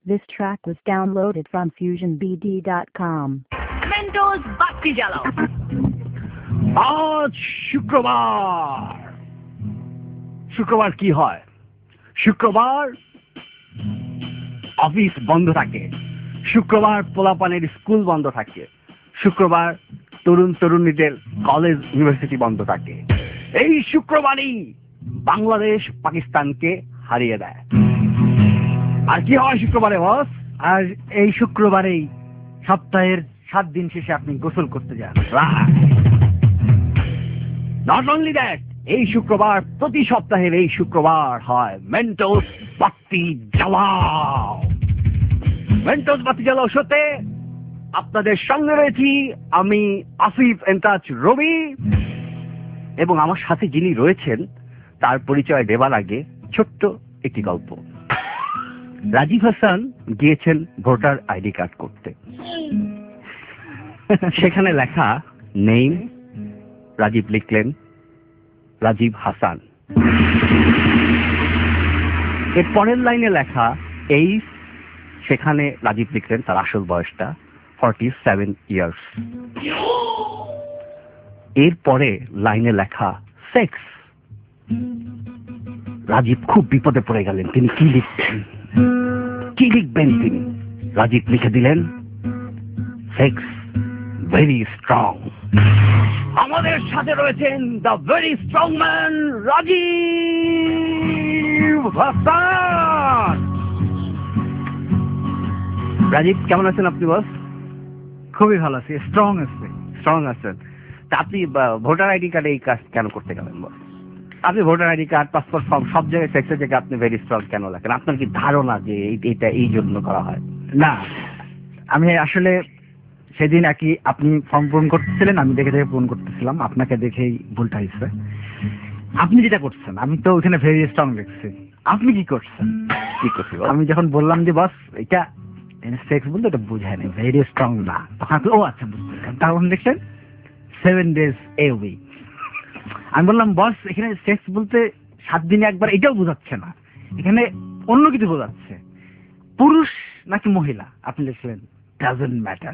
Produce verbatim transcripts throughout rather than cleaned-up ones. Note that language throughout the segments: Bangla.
This track was downloaded from fusion b d dot com. Mentos বাতি জ্বালাও। আজ শুক্রবার। শুক্রবার কি হয়? শুক্রবার অফিস বন্ধ থাকে, শুক্রবার পোলাপানের স্কুল বন্ধ থাকে, শুক্রবার তরুণ তরুণীদের কলেজ ইউনিভার্সিটি বন্ধ থাকে। এই শুক্রবারই বাংলাদেশ পাকিস্তানকে হারিয়ে দেয়। আর কি হয় শুক্রবারে বস? আর এই শুক্রবারেই সপ্তাহের সাত দিন শেষে আপনি গোসল করতে যান। নট অনলি দ্যাট, এই শুক্রবার প্রতি সপ্তাহের এই শুক্রবার হয় মেন্টোস বাতি জ্বালাও। মেন্টোস বাতি জ্বালাও শোতে আপনাদের সঙ্গে রয়েছি আমি আসিফ এন্টাচ রবি, এবং আমার সাথে যিনি রয়েছেন তার পরিচয় দেবার আগে ছোট্ট একটি গল্প। রাজীব হাসান গিয়েছেন ভোটার আইডি কার্ড করতে। সেখানে লেখা নেম রাজীব, লিখলেন রাজীব হাসান। এর পরের লাইনে লেখা এইজ, সেখানে রাজীব লিখলেন তার আসল বয়সটা ফর্টি সেভেন ইয়ার্স। এরপরে লাইনে লেখা সেক্স। রাজীব খুব বিপদে পড়ে গেলেন, তিনি কি লিখবেন কি লিখবেন তিনি রাজীব লিখে দিলেন সেক্স ভেরি স্ট্রং। আমাদের সাথে রয়েছেন the very strong man Rajib Hasan. Rajib কেমন আছেন আপনি বস? খুবই ভালো আছি, স্ট্রং আছে। স্ট্রং আছেন। তা আপনি ভোটার আইডি কার্ডে এই কাজ কেন করতে গেলেন বস? আপনি voter ID card, passport form সব জায়গায় সেক্সের জায়গায় আপনি ভেরি স্ট্রং কেন লেখেন? আপনার কি ধারণা যে এটা এই জন্য করা হয়? না, আমি আসলে সেদিন একই আপনি ফর্ম পূরণ করতেছিলেন, আমি দেখে দেখে পূরণ করতেছিলাম, আপনাকে দেখেই ভুলটা হয়েছে। আপনি যেটা করছেন, আমি তো ওখানে ভেরি স্ট্রং লিখছি, আপনি কি করছেন? কি করছি? আমি যখন বললাম যে বস এটা সেক্স বলতে এটা বুঝায় না, ভেরি স্ট্রং না, তখন আপনি ও আচ্ছা বুঝতে পারলাম। তখন দেখছেন সেভেন ডেজ এ উইক। আমি বললাম বস এখানে সেক্স বলতে সাত দিনে একবার, এটাও বোঝাচ্ছে না, এখানে অন্য কিছু বোঝাচ্ছে, পুরুষ নাকি মহিলা। আপনি লিখলেন ডাজন্ট ম্যাটার।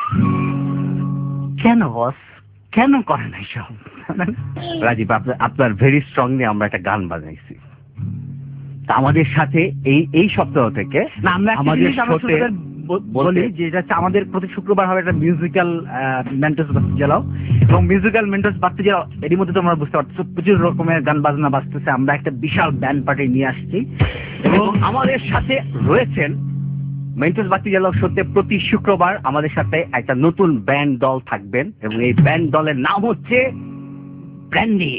কেন বস, কেন করেন এইসব? রাজীব, আপনার ভেরি স্ট্রং নিয়ে আমরা একটা গান বাজাইছি। তা আমাদের সাথে এই এই সপ্তাহ থেকে না, আমরা আমাদের বলি যে এটা হচ্ছে আমাদের প্রতি শুক্রবার হবে একটা মিউজিক্যাল মেন্টোস বাতি জ্বালাও, এবং মিউজিক্যাল মেন্টোস বাতি জ্বালাও এরই মধ্যে তোমরা বুঝতে পারছো প্রচুর রকমের গান বাজনা বাজতেছে। আমরা একটা বিশাল ব্যান্ড পার্টি নিয়ে আসছি, এবং আমাদের সাথে রয়েছেন মেন্টোস বাতি জ্বালাও সত্যি প্রতি শুক্রবার আমাদের সাথে একটা নতুন ব্যান্ড দল থাকবেন, এবং এই ব্যান্ড দলের নাম হচ্ছে ব্র্যান্ডি।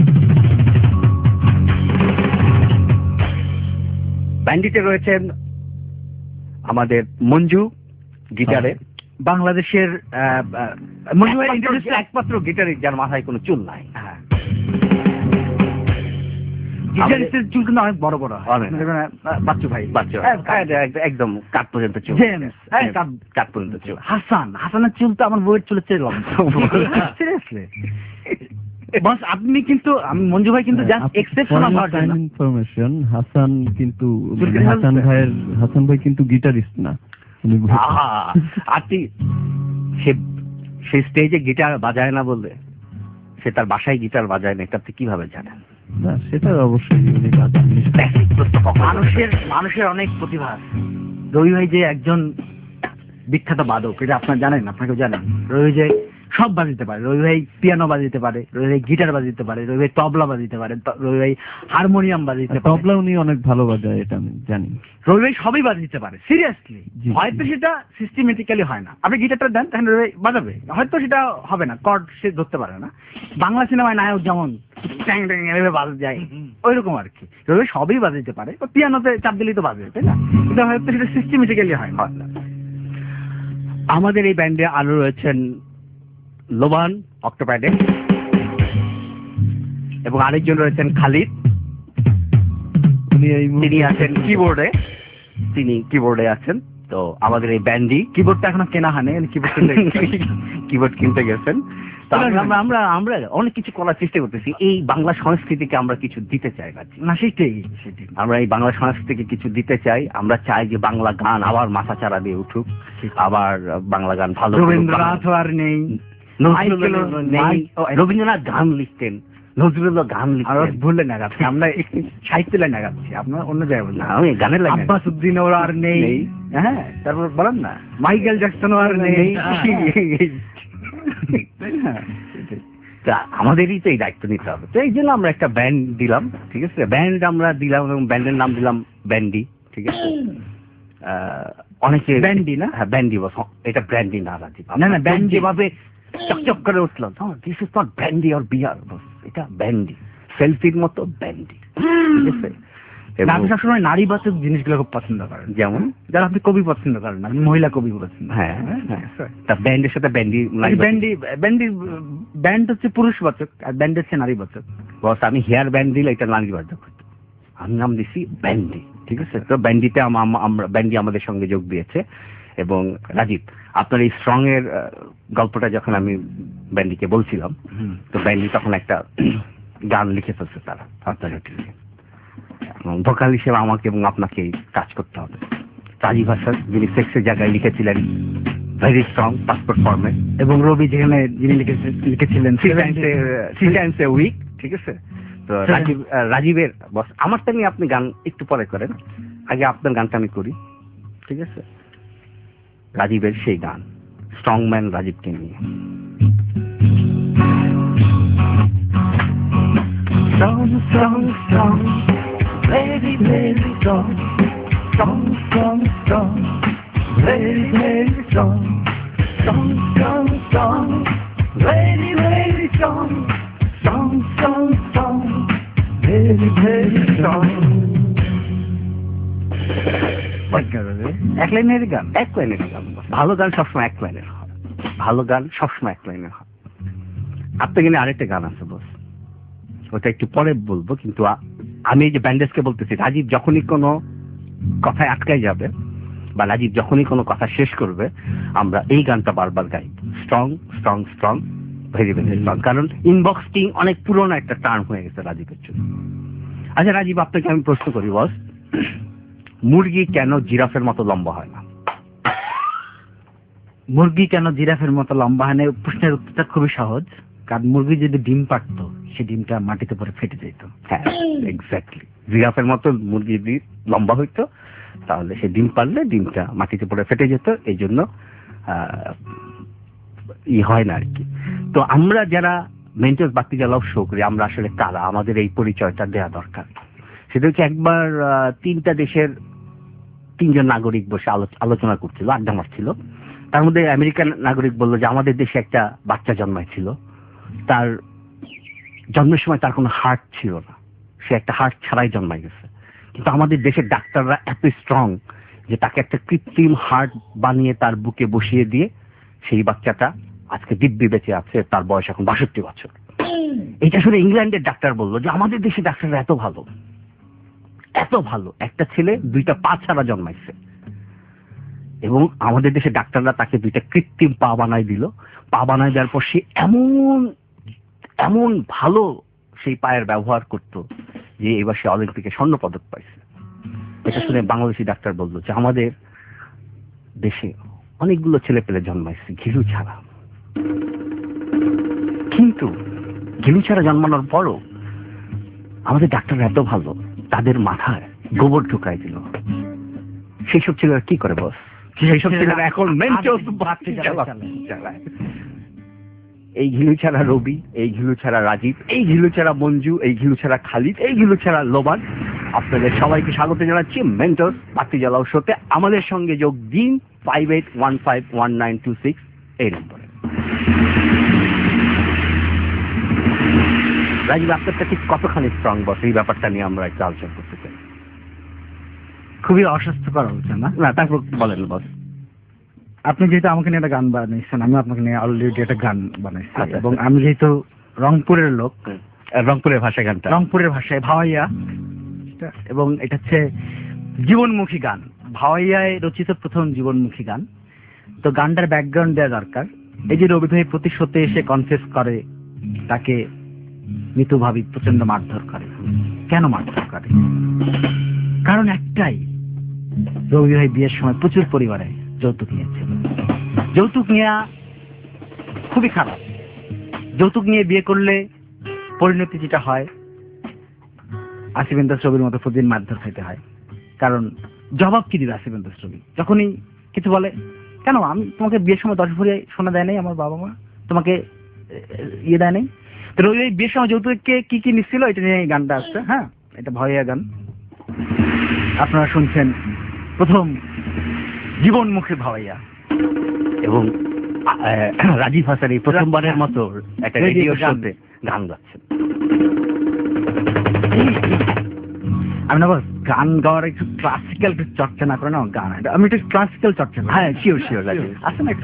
ব্যান্ডিতে রয়েছেন আমাদের মঞ্জু গিটারে, বাংলাদেশের একমাত্র গিটারিস্ট যার মাথায় কোনো চুল নাই। গিটারিস্টের চুল কিন্তু অনেক বড় বড় হয়। বাচ্চু ভাই, বাচ্চু একদম কাঠ পর্যন্ত চুল, কাঠ পর্যন্ত চুল। হাসান, হাসানের চুল তো আমার বউয়ের চুলের চেয়ে লম্বা। সিরিয়াসলি বস, আপনি কিন্তু আমি মঞ্জু ভাই কিন্তু জাস্ট এক্সেপশনাল ইনফরমেশন। হাসান কিন্তু হাসান ভাইয়ের হাসান ভাই কিন্তু গিটারিস্ট না। আপনি সে সেই স্টেজে গিটার বাজায় না বললে, সে তার বাসায় গিটার বাজায় না, এটা আপনি কিভাবে জানেন? না, সেটা অবশ্যই মানুষের মানুষের অনেক প্রতিভা আছে। রবি ভাই যে একজন বিখ্যাত বাদক, এটা আপনারা জানেন, আপনাকে জানেন। রবি ভাই সব বাজিতে পারে, রবি ভাই পিয়ানো বাজিতে পারে, রবি ভাই গিটার বাজিতে পারে, রবি ভাই তবলা বাজিতে পারে, রবি ভাই হারমোনিয়াম বাজিতে পারে। তবলা উনি অনেক ভালো বাজায়, এটা আমি জানি। রবি ভাই সবই বাজিতে পারে, সিরিয়াসলি। হয়তো সেটা সিস্টেমেটিক্যালি হয় না, আপনি গিটারটা দেন তখন রবি ভাই বাজাবে, হয়তো সেটা হবে না, কর্ড সে ধরতে পারে না। বাংলা সিনেমায় নায়ক যেমন ট্যাং ট্যাং এভাবে বাজ যায়, ওই রকম আর কি। রবি ভাই সবই বাজিতে পারে, পিয়ানোতে চাপ দিলেই তো বাজে, তাই না? কিন্তু হয়তো সেটা সিস্টেমেটিক্যালি হয় না। আমাদের এই ব্যান্ডে আরো রয়েছেন লোবান অক্টোপ্যাডে, এবং আরেকজন রয়েছেন খালিদ, তিনি আছেন কিবোর্ডে, তিনি কিবোর্ডে আছেন। তো আমাদের এই ব্যান্ডি, কিবোর্ডটা এখনো কেনা হয়নি, কিবোর্ড কিবোর্ড কিবোর্ড কিনতে গেছেন। তো আমরা আমরা- আমরা আমরা অনেক কিছু করার চেষ্টা করতেছি, এই বাংলা সংস্কৃতিকে আমরা কিছু দিতে চাই কাছে। না সেটাই সেটাই আমরা এই বাংলা সংস্কৃতিকে কিছু দিতে চাই, আমরা চাই যে বাংলা গান আবার মাথা চারা দিয়ে উঠুক, আবার বাংলা গান ভালো করুক। রবীন্দ্রনাথ আর নেই, নজরুল নেই, রবীন্দ্রনাথ গান লিখতেন, নজরুল গান আর লিখতেন। ভুলে না গাচ্ছি আমরা, সাহিত্য লাইন না গাচ্ছি, আপনার অন্য জায়গায় বললাম। না, আমি গানের লাইনে আব্বাস উদ্দিন ওর আর নেই, নেই। হ্যাঁ, তারপর বলেন না মাইকেল জ্যাকসন আর নেই। তাই না? তা আমাদেরই তো এই দায়িত্ব নিতে হবে, তো এই জন্য আমরা একটা ব্যান্ড দিলাম, ঠিক আছে, ব্যান্ড আমরা দিলাম এবং ব্যান্ডের নাম দিলাম ব্যান্ডি, ঠিক আছে। আহ, অনেকে ব্যান্ডি না? হ্যাঁ ব্যান্ডি বস, এটা ব্র্যান্ডি না রাজীব। না, না, ব্যান্ডি। যেভাবে চকচক করে উঠলো, this is not brandy or beer boss, এটা ব্যান্ডি, সেলফির মতো ব্যান্ডি, ঠিক আছে। না, আপনি সবসময় নারীবাচক জিনিসগুলো খুব পছন্দ করেন, যেমন যারা আপনি কবি পছন্দ করেন না, আপনি মহিলা কবি পছন্দ। হ্যাঁ হ্যাঁ, তা ব্যান্ডের সাথে ব্যান্ডি ব্যান্ডি ব্যান্ডি ব্যান্ড হচ্ছে পুরুষবাচক আর ব্যান্ড হচ্ছে নারীবাচক। বস, আমি হেয়ার ব্যান্ড দিলে এটা নারীবাচক হতো, আমি নাম দিছি ব্যান্ডি, ঠিক আছে। তো ব্যান্ডিতে আম- আমরা ব্যান্ডি আমাদের সঙ্গে যোগ দিয়েছে। এবং রাজীব, আপনার এই স্ট্রং এর আহ, গল্পটা যখন আমি ব্যান্ডিকে বলছিলাম, তো ব্যান্ডি তখন একটা গান লিখে ফেলছে তারা আপনার ভোকাল হিসেবে আমাকে এবং আপনাকে কাজ করতে হবে। রাজীব হাসান, যিনি সেক্সের জায়গায় লিখেছিলেন ভেরি স্ট্রং পাসপোর্ট ফর্মে, এবং রবি যেখানে যিনি লিখেছে- লিখেছিলেন থ্রি টাইমস এ উইক, ঠিক আছে। তো রাজীব আহ, রাজীবের বস, আমারটা নিয়ে আপনি গান একটু পরে করেন, আগে আপনার গানটা আমি করি, ঠিক আছে। রাজীবের সেই গান স্ট্রং ম্যান রাজীবকে নিয়ে। Strong, strong, strong, very, very strong, strong, strong, strong, very, very strong, strong, strong, strong, very, very strong, strong, strong, strong, very, very strong. এক লাইনের গান, এক লাইনের গান। ভালো গান সবসময় এক লাইনের হয়, ভালো গান সবসময় এক লাইনের হয়। আপনাকে নিয়ে আরেকটা গান আছে বস, ওটা একটু পরে বলবো, কিন্তু আ- আমি এই যে ব্যান্ডেজকে বলতেছি, রাজীব যখনই কোনো কথায় আটকাই যাবে বা রাজীব যখনই কোনো কথা শেষ করবে, আমরা এই গানটা বারবার গাই, strong strong strong, very very strong. কারণ ইনবক্স কিং অনেক পুরোনো একটা টার্ম হয়ে গেছে রাজীবের জন্য। আচ্ছা রাজীব, আপনাকে আমি প্রশ্ন করি বস, মুরগি কেন জিরাফের মতো লম্বা হয় না? মুরগি কেন জিরাফের মতো লম্বা হয় না? প্রশ্নের উত্তরটা খুবই সহজ, কারণ মুরগি যদি ডিম পারতো সে ডিমটা মাটিতে পরে ফেটে যেত। হ্যাঁ এক্স্যাক্টলি, জিরাফের মতো মুরগি যদি লম্বা হইতো তাহলে সে ডিম পারলে ডিমটা মাটিতে পড়ে ফেটে যেত, এই জন্য আহ, ই হয় না আর কি। তো আমরা যারা মেন্টাস বাতি জ্বালাও শো করি, আমরা আসলে কারা, আমাদের এই পরিচয়টা দেওয়া দরকার। সেটা হচ্ছে একবার আহ, তিনটা দেশের তিনজন নাগরিক বসে আলো- আলোচনা করছিল, আড্ডা মারছিল। তার মধ্যে আমেরিকান নাগরিক বললো যে আমাদের দেশে একটা বাচ্চা জন্মাইছিল, তার জন্মের সময় তার কোনো হার্ট ছিল না, সে একটা হার্ট ছাড়াই জন্মাই গেছে। কিন্তু আমাদের দেশের ডাক্তাররা এত স্ট্রং যে তাকে একটা কৃত্রিম হার্ট বানিয়ে তার বুকে বসিয়ে দিয়ে সেই বাচ্চাটা আজকে দিব্যি বেঁচে আছে, তার বয়স এখন বাষট্টি বছর। এটা শুনে ইংল্যান্ডের ডাক্তার বললো যে আমাদের দেশে ডাক্তাররা এত ভালো, এত ভালো, একটা ছেলে দুইটা পা ছাড়া জন্মাইছে এবং আমাদের দেশে ডাক্তাররা তাকে দুইটা কৃত্রিম পা বানাই দিল। পা বানাই দেওয়ার পর সে এমন এমন ভালো সেই পায়ের ব্যবহার করত যে এবার সে অলিম্পিকে স্বর্ণ পদক পাইছে। এটা শুনে বাংলাদেশি ডাক্তার বলল যে আমাদের দেশে অনেকগুলো ছেলে পেলে জন্মাইছে ঘিলু ছাড়া, কিন্তু ঘিলু ছাড়া জন্মানোর পরও আমাদের ডাক্তাররা এত ভালো, তাদের মাথায় গোবর ঢুকাই দিল। সেই সব ছেলেরা কি করে বস? সেই সব ছেলেরা এখন মেন্টাস বাতি জ্বালায়। এই ঘিলু ছাড়া রবি, এই ঘিলু ছাড়া রাজীব, এই ঘিলু ছাড়া মঞ্জু, এই ঘিলু ছাড়া খালিদ, এই ঘিলু ছাড়া লোবান, আপনাদের সবাইকে স্বাগত জানাচ্ছি মেন্টাস বাতি জ্বালাও শোতে। আমাদের সঙ্গে যোগ দিন five eight one five one nine two six এই নম্বরে। রাজীব, আপনারটা ঠিক কতখানি স্ট্রং বস, এই ব্যাপারটা নিয়ে আমরা একটু আলোচনা করতে চাই। খুবই অস্বাস্থ্যকর হচ্ছে না? না তারপর বলেন বস। আপনি যেহেতু আমাকে নিয়ে একটা গান বানাইছেন, আমি আপনাকে নিয়ে অলরেডি একটা গান বানাইছি, আচ্ছা, এবং আমি যেহেতু রংপুরের লোক, রংপুরের ভাষা গানটা রংপুরের ভাষায় ভাওয়াইয়া, এবং এটা হচ্ছে জীবনমুখী গান, ভাওয়াইয়ায় রচিত প্রথম জীবনমুখী গান। তো গানটার ব্যাকগ্রাউন্ড দেওয়া দরকার। এই যে রবি ভাই প্রতিশোধে এসে কনফেস করে, তাকে মৃত্যু ভাবি প্রচন্ড মারধর করে। কেন মারধর করে? কারণ একটাই, রবি ভাই বিয়ের সময় প্রচুর পরিবারে যৌতুক নিয়েছিল। যৌতুক নেওয়া খুবই খারাপ। যৌতুক নিয়ে বিয়ে করলে পরিণতি যেটা হয়, আসিফ ছবির মতো প্রতিদিন মারধর খাইতে হয়। কারণ জবাব কি দিবে আসিফ ছবি? যখনই কিছু বলে, কেন আমি তোমাকে বিয়ের সময় দশ ভরি সোনা দেয় নাই আমার বাবা মা, তোমাকে ইয়ে দেয় নাই? তো রবি ভাই বিয়ের সময় যৌতুককে কি কি নিচ্ছিল এটা নিয়ে এই গানটা আসছে। হ্যাঁ, এটা ভয়া গান। আপনারা শুনছেন প্রথম জীবনমুখী ভাওয়াইয়া এবং রাজীব হাসান এই প্রথমবারের মতো একটা রেডিও শোতে গান গাচ্ছেন। আমি না বস গান গাওয়ার একটু ক্লাসিক্যাল চর্চা না করে না গান, আমি একটু ক্লাসিক্যাল চর্চা। হ্যাঁ, শিওর শিওর রাজীব আসেন একটু।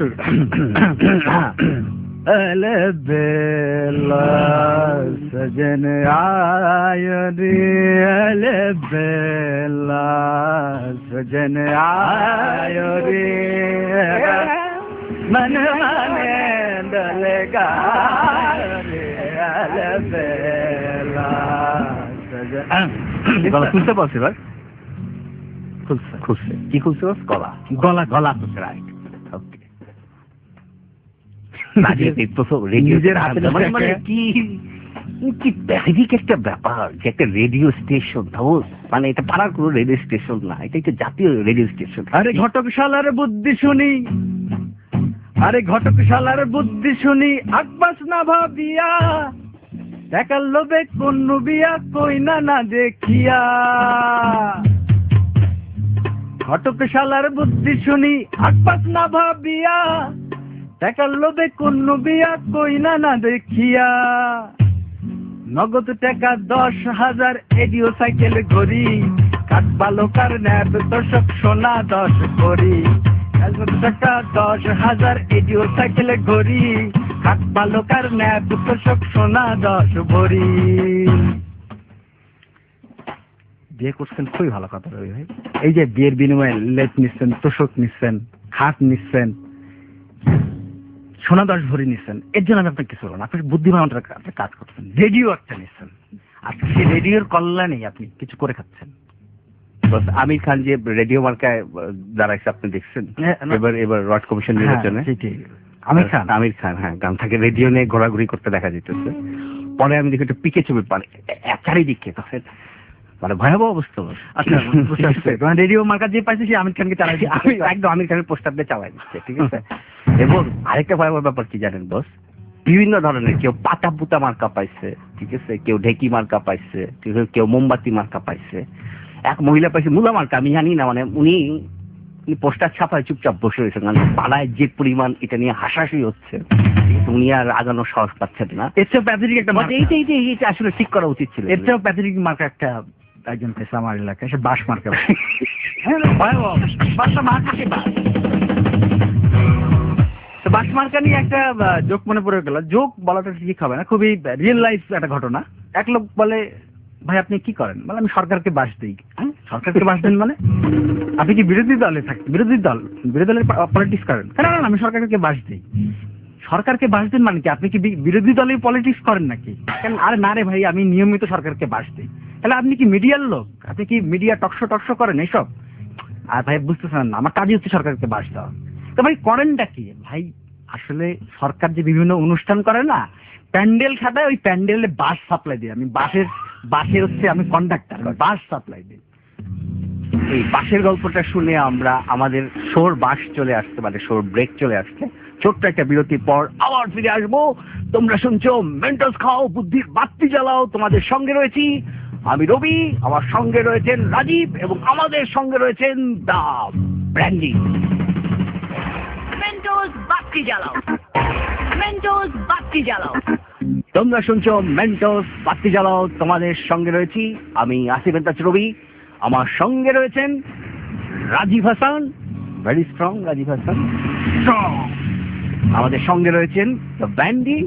বেলা সজন আয় রে, বেলা সজন আয় রে, मन माने डलगा रे बेला सजन। গলা খুলতে পারছি ভাই? খুলছে খুলছে কি খুলছে? গলা গলা গলা খুলছে। Right, okay. নিজের হাতে মানে কি কি বেসিক একটা ব্যাপার যে একটা রেডিও স্টেশন, মানে এটা পাড়ার কোনো রেডিও স্টেশন না, এটা একটা জাতীয় রেডিও স্টেশন। আরে ঘটকশালার বুদ্ধি শুনি, আরে ঘটকশালার বুদ্ধি শুনি, আকবাস না ভাবিয়া দেখার লোভে কোন বিয়া কই না না দেখিয়া। ঘটকশালার বুদ্ধি শুনি, আকবাস না ভাবিয়া দেখার লোভে কোন বিয়া কই না না দেখিয়া। নগদ টাকা দশ হাজার এডিও সাইকেল ঘড়ি, কাঠবালকার ন্যাপ দশক সোনা দশ করি। টাকা দশ হাজার এডিও সাইকেল ঘড়ি, কাঠবালকার ন্যাপ দশক সোনা দশ ভরি। বিয়ে করছেন, খুবই ভালো কথা রবি ভাই। এই যে বিয়ের বিনিময়ে লেপ নিচ্ছেন, তোষক নিচ্ছেন, খাট নিচ্ছেন, সোনা দশ ভরি নিচ্ছেন, এর জন্য আমি আপনার কিছু বলবো না। আপনি বুদ্ধিমান আপনি কাজ করছেন, রেডিও একটা নিচ্ছেন, আর সেই রেডিওর কল্যাণেই আপনি কিছু করে খাচ্ছেন। আমির খান যে রেডিও মার্কায় দাঁড়াইছে আপনি দেখছেন এবার এবার রড কমিশন নির্বাচনে? আমির খান আমির খান হ্যাঁ, গান থাকে রেডিও নিয়ে ঘোরাঘুরি করতে দেখা যেতেছে। পরে আমি দেখি একটা পিকে ছবি পারে চারিদিকে, মানে ভয়াবহ অবস্থা। আচ্ছা, রেডিও মার্কা যে পাইছে সে আমির খানকে চালাই, আমি একদম আমির খানের পোস্টার দিয়ে চালাই দিচ্ছে, ঠিক আছে? এবং আরেকটা ভয়াবহ ব্যাপার কি জানেন বস? বিভিন্ন ধরনের, কেউ পাতা পুতা মার্কা পাইছে, ঠিক আছে, কেউ ঢেকি মার্কা পাইছে, ঠিক আছে, কেউ মোমবাতি মার্কা পাইছে, এক মহিলা পাইছে মুলা মার্কা। আমি জানি না, মানে উনি পোস্টার ছাপায় চুপচাপ বসে রয়েছেন, মানে পাড়ায় যে পরিমাণ এটা নিয়ে হাসাহাসি হচ্ছে, উনি আর আগানোর সাহস পাচ্ছেন না। এর চেয়েও প্যাথেটিক একটা, এইটা এইটা এইটা আসলে ঠিক করা উচিত ছিল। এর চেয়েও প্যাথেটিক মার্কা একটা একজন পেয়েছে আমার এলাকায়, সে বাস মার্কা। বাস মার্কা নিয়ে একটা জোক মনে পড়ে গেল। জোক বলাটা ঠিক হবে না, খুবই রিয়েল লাইফ একটা ঘটনা। এক লোক বলে, ভাই আপনি কি করেন? মানে আমি সরকারকে বাস দিই। হ্যাঁ, সরকারকে বাস দেন মানে? আপনি কি বিরোধী দলে থাকেন? বিরোধী দল বিরোধী দলের পলিটিক্স করেন? না না, আমি সরকারকে বাস দিই। সরকারকে বাস দেন মানে কি? আপনি কি বিরোধী দলের পলিটিক্স করেন নাকি? আরে না রে ভাই, আমি নিয়মিত সরকারকে বাস দিই। তাহলে আপনি কি মিডিয়ার লোক? আপনি কি মিডিয়া টকশো টকশো করেন এইসব? আর ভাই বুঝতেছেন না, আমার কাজই হচ্ছে সরকারকে বাস দেওয়া। তো ভাই করেনটা কি? ভাই আসলে সরকার যে বিভিন্ন অনুষ্ঠান করে না, প্যান্ডেল খাটায়, ওই প্যান্ডেলে বাস সাপ্লাই দিই। আমি বাসের বাসের হচ্ছে আমি কন্ডাক্টর, বাস সাপ্লাই দিই। এই বাসের গল্পটা শুনে আমরা আমাদের শোর বাস চলে আসছে, মানে শোর ব্রেক চলে আসছে। ছোট্ট একটা বিরতির পর আবার ফিরে আসবো। তোমরা শুনছো মেন্টস খাও, বুদ্ধির বাতি জ্বালাও। তোমাদের সঙ্গে রয়েছি আমি রবি, আমার সঙ্গে রয়েছেন রাজীব, এবং আমাদের সঙ্গে রয়েছেন দা ব্র্যান্ডি। মেন্টস বাতি জ্বালাও, মেন্টস বাতি জ্বালাও। তোমরা শুনছো মেন্টস বাতি জ্বালাও। তোমাদের সঙ্গে রয়েছি আমি আসিফ রবি, আমার সঙ্গে রয়েছেন Rajib Hasan, very strong Rajib Hasan, strong. আমাদের সঙ্গে রয়েছেন দ্য ব্যান্ডি।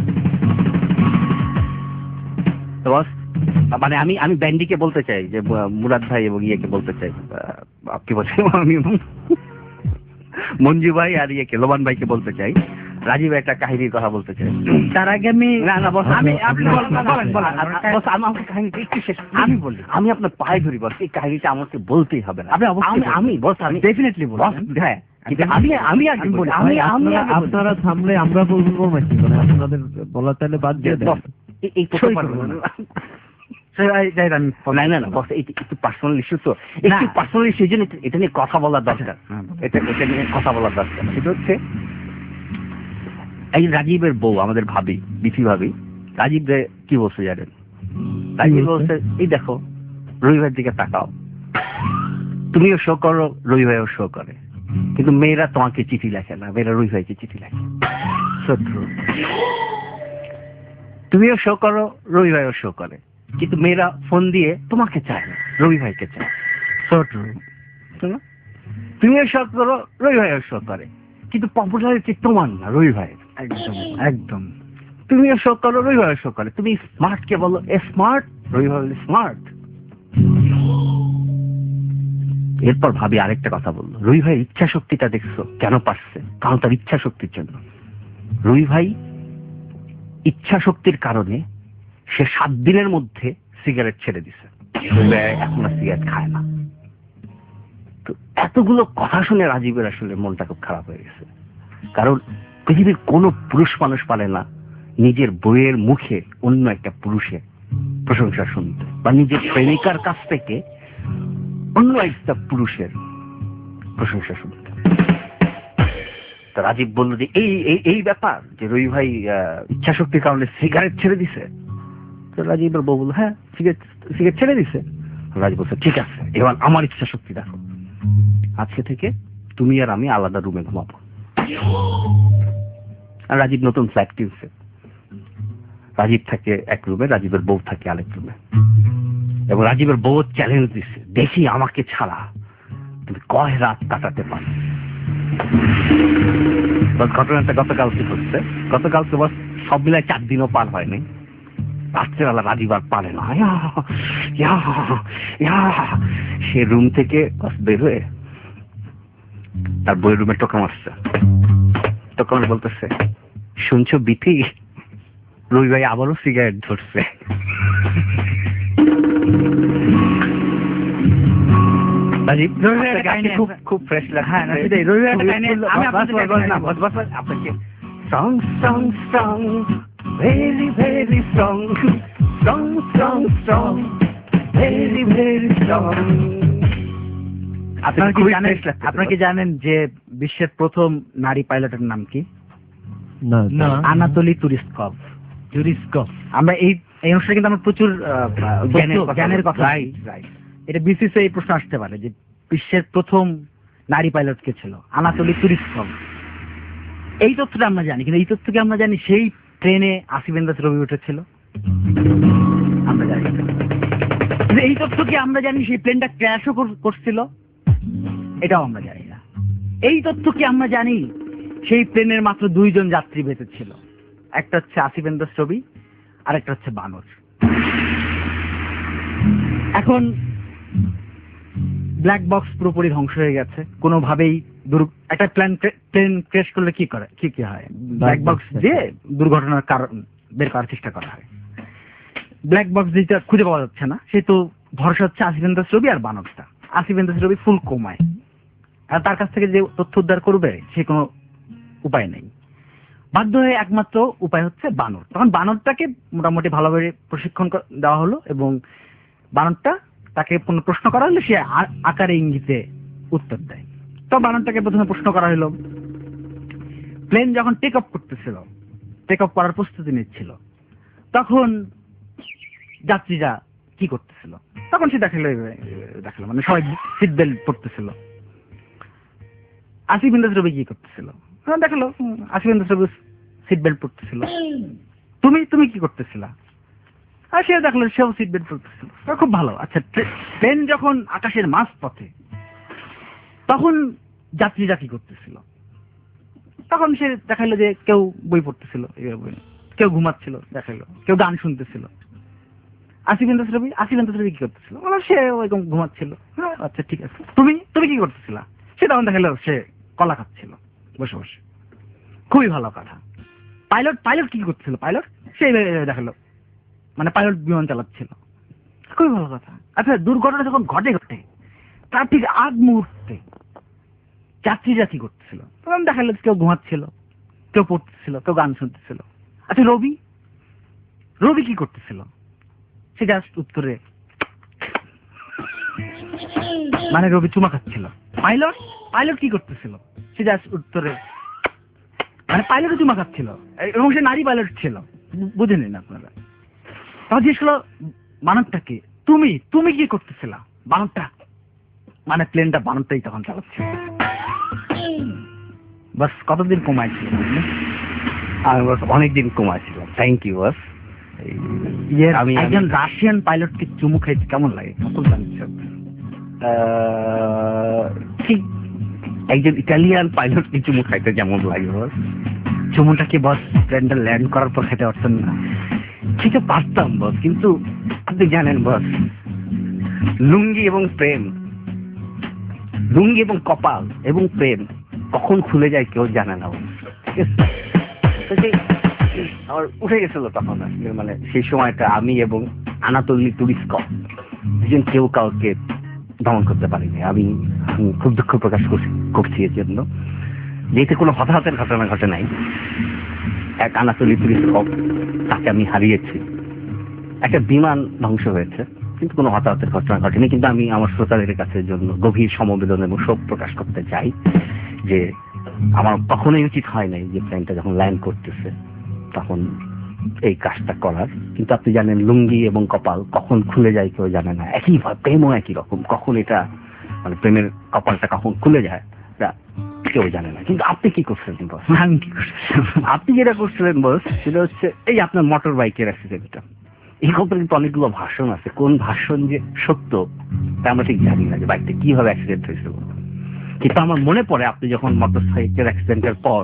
তো বস, মানে আমি আমি ব্যান্ডিকে বলতে চাই যে মুরাদ ভাই এবং ইয়েকে বলতে চাই, কি বলছি আমি মঞ্জু ভাই আর ইয়েকে লোবান ভাইকে বলতে চাই রাজীব একটা কাহিনীর কথা বলতে চাই। তার আগে আমি না না বস, আমি আপনি আপনি বলেন বলেন বলেন বস, আমি আমাকে কাহিনীটা একটু শেষ আমি বলি, আমি আপনার পায়ে ধরি বস, এই কাহিনীটা আমাকে বলতেই হবে না। আপনি অবশ্যই আমি আমি বস, আমি ডেফিনেটলি বস, বলবেন। হ্যাঁ কিন্তু আমি আমি আগে বলি, আমি আমি আগে বলি। আপনারা থামলে আমরা বলবো নাকি, মানে আপনাদের বলা চাইলে বাদ দিয়ে দেন। বস, এই- এই সই প্রথম করবো না। না না না বস, এই- একটু পার্সোনাল ইস্যু তো, একটু না। পার্সোনাল ইস্যু, এই জন্য এটা- এটা নিয়ে কথা বলার দরকার, হ্যাঁ, এটা এটা নিয়ে কথা বলার দরকার। সেটা হচ্ছে এই রাজীবের বউ, আমাদের ভাবি, বিথি ভাবি, রাজীব রে কি বলছে জানেন? রাজীব বলছে, এই দেখো রবি ভাইয়ের দিকে তাকাও, তুমিও শো করো, রবি ভাইও শো করে, কিন্তু মেয়েরা তোমাকে চিঠি লেখে না, মেয়েরা রবি ভাইকে চিঠি লেখে। শত্রু, তুমিও শো করো, রবি ভাইও শো করে, কিন্তু মেয়েরা ফোন দিয়ে তোমাকে চায় না, রবি ভাইকে চায়। শত্রু, তুমিও শো করো, রবি ভাইও শো করে, কিন্তু পপুলারিটি তোমার না, রবি ভাইয়ের। একদম একদম তুমিও শো করো, রবি ভাইও শো করে, তুমি স্মার্ট কে বলো এ স্মার্ট, রবি ভাই স্মার্ট। এরপর ভাবি আরেকটা কথা বললো, রবি ভাইয়ের ইচ্ছা শক্তিটা দেখছো কেন পারছে? কারণ তার ইচ্ছা শক্তির জন্য। রবি ভাই ইচ্ছা শক্তির কারণে সে সাত দিনের মধ্যে সিগারেট ছেড়ে দিছে, রবি ভাই এখন আর সিগারেট খায় না। তো এতগুলো কথা শুনে রাজীবের আসলে মনটা খুব খারাপ হয়ে গেছে, কারণ পৃথিবীর কোনো পুরুষ মানুষ পারে না নিজের বইয়ের মুখে অন্য একটা পুরুষের প্রশংসা শুনতে, বা নিজের প্রেমিকার কাছ থেকে অন্য একটা পুরুষের প্রশংসা শুনতে। তো রাজীব বলল যে এই এই এই ব্যাপার যে রবি ভাই ইচ্ছা শক্তির কারণে সিগারেট ছেড়ে দিছে। তো রাজীবের বউ বলল, হ্যাঁ সিগারেট সিগারেট ছেড়ে দিছে। রাজীব বলছে, ঠিক আছে, এবার আমার ইচ্ছা শক্তি দেখো, আজকে থেকে তুমি আর আমি আলাদা রুমে ঘুমাবো। আর রাজীব নতুন ফ্ল্যাট কিনছে, রাজীব থাকে এক রুমে, রাজীবের বউ থাকে আরেক রুমে, এবং রাজীবের বউ চ্যালেঞ্জ দিচ্ছে, দেখি আমাকে ছাড়া তুমি কয় রাত কাটাতে পারো। ঘটনাটা গতকালকে হচ্ছে, গতকালকে বাস সব মিলায় চার দিনও পার হয়নি। রাত্রেবেলা রাজীব আর পারে না, ইয়া, ইয়া, ইয়া। সে রুম থেকে বাস বের হয়ে তার বইয়ের রুমে টোকা মারছে। টোকা মারে বলতেছে, শুনছো বিথি, রবি ভাই আবারও সিগারেট ধরছে। রাজীব খুব খুব ফ্রেশ লাগে। হ্যাঁ আপনাকে strong strong strong, very very strong, strong strong strong, very very strong. আপনারা কি জানেন, আপনারা কি জানেন যে বিশ্বের প্রথম নারী পাইলটের নাম কি? না না, আনাতোলি তুরিস্কভ। তুরিস্কভ। আমরা এই এই অনুষ্ঠানে কিন্তু আমরা প্রচুর জ্ঞানের কথা, এটা বিসিসে এই প্রশ্ন আসতে পারে যে বিশ্বের প্রথম নারী পাইলট কে ছিল? Anatoly Turiskov. এই তথ্যটা আমরা জানি, কিন্তু এই তথ্যকে আমরা জানি সেই ট্রেনে আসিফ ইন্দাস রবি উঠেছিল, আমরা জানি। কিন্তু এই তথ্য কি আমরা জানি সেই প্লেনটা ক্র্যাশও করছিল? এটাও আমরা জানি না। এই তথ্য কি আমরা জানি সেই প্লেনের মাত্র দুইজন যাত্রী বেঁচে ছিল? একটা হচ্ছে আসিফ ইন্দাস রবি, আর একটা হচ্ছে বানর। এখন ব্ল্যাক বক্স পুরোপুরি ধ্বংস হয়ে গেছে, কোনোভাবেই একটা প্লেন প্লেন ক্র্যাশ করলে কি করে, কি কি হয়? ব্ল্যাক বক্স দিয়ে দুর্ঘটনার কারণ বের করার চেষ্টা করা হয়। ব্ল্যাক বক্স যেটা খুঁজে পাওয়া যাচ্ছে না, সে তো ভরসা হচ্ছে আসিফ ইন্দাস রবি আর বানরটা। আসিফ ইন্দাস রবি ফুল কোমায়, আর তার কাছ থেকে যে তথ্য উদ্ধার করবে সে কোনো উপায় নেই। বাধ্য হয়ে একমাত্র উপায় হচ্ছে বানর। তখন বানরটাকে মোটামুটি ভালোভাবে প্রশিক্ষণ দেওয়া হলো, এবং বানরটা তাকে কোনো প্রশ্ন করা হলে সে আকারে ইঙ্গিতে উত্তর দেয়। তো বানরটাকে প্রথমে প্রশ্ন করা হলো, প্লেন যখন টেক অফ করতেছিল, টেক অফ করার প্রস্তুতি নিচ্ছিল, তখন যাত্রীরা কি করতেছিল? তখন সে দেখালো দেখালো মানে সবাই সিট বেল্ট পড়তেছিল। আসিফ ইন্দাস রবি কি করতেছিল? দেখালো আসিফ ইন্দাস রবি সিট বেল্ট পড়তেছিল। তুমি তুমি কি করতেছিলা? আর সে দেখলো সেও সিট বেল্ট পড়তেছিল। খুব ভালো। আচ্ছা, প্লেন যখন আকাশের মাঝ পথে, তখন যাত্রীরা কি করতেছিল? তখন সে দেখাইলো যে কেউ বই পড়তেছিল, কেউ ঘুমাচ্ছিল, দেখাইলো কেউ গান শুনতেছিল। আসিফ ইন্দাস রবি আসিফ ইন্দাস রবি কি করতেছিল? সে ওইরকম ঘুমাচ্ছিল। আচ্ছা ঠিক আছে, তুমি তুমি কি করতেছিলা? সে তখন দেখাইলো সে কলা খাচ্ছিল বসে বসে। খুবই ভালো কথা। পাইলট পাইলট কি করছিল? পাইলট সেই দেখালো, মানে পাইলট বিমান চালাচ্ছিল, খুবই ভালো কথা। আচ্ছা, দুর্ঘটনা যখন ঘটে ঘটে তার ঠিক আগ মুহূর্তে যাত্রী যাত্রী করতেছিল, তখন দেখালো কেউ ঘুমাচ্ছিল, কেউ পড়তেছিল, কেউ গান শুনতেছিল। আচ্ছা, রবি রবি কি করতেছিল? সে জাস্ট উত্তরে, মানে রবি চুমা খাচ্ছিল। পাইলট পাইলট কি করতেছিল? সে জাস্ট উত্তরে, মানে পাইলটও চুমা খাচ্ছিল, এবং সে নারী পাইলট ছিল। বুঝে নিন আপনারা। তখন জিজ্ঞেস করলো বানরটা কি? তুমি তুমি কি করতেছিল? বানরটা, মানে প্লেনটা বানরটাই তখন চালাচ্ছিল। বাস কতদিন কমাইছিল? আমি বস অনেকদিন কমাইছিলাম। Thank you boss. আমি একজন রাশিয়ান পাইলটকে চুমু খাইতে কেমন লাগে সকল জানছেন? ঠিক একজন ইটালিয়ান পাইলট কি চুমু খাইতে যেমন লাগে বস। চুমুটা কি বস প্লেনটা ল্যান্ড করার পর খেতে পারতেন না? খেতে পারতাম বস, কিন্তু আপনি জানেন বস, লুঙ্গি এবং প্রেম, লুঙ্গি এবং কপাল এবং প্রেম কখন খুলে যায় কেউ জানে না বস। ঠিক আছে, আমার উঠে গেছিল তখন আসলে, মানে সেই সময়টা আমি এবং আনাতোলি তুরিস্কভ দুজন কেউ কাউকে দমন করতে পারিনি। আমি খুব দুঃখ প্রকাশ করছি এর জন্য, যেহেতু কোনো হতাহতের ঘটনা ঘটে নাই। এক আনাতোলি তুরিস্কভ, তাকে আমি হারিয়েছি। একটা বিমান ধ্বংস হয়েছে, কিন্তু কোনো হতাহতের ঘটনা ঘটেনি। কিন্তু আমি আমার শ্রোতাদের কাছে জন্য গভীর সমবেদনা এবং শোক প্রকাশ করতে চাই যে আমার কখনোই উচিত হয় নাই যে প্লেনটা যখন ল্যান্ড করতেছে তখন এই কাজটা করার। কিন্তু আপনি জানেন লুঙ্গি এবং কপাল কখন খুলে যায় কেউ জানে না। একই প্রেমও একই রকম, কখন এটা মানে প্রেমের কপালটা কখন খুলে যায় কেউ জানে না। কিন্তু আপনি কি করছিলেন বস? আমি কি করছিলাম? আপনি যেটা করছিলেন বস সেটা হচ্ছে এই আপনার মোটর বাইকের অ্যাক্সিডেন্টটা। এই ব্যাপারে কিন্তু অনেকগুলো ভাষণ আছে, কোন ভাষণ যে সত্য তা আমরা ঠিক জানি না, যে বাইকটা কিভাবে অ্যাক্সিডেন্ট হয়েছিল। কিন্তু আমার মনে পড়ে আপনি যখন মোটর সাইকেল অ্যাক্সিডেন্টের পর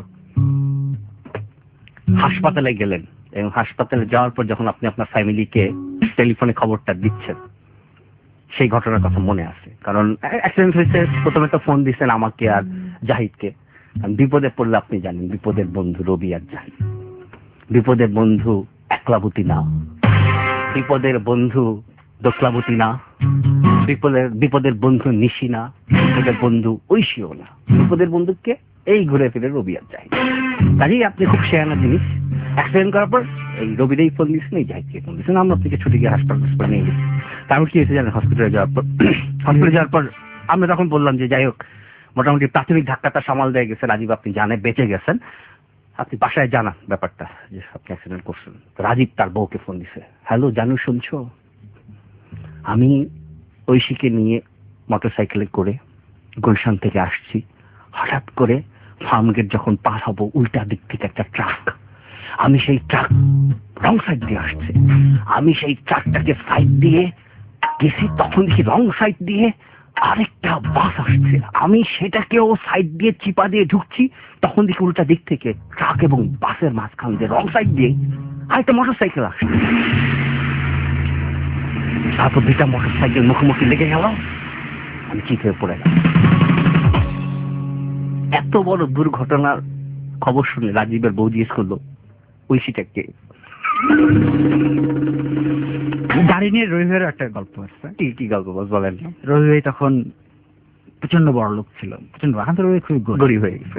হাসপাতালে গেলেন এবং হাসপাতালে যাওয়ার পর যখন আপনি আপনার ফ্যামিলিকে টেলিফোনে খবরটা দিচ্ছেন, সেই ঘটনার কথা মনে আছে। কারণ অ্যাক্সিডেন্ট হয়েছে, প্রথমে তো ফোন দিচ্ছেন আমাকে আর জাহিদকে। বিপদে পড়লে আপনি জানেন বিপদের বন্ধু রবি আর জাহিদ। বিপদের বন্ধু একলাবতী না, বিপদের বন্ধু দোকলাবতী না, বিপদের বিপদের বন্ধু নিশি না, বিপদের বন্ধু ঐশীও না। বিপদের বন্ধুকে এই ঘুরে ফিরে রবি আর জাহিদ। কাজেই আপনি খুব শেয়ানা জিনিস, অ্যাক্সিডেন্ট করার পর এই রবিরেই ফোন দিচ্ছেন, এই জাহিদকে ফোন দিচ্ছেন। আমরা আপনাকে ছুটি গিয়ে হাসপাতাল হাসপাতাল নিয়ে গেছি। তারপর কি হয়েছে জানেন? হসপিটালে যাওয়ার পর হসপিটালে যাওয়ার পর আমরা তখন বললাম যে যাই হোক মোটামুটি প্রাথমিক ধাক্কাটা সামাল দিয়ে গেছে, রাজীব আপনি জানে বেঁচে গেছেন, আপনি বাসায় জানান ব্যাপারটা যে আপনি অ্যাক্সিডেন্ট করছেন। রাজীব তার বউকে ফোন দিছে, হ্যালো জানু শুনছো, আমি ঐশীকে নিয়ে মোটর সাইকেলে করে গুলশান থেকে আসছি, হঠাৎ করে ফার্ম গেট যখন পার হব উল্টা দিক থেকে একটা ট্রাক, আমি সেই ট্রাক রং সাইড দিয়ে আসছে, আমি সেই ট্রাকটাকে সাইড দিয়ে গেছি, তখন দেখি রং সাইড দিয়ে আরেকটা বাস আসছে, আমি সেটাকেও সাইড দিয়ে চিপা দিয়ে ঢুকছি, তখন দেখি উল্টা দিক থেকে ট্রাক এবং বাসের মাঝখান দিয়ে রং সাইড দিয়ে আরেকটা মোটর সাইকেল আসছে। তারপর দুইটা মোটর সাইকেল মুখোমুখি লেগে গেল, আমি চিপে পড়ে গেলাম। এত বড় দুর্ঘটনার খবর শুনে রাজীবের বউ জিজ্ঞেস করলো ঐশীটাকে। গাড়ি নিয়ে রবি ভাইয়ের একটা গল্প আছে। কি কি গল্প বলেন? রবি ভাই তখন প্রচন্ড বড় লোক ছিল, প্রচন্ড, এখন তো রবি খুবই গরিব হয়ে গেছে।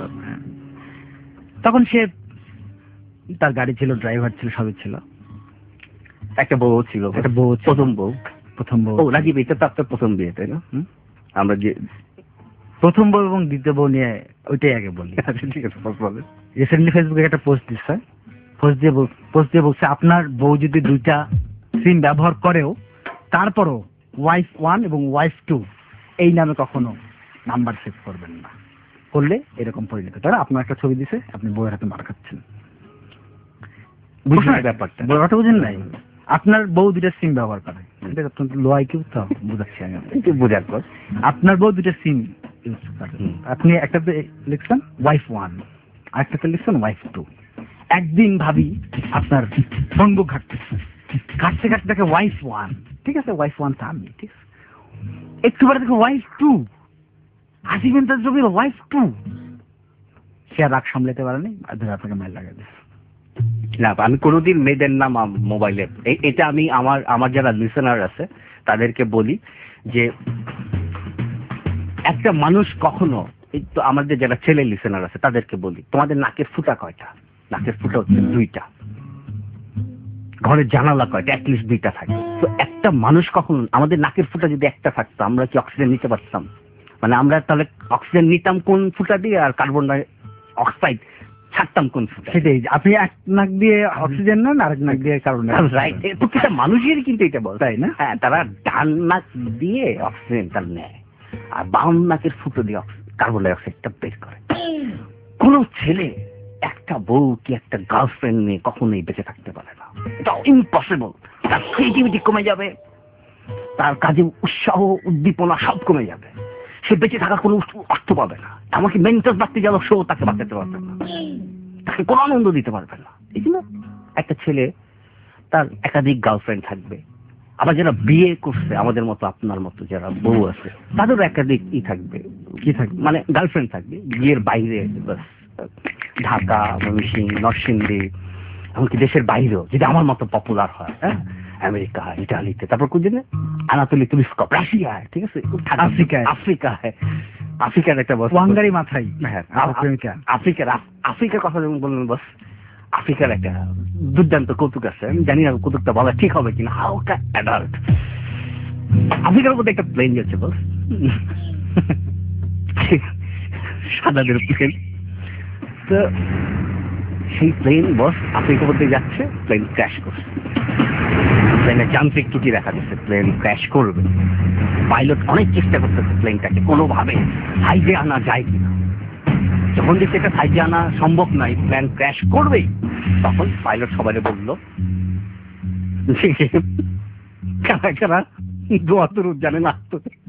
তখন সে তার গাড়ি ছিল, ড্রাইভার ছিল, সবই ছিল, একটা বউ ছিল, একটা বউ, প্রথম বউ। প্রথম বউ। ও রাজীব, এটা তো আপনার প্রথম বিয়ে তাই না? আমরা যে প্রথম বউ এবং দ্বিতীয় বউ নিয়ে ওইটাই আগে বলি। ঠিক আছে বলেন। রিসেন্টলি ফেসবুকে একটা পোস্ট দিচ্ছে, পোস্ট দিয়ে পোস্ট দিয়ে বলছে আপনার বউ যদি দুইটা সিম ব্যবহার করেও তারপরও ওয়াইফ ওয়ান এবং ওয়াইফ টু এই নামে কখনো নাম্বার সেভ করবেন না, করলে এরকম পরিণত। তারা আপনার একটা ছবি দিছে, আপনি বউয়ের হাতে মার খাচ্ছেন, বুঝলেন ব্যাপারটা? ব্যাপারটা বুঝেন নাই? আপনার বউ দুইটা সিম ব্যবহার করে, এটা অত্যন্ত লো আইকিউ, তো বুঝাচ্ছি আমি বোঝার পর। আপনার বউ দুইটা সিম ইউজ করে, আপনি একটাতে লিখছেন ওয়াইফ ওয়ান, আরেকটাতে লিখছেন ওয়াইফ টু। একদিন ভাবি আপনার ফোন বুক ঘাটতেছে, ঘাটতে ঘাটতে দেখে ওয়াইফ ওয়ান, ঠিক আছে, ওয়াইফ ওয়ান তো আমি, ঠিক আছে, একটু পরে দেখে ওয়াইফ টু, হাসি মিন্তাজ রবির ওয়াইফ টু। সে আর রাগ সামলাতে পারেনি, আর ধরে আপনাকে মাইল লাগাই দিচ্ছে। না, আমি কোনোদিন মেয়েদের নাম মোবাইলে, এটা আমি আমার আমার যারা লিসেনার আছে তাদেরকে বলি যে একটা মানুষ কখনো, এই তো আমাদের যারা ছেলে লিসেনার আছে তাদেরকে বলি, তোমাদের নাকের ফুটা কয়টা? নাকের ফুটা হচ্ছে দুইটা। ঘরের জানালা কয়টা? অ্যাটলিস্ট দুইটা থাকে। তো একটা মানুষ কখনো, আমাদের নাকের ফুটা যদি একটা থাকতো, আমরা কি অক্সিজেন নিতে পারতাম? মানে আমরা তাহলে অক্সিজেন নিতাম কোন ফুটা দিয়ে, আর কার্বন ডাই অক্সাইড ছাড়তাম কোন ফুটা? সেটাই, আপনি এক নাক দিয়ে অক্সিজেন নেন, আরেক নাক দিয়ে কার্বন ডাই অক্সাইড। রাইট, প্রত্যেকটা মানুষেরই কিন্তু এটা বল, তাই না? হ্যাঁ, তারা ডান নাক দিয়ে অক্সিজেনটা নেয় আর বাম নাকের ফুটো দিয়ে কার্বন ডাই অক্সাইডটা বের করে। কোন ছেলে একটা বউ কি একটা গার্লফ্রেন্ড নিয়ে কখনোই বেঁচে থাকতে পারে না, এটা ইম্পসিবল। তার ক্রিয়েটিভিটি কমে যাবে, তার কাজে উৎসাহ উদ্দীপনা সব কমে যাবে, সে বেঁচে থাকার কোনো অর্থ পাবে না। এমনকি মেন্টাল বাঁচতে গেল সেও তাকে বাঁচাতে পারবে না, তাকে কোনো আনন্দ দিতে পারবে না। এই জন্য একটা ছেলে তার একাধিক গার্লফ্রেন্ড থাকবে, আবার যারা বিয়ে করছে আমাদের মতো আপনার মতো যারা বউ আছে তাদেরও একাধিক ই থাকবে, কি থাকবে মানে গার্লফ্রেন্ড থাকবে বিয়ের বাইরে, ঢাকা, ময়মনসিংহ, নরসিংদী, এমনকি দেশের বাইরেও যদি আমার মতো পপুলার হয়, হ্যাঁ, আমেরিকা, ইটালিতে, তারপর কোনদিনে আনাতোলি, তুরস্ক, রাশিয়ায়, ঠিক আছে, আফ্রিকায়, আফ্রিকায় আফ্রিকার একটা বস ওয়াঙ্গারি মাথায়, হ্যাঁ, আফ্রিকা আফ্রিকার আফ্রিকার কথা যখন বললেন বস, আফ্রিকার একটা দুর্দান্ত কৌতুক আছে, আমি জানি না কৌতুকটা বলা ঠিক হবে কিনা, হালকা অ্যাডাল্ট। আফ্রিকার মধ্যে একটা প্লেন যাচ্ছে বস, সাদাদের প্লেন। তো সেই প্লেন বস আফ্রিকার মধ্যে যাচ্ছে, প্লেন ক্র্যাশ করছে, প্লেনের যান্ত্রিক ত্রুটি দেখা যাচ্ছে, প্লেন ক্র্যাশ করবে। পাইলট অনেক চেষ্টা করতেছে প্লেনটাকে কোনোভাবে সাইডে আনা যায় কিনা। যখন দেখছে এটা সাইডে আনা সম্ভব নয়, প্লেন ক্র্যাশ করবেই, তখন পাইলট সবাই বললো কারা কারা দোয়া দরুদ জানে না,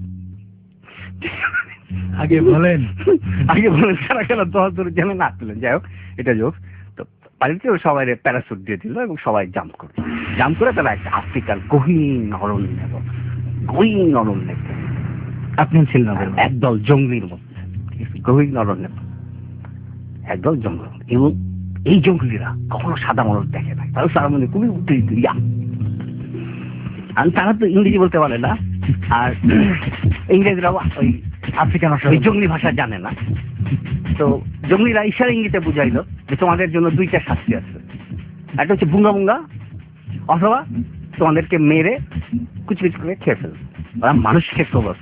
আগে বলেন আগে বলেন কারা কারা দোয়া দরুদ জানে না তুলেন। যাই হোক, এটা যোগ। তো পাইলটকে সবাই প্যারাসুট দিয়ে দিল এবং সবাই জাম্প করে জাম্প করে তারা একটা আফ্রিকার গহীন অরণ্যে, গহীন অরণ্যে, আপনি ছিলেন একদল জঙ্গলির মধ্যে, গহীন অরণ্যে একদল জঙ্গল, এবং এই জঙ্গলিরা কখনো সাদা মানুষ দেখে নাই, তারা সারা মধ্যে খুবই উত্তেজিত, ইয়া, আর তারা তো ইংরেজি বলতে পারে না, আর ইংরেজরাও ওই আফ্রিকান জঙ্গলি ভাষা জানে না। তো জঙ্গলিরা ইশারা ইঙ্গিতে বুঝাইলো যে তোমাদের জন্য দুইটা শাস্তি আছে, একটা হচ্ছে বুঙ্গা বুঙ্গা, অথবা তোমাদেরকে মেরে কুচকুচ করে খেয়ে ফেলবে। ওরা মানুষ খেত বস,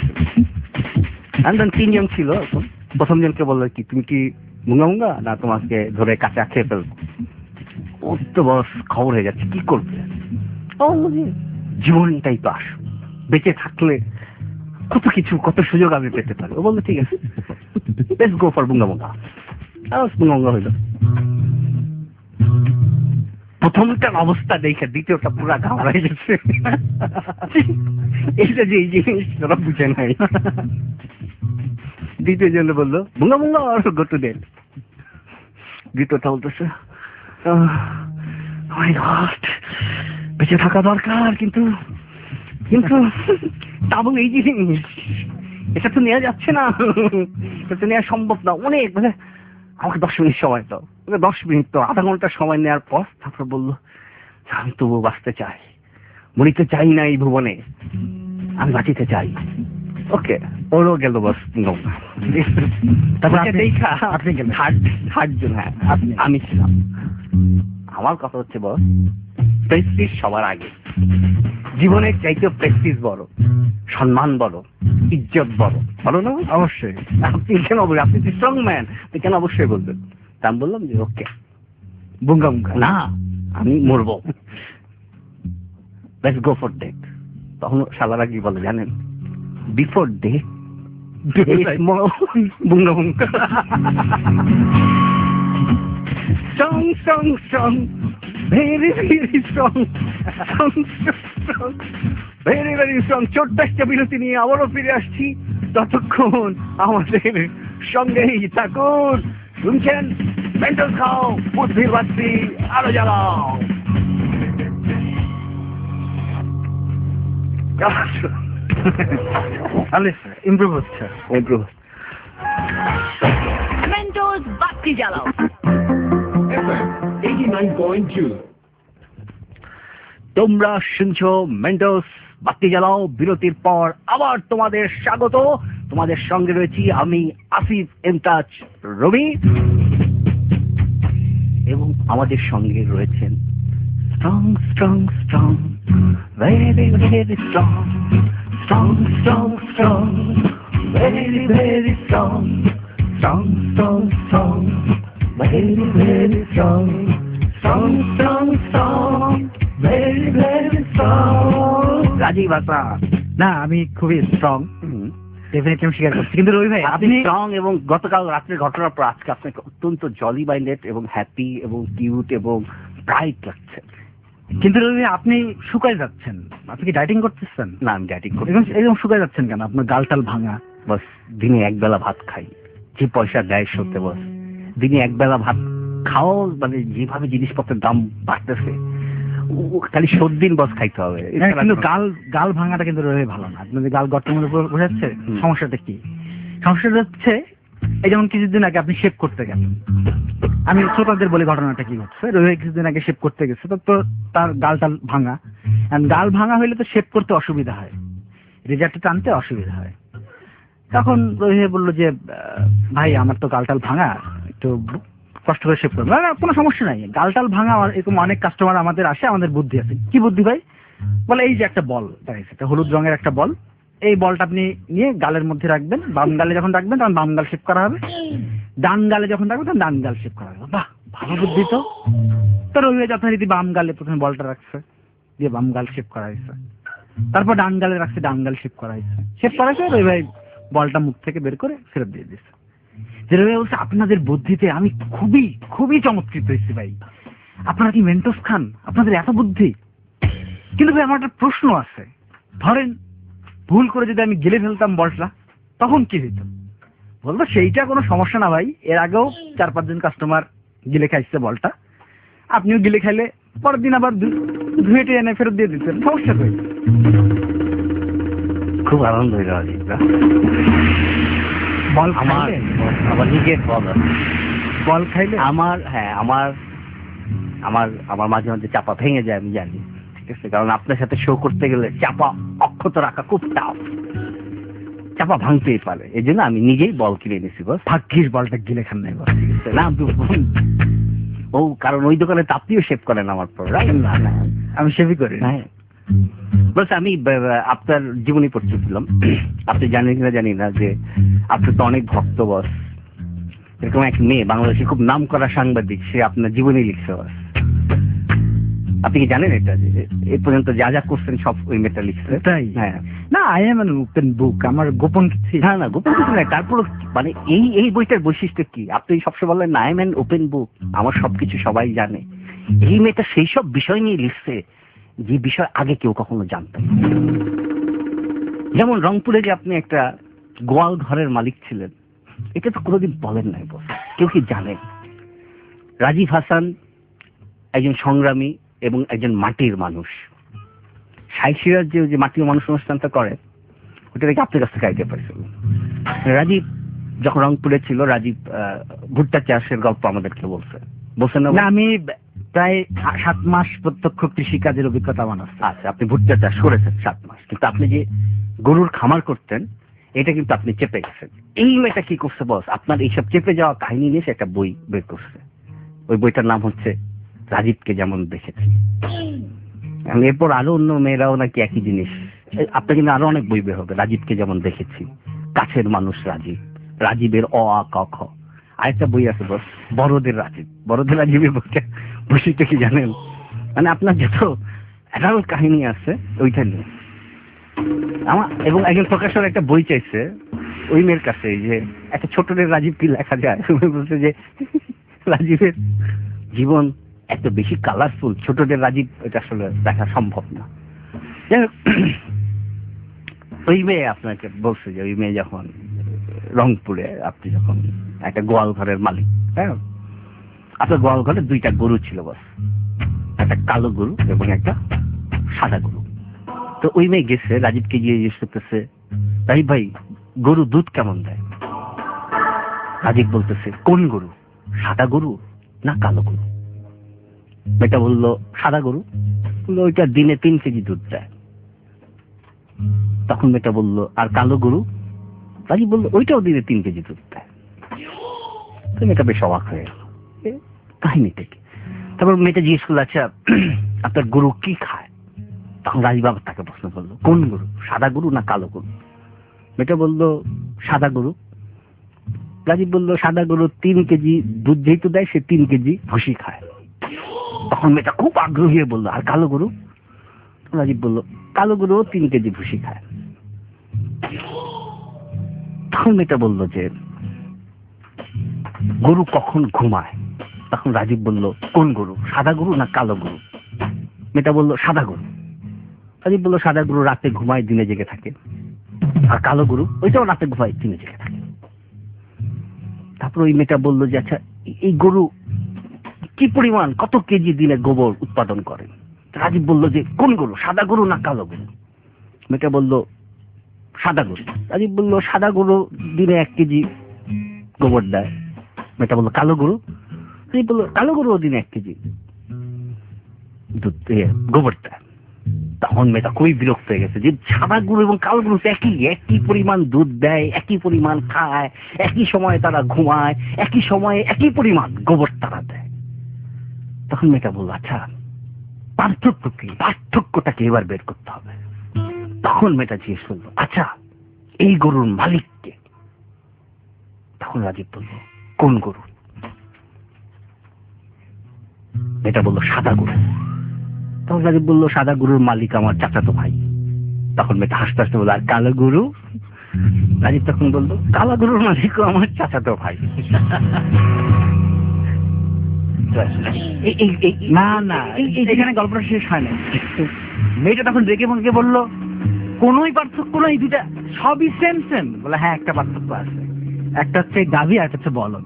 তিনজন ছিল, প্রথম জনকে বললো কি তুমি কি বুঙ্গা বুঙ্গা, না তোমাকে ধরে কাঁচা খেয়ে ফেলবো। ও তো বস খবর হয়ে যাচ্ছে, কি করবে, ও জীবনটাই তো আস, বেঁচে থাকলে কত কিছু, কত সুযোগ আমি পেতে পারি। ও বললো ঠিক আছে, লেটস গো ফর বুঙ্গা বুঙ্গা। বুঙ্গা বুঙ্গা হইল। প্রথমটার অবস্থা দেখে দ্বিতীয়টা পুরা ঘাবড়াই গেছে, এইটা যে এই জিনিস ওরা বুঝে নাই। দ্বিতীয় জন বললো বুঙ্গা বুঙ্গা আর গো টু ডেট। দ্বিতীয়টা বলতেছে বেঁচে থাকা দরকার, কিন্তু কিন্তু তাবু এই জিনিস এটা তো নেওয়া যাচ্ছে না, এটা তো নেওয়া সম্ভব না, অনেক মানে আমাকে দশ মিনিট সময় দাও। দশ মিনিট তো আধা ঘন্টা সময় নেওয়ার পর তারপর বললো আমি তবু বাঁচতে চাই, মরিতে চাই না এই ভুবনে, আমি বাঁচিতে চাই। ওকে, ওরও গেল বস। তারপর দেখা আপনি গেলেন, থার্ড জন, হ্যাঁ আমি ছিলাম। আমার কথা হচ্ছে বস, প্রেস্টিজ সবার আগে, জীবনের চাইতে প্রেস্টিজ বড়, সম্মান বড়, ইজ্জত বড়, বলো না? অবশ্যই। আপনি কেন বলবেন, আপনি তো স্ট্রং ম্যান, আপনি কেন অবশ্যই বলবেন। তা আমি বললাম যে ওকে বুঙ্গা বুঙ্গা, না আমি মরবো, লেটস গো ফর ডেথ। তখন শালারা কি বলে জানেন, before death bunga bunga, strong strong strong, very very strong, very very strong. ছোট্ট একটা বিরতি নিয়ে আবারও ফিরে আসছি, ততক্ষণ আমাদের সঙ্গেই থাকুন। শুনছেন মেন্টাল খাও, বুদ্ধির বাতি আলো জ্বালাও। ইমপ্রুভ হচ্ছে, ইমপ্রুভ। Mentos বাতি জ্বালাও। তোমরা শুনছো মেন্টোস বাতি জ্বালাও। বিরতির পর আবার তোমাদের স্বাগত। তোমাদের সঙ্গে রয়েছি আমি আসিফ ইমতাজ রবি, এবং আমাদের সঙ্গে রয়েছেন strong strong strong very very strong strong strong strong very very strong strong strong strong very very strong strong strong strong very very strong. Rajib Hasan. না, আমি খুবই স্ট্রং, ডেফিনেটলি আমি স্বীকার করছি। কিন্তু রবি ভাই, আপনি আপনি স্ট্রং, এবং গতকাল রাত্রের ঘটনার পর আজকে আপনাকে অত্যন্ত জলি মাইন্ডেড এবং হ্যাপি এবং কিউট এবং ব্রাইট লাগছে। কিন্তু রবি ভাই, আপনি শুকায় যাচ্ছেন। আপনি কি ডাইটিং করতেছেন? না, আমি ডায়েটিং করি। এরকম এরকম শুকায় যাচ্ছেন কেন? আপনার গালটাল ভাঙা। বস দিনে এক বেলা ভাত খাই, যে পয়সা দেয় সত্যি। বস দিনে এক বেলা ভাত খাও, মানে যেভাবে জিনিসপত্রের দাম বাড়তেছে, ও খালি সর্দিন বস খাইতে হবে। হ্যাঁ, কিন্তু গাল গাল ভাঙাটা কিন্তু রবি ভালো না। আপনাদের গাল গর্তের মধ্যে বসে যাচ্ছে। সমস্যাটা কি? সমস্যাটা হচ্ছে, এই যেমন কিছুদিন আগে আপনি শেভ করতে গেলেন। আমি শ্রোতাদের বলি ঘটনাটা কি ঘটছে। রবি কিছুদিন আগে শেভ করতে গেছে, তো তো তার গালটাল ভাঙা। গাল ভাঙা হইলে তো শেভ করতে অসুবিধা হয়, রেজাল্টটা টানতে অসুবিধা হয়। তখন রবি বললো যে, ভাই আমার তো গালটাল ভাঙা, একটু কষ্ট করে শেভ করবো। না, কোনো সমস্যা নাই, গালটাল ভাঙা এরকম অনেক কাস্টমার আমাদের আসে, আমাদের বুদ্ধি আছে। কি বুদ্ধি ভাই? বলে এই যে একটা বল দেখাইছে, একটা হলুদ রঙের একটা বল, এই বলটা আপনি নিয়ে গালের মধ্যে রাখবেন। বাম গালে যখন রাখবেন তখন বাম গাল শেভ করা হবে, ডান গালে যখন রাখবেন তখন ডান গাল শেভ করা হবে। বাহ, ভালো বুদ্ধি তো। তো রবি যথারীতি বাম গালে প্রথমে বলটা রাখছে, দিয়ে বাম গাল শেভ করা হয়েছে। তারপর ডান গালে রাখছে, ডান গাল শেভ করা হয়েছে। শেভ করা হয়েছে, রবি ভাই বলটা মুখ থেকে বের করে ফেরত দিয়ে দিচ্ছে। যে রবি বলছে, আপনাদের বুদ্ধিতে আমি খুবই খুবই চমৎকৃত হয়েছি ভাই। আপনারা কি মেন্টোস খান? আপনাদের এত বুদ্ধি। কিন্তু ভাই আমার একটা প্রশ্ন আছে, ধরেন ভুল করে যদি আমি গিলে ফেলতাম বলটা, তখন কি হইতো? বলবো সেইটা কোনো সমস্যা না ভাই, এর আগেও চার পাঁচজন কাস্টমার গিলে খাইছে বলটা, আপনিও গিলে খাইলে পরের দিন আবার ধুয়ে টেয়ে এনে ফেরত দিয়ে দিতেন, সমস্যা ভাই। খুব আনন্দ হইল রাজীব। বল আমার আমার নিজের বল বল খাইলে আমার, হ্যাঁ আমার আমার আমার মাঝে মাঝে চাপা ভেঙে যায়, আমি জানি, ঠিক আছে? কারণ আপনার সাথে শো করতে গেলে চাপা অক্ষত রাখা খুব টাফ, চাপা ভাঙতেই পারে। এই জন্য আমি নিজেই বল কিনে নিছি। বস ভাগ্যিস বলটা গিলে খান নাই বস। ঠিক আছে না, ও কারণ ওই দোকানে তো আপনিও শেভ করেন আমার পর, রাইট? না না, আমি সেভই করি। হ্যাঁ বস আমি আপনার জীবনী পড়তেছিলাম, আপনি জানেন কিনা জানি না যে আপনি তো অনেক ভক্ত বস। এরকম এক মেয়ে বাংলাদেশে খুব নাম করা সাংবাদিক, সে আপনার জীবনী লিখছে বস। আপনি কি জানেন এটা, যে এই পর্যন্ত যা যা করছেন সব ওই মেয়েটা লিখছে? তাই? হ্যাঁ। না, I am an open book, আমার গোপন কিছু না না, গোপন কিছু নাই। তারপর মানে এই এই বইটার বৈশিষ্ট্য কি, আপনি সবসময় বললেন না I am an open book, আমার সবকিছু সবাই জানে। এই মেয়েটা সেই সব বিষয় নিয়ে লিখছে যে বিষয় আগে কেউ কখনো জানতেন। যেমন রংপুরে যে আপনি একটা গোয়াল ঘরের মালিক ছিলেন, এটা তো কোনোদিন বলেন নাই বস, কেউ কি জানে? রাজীব হাসান একজন সংগ্রামী এবং একজন মাটির মানুষ। শাইখ সিরাজ যে যে মাটির মানুষ অনুষ্ঠানটা করে, ওটা দেখে আপনার কাছ থেকে আইডিয়া পাইছিল। রাজীব যখন রংপুরে ছিল, রাজীব ভুট্টা চাষের গল্প আমাদেরকে বলছে, বলছেন না? আমি প্রায় সাত মাস প্রত্যক্ষ কৃষি কাজের অভিজ্ঞতা আমার আছে। আচ্ছা, আপনি ভুট্টা চাষ করেছেন সাত মাস, কিন্তু আপনি যে গরুর খামার করতেন এটা কিন্তু আপনি চেপে গেছেন। এই মেয়েটা কি করছে বস, আপনার এইসব চেপে যাওয়া কাহিনী নিয়ে সে একটা বই বের করছে। ওই বইটার নাম হচ্ছে রাজীবকে যেমন দেখেছি। এরপর আরো অন্য মেয়েরাও নাকি একই জিনিস। আপনার কিন্তু আরো অনেক বই বের হবে, রাজীবকে যেমন দেখেছি, কাছের মানুষ রাজীব, রাজীবের অ আ ক খ। আরেকটা বই আছে বস, বড়দের রাজীব। বড়দের রাজীবের বইটা বৈশিষ্ট্য কি জানেন? মানে আপনার যত অ্যাডাল্ট কাহিনী আছে ওইটা নিয়ে আমার। এবং একজন প্রকাশক একটা বই চাইছে ওই মেয়ের কাছে, যে একটা ছোটদের রাজীব কি লেখা যায়। বলছে যে রাজীবের জীবন এত বেশি কালারফুল, ছোটদের রাজীব এটা আসলে দেখা সম্ভব না। ওই মেয়ে আপনাকে বলছে যে ওই মেয়ে যখন রংপুরে, আপনি যখন একটা গোয়াল ঘরের মালিক, হ্যাঁ, আপনার গোয়াল ঘরে দুইটা গরু ছিল বস, একটা কালো গরু এবং একটা সাদা গরু। তো ওই মেয়ে গেছে রাজীবকে গিয়ে জিজ্ঞেস করতেছে, রাজীব ভাই গরু দুধ কেমন দেয়? রাজীব বলতেছে কোন গরু? সাদা গরু না কালো গরু? মেয়েটা বললো সাদা গরু। বললো ওইটা দিনে তিন কেজি দুধ দেয়। তখন মেয়েটা বললো আর কালো গরু? রাজীব বললো ওইটাও দিনে তিন কেজি দুধ দেয়। তো মেয়েটা বেশ অবাক হয়ে গেল, কাহিনীটা কি? তারপর মেয়েটা জিজ্ঞেস করলো আচ্ছা আপনার গরু কি খায়? তখন রাজীব আবার তাকে প্রশ্ন করলো কোন গরু, সাদা গরু না কালো গরু? মেয়েটা বললো সাদা গরু। রাজীব বললো সাদা গরু তিন কেজি দুধ যেহেতু দেয় সে তিন কেজি ভুসি খায়। তখন মেয়েটা খুব আগ্রহী হয়ে বললো আর কালো গরু? রাজীব বললো কালো গরু তিন কেজি ভুসি খায়। তখন মেয়েটা বললো যে গরু কখন ঘুমায়? তখন রাজীব বললো কোন গরু, সাদা গরু না কালো গরু? মেয়েটা বললো সাদা গরু। রাজীব বললো সাদা গরু রাতে ঘুমায় দিনে জেগে থাকে, আর কালো গরু ওইটাও রাতে ঘুমায় দিনে জেগে থাকে। তারপর ওই মেয়েটা বললো যে আচ্ছা এই গরু কি পরিমাণ কত কেজি দিনে গোবর উৎপাদন করে? রাজীব বললো যে কোন গরু, সাদা গরু না কালো গরু? মেয়েটা বললো সাদা গরু। রাজীব বললো সাদা গরু দিনে এক কেজি গোবর দেয়। মেয়েটা বললো কালো গরু? রাজীব বললো কালো গরু দিনে এক কেজি দুধ গোবর দেয়। তখন মেয়েটা খুবই বিরক্ত হয়ে গেছে যে সাদা গরু এবং কালো গরু একই একই পরিমাণ দুধ দেয়, একই পরিমাণ খায়, একই সময়ে তারা ঘুমায়, একই সময়ে একই পরিমাণ গোবর তারা দেয়। তখন মেয়েটা বললো আচ্ছা পার্থক্য কি, পার্থক্যটাকে এবার বের করতে হবে। তখন মেয়েটা জিজ্ঞেস করলো আচ্ছা এই গরুর মালিককে? তখন রাজীব বললো কোন গরু? মেয়েটা বললো সাদা গরু। তখন রাজীব বললো সাদা গরুর মালিক আমার চাচাতো ভাই। তখন মেয়েটা হাসতে হাসতে বললো আর কালো গরু? রাজীব তখন বললো কালো গরুর মালিকও আমার চাচাতো ভাই। না না এখানে গল্পটা শেষ হয় না। মেয়েটা তখন রেগে মনকে বললো কোনোই পার্থক্য নয়, দুইটা সবই সেম সেম। বলে হ্যাঁ একটা পার্থক্য আছে, একটা হচ্ছে গাভী আর একটা হচ্ছে বলদ।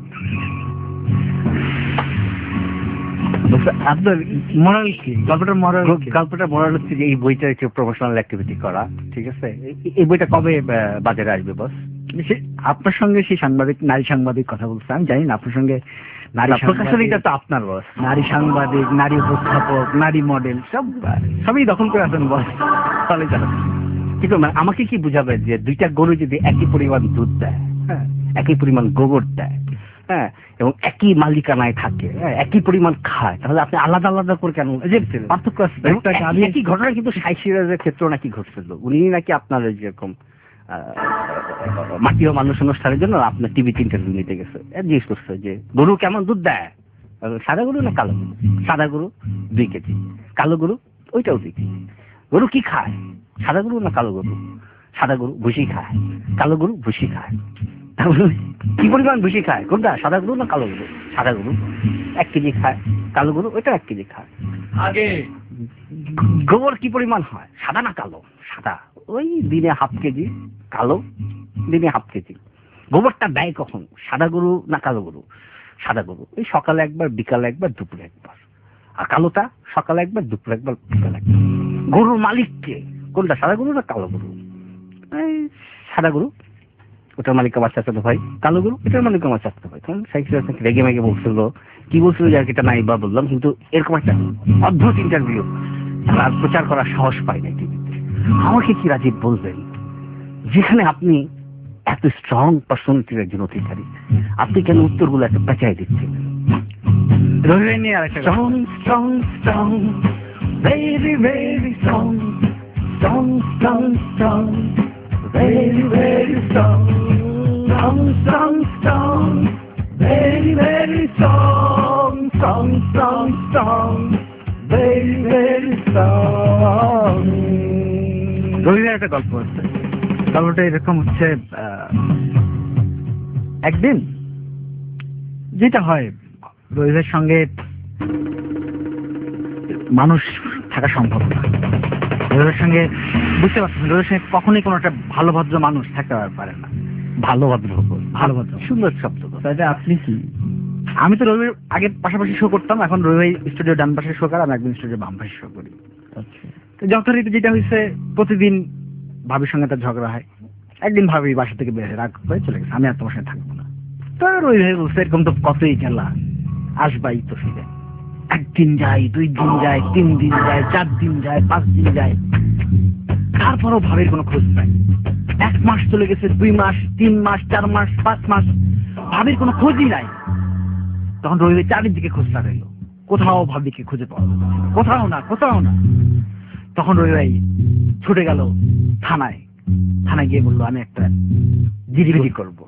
আপনার মরাল কি গল্পটার মরাল? গল্পটা মরাল হচ্ছে যে এই বইটা একটু প্রমোশনাল অ্যাক্টিভিটি করা, ঠিক আছে? এই বইটা কবে বাজারে আসবে বস? আপনার সঙ্গে সেই সাংবাদিক, নারী সাংবাদিক কথা বলছে, আমি জানি না আপনার সঙ্গে নারী প্রকাশনীটা তো আপনার বস। নারী সাংবাদিক, নারী উপস্থাপক, নারী মডেল সব সবই দখল করে আছেন বস। তাহলে জানো কিন্তু আমাকে কি বুঝাবে যে দুইটা গরু যদি একই পরিমাণ দুধ দেয়, হ্যাঁ একই পরিমাণ গোবর দেয়, হ্যাঁ এবং একই মালিকানায় থাকে, হ্যাঁ একই পরিমাণ খায়, তাহলে আপনি আলাদা আলাদা করে কেন? যে পার্থক্য আছে। একই ঘটনা কিন্তু সাই সিরাজের ক্ষেত্রে নাকি ঘটছিল। উনি নাকি আপনার যেরকম মাটি ও মানুষ অনুষ্ঠানের জন্য আপনার টিভিতে ইন্টারভিউ নিতে গেছে, জিজ্ঞেস করছে যে গরু কেমন দুধ দেয়? সাদা গরু না কালো গরু? সাদা গরু দুই কেজি, কালো গরু ওইটাও দুই কেজি। গরু কি খায়? সাদা গরু না কালো গরু? সাদা গরু ভুসি খায়, কালো গরু ভুসি খায়। কি পরিমাণ ভুসি খায় কোনটা, সাদা গরু না কালো গরু? সাদা গরু এক কেজি খায়, কালো গরু ওইটা এক কেজি খায়। আগে গোবর কি পরিমাণ হয়, সাদা না কালো? সাদা, ওই দিনে হাফ কেজি, কালো দিনে হাফ কেজি। গোবরটা দেয় কখন, সাদা গরু না কালো গরু? সাদা গরু, ওই সকালে একবার, বিকালে একবার, দুপুরে একবার। আর কালোটা সকালে একবার, দুপুরে একবার, বিকালে একবার। গরুর মালিককে কোনটা, সাদা গরু না কালো গরু? এই সাদা গরু, ওটার মালিক আমার চাচাতো ভাই। কালো গরু, এটার মালিক আমার চাচাতো ভাই। তখন সাইকেল রেগে মেগে বলছিল, কি বলছিল যে আর কি এটা নাই বা বললাম, কিন্তু এরকম একটা অদ্ভুত ইন্টারভিউ আর প্রচার করার সাহস পাই না টিভিতে। আমাকে কি রাজীব বলবেন যেখানে আপনি এত স্ট্রং পার্সোনালিটির একজন অধিকারী, আপনি কেন উত্তরগুলো এত পেঁচাই দিচ্ছেন? রবি নিয়ে আরেকটা strong strong strong very very strong strong strong strong very very strong strong strong strong very very strong strong strong strong very very strong। রবিবার একটা গল্প হচ্ছে, গল্পটা এরকম হচ্ছে, একদিন যেটা হয় রবিবার সঙ্গে মানুষ থাকা সম্ভব না। রবিবার সঙ্গে বুঝতে পারছেন, রবিবার সঙ্গে কখনোই কোনো একটা ভালো ভদ্র মানুষ থাকতে পারে না। ভালো ভদ্র, ভালো ভদ্র সুন্দর শব্দ। তাহলে আপনি কি? আমি তো রবিবার আগে পাশাপাশি শো করতাম, এখন রবিবার স্টুডিও ডান পাশে শো করি, আমি একদিন স্টুডিও বাম পাশে শো করি। আচ্ছা, তো যথারীতি যেটা হয়েছে, প্রতিদিন ভাবির সঙ্গে তার ঝগড়া হয়। একদিন ভাবি বাসা থেকে বের হয়ে রাগ করে চলে গেছে, আমি আর তোমার সঙ্গে থাকবো না। তোর ওই ভাই বলছে এরকম তো কতই খেলা, আসবাই তো ফিরে। একদিন যায়, দুই দিন যায়, তিন দিন যায়, চার দিন যায়, পাঁচ দিন যায়, তারপরও ভাবির কোনো খোঁজ নাই। এক মাস চলে গেছে, দুই মাস, তিন মাস, চার মাস, পাঁচ মাস, ভাবির কোনো খোঁজই নাই। তখন রবি চারিদিকে খোঁজ লাগাইলো, কোথাও ভাবিকে খুঁজে পাওয়া যাচ্ছে না, কোথাও না, কোথাও না। তখন রবি ভাই ছুটে গেল থানায়। থানায় গিয়ে বললো আমি একটা জিডি করবো।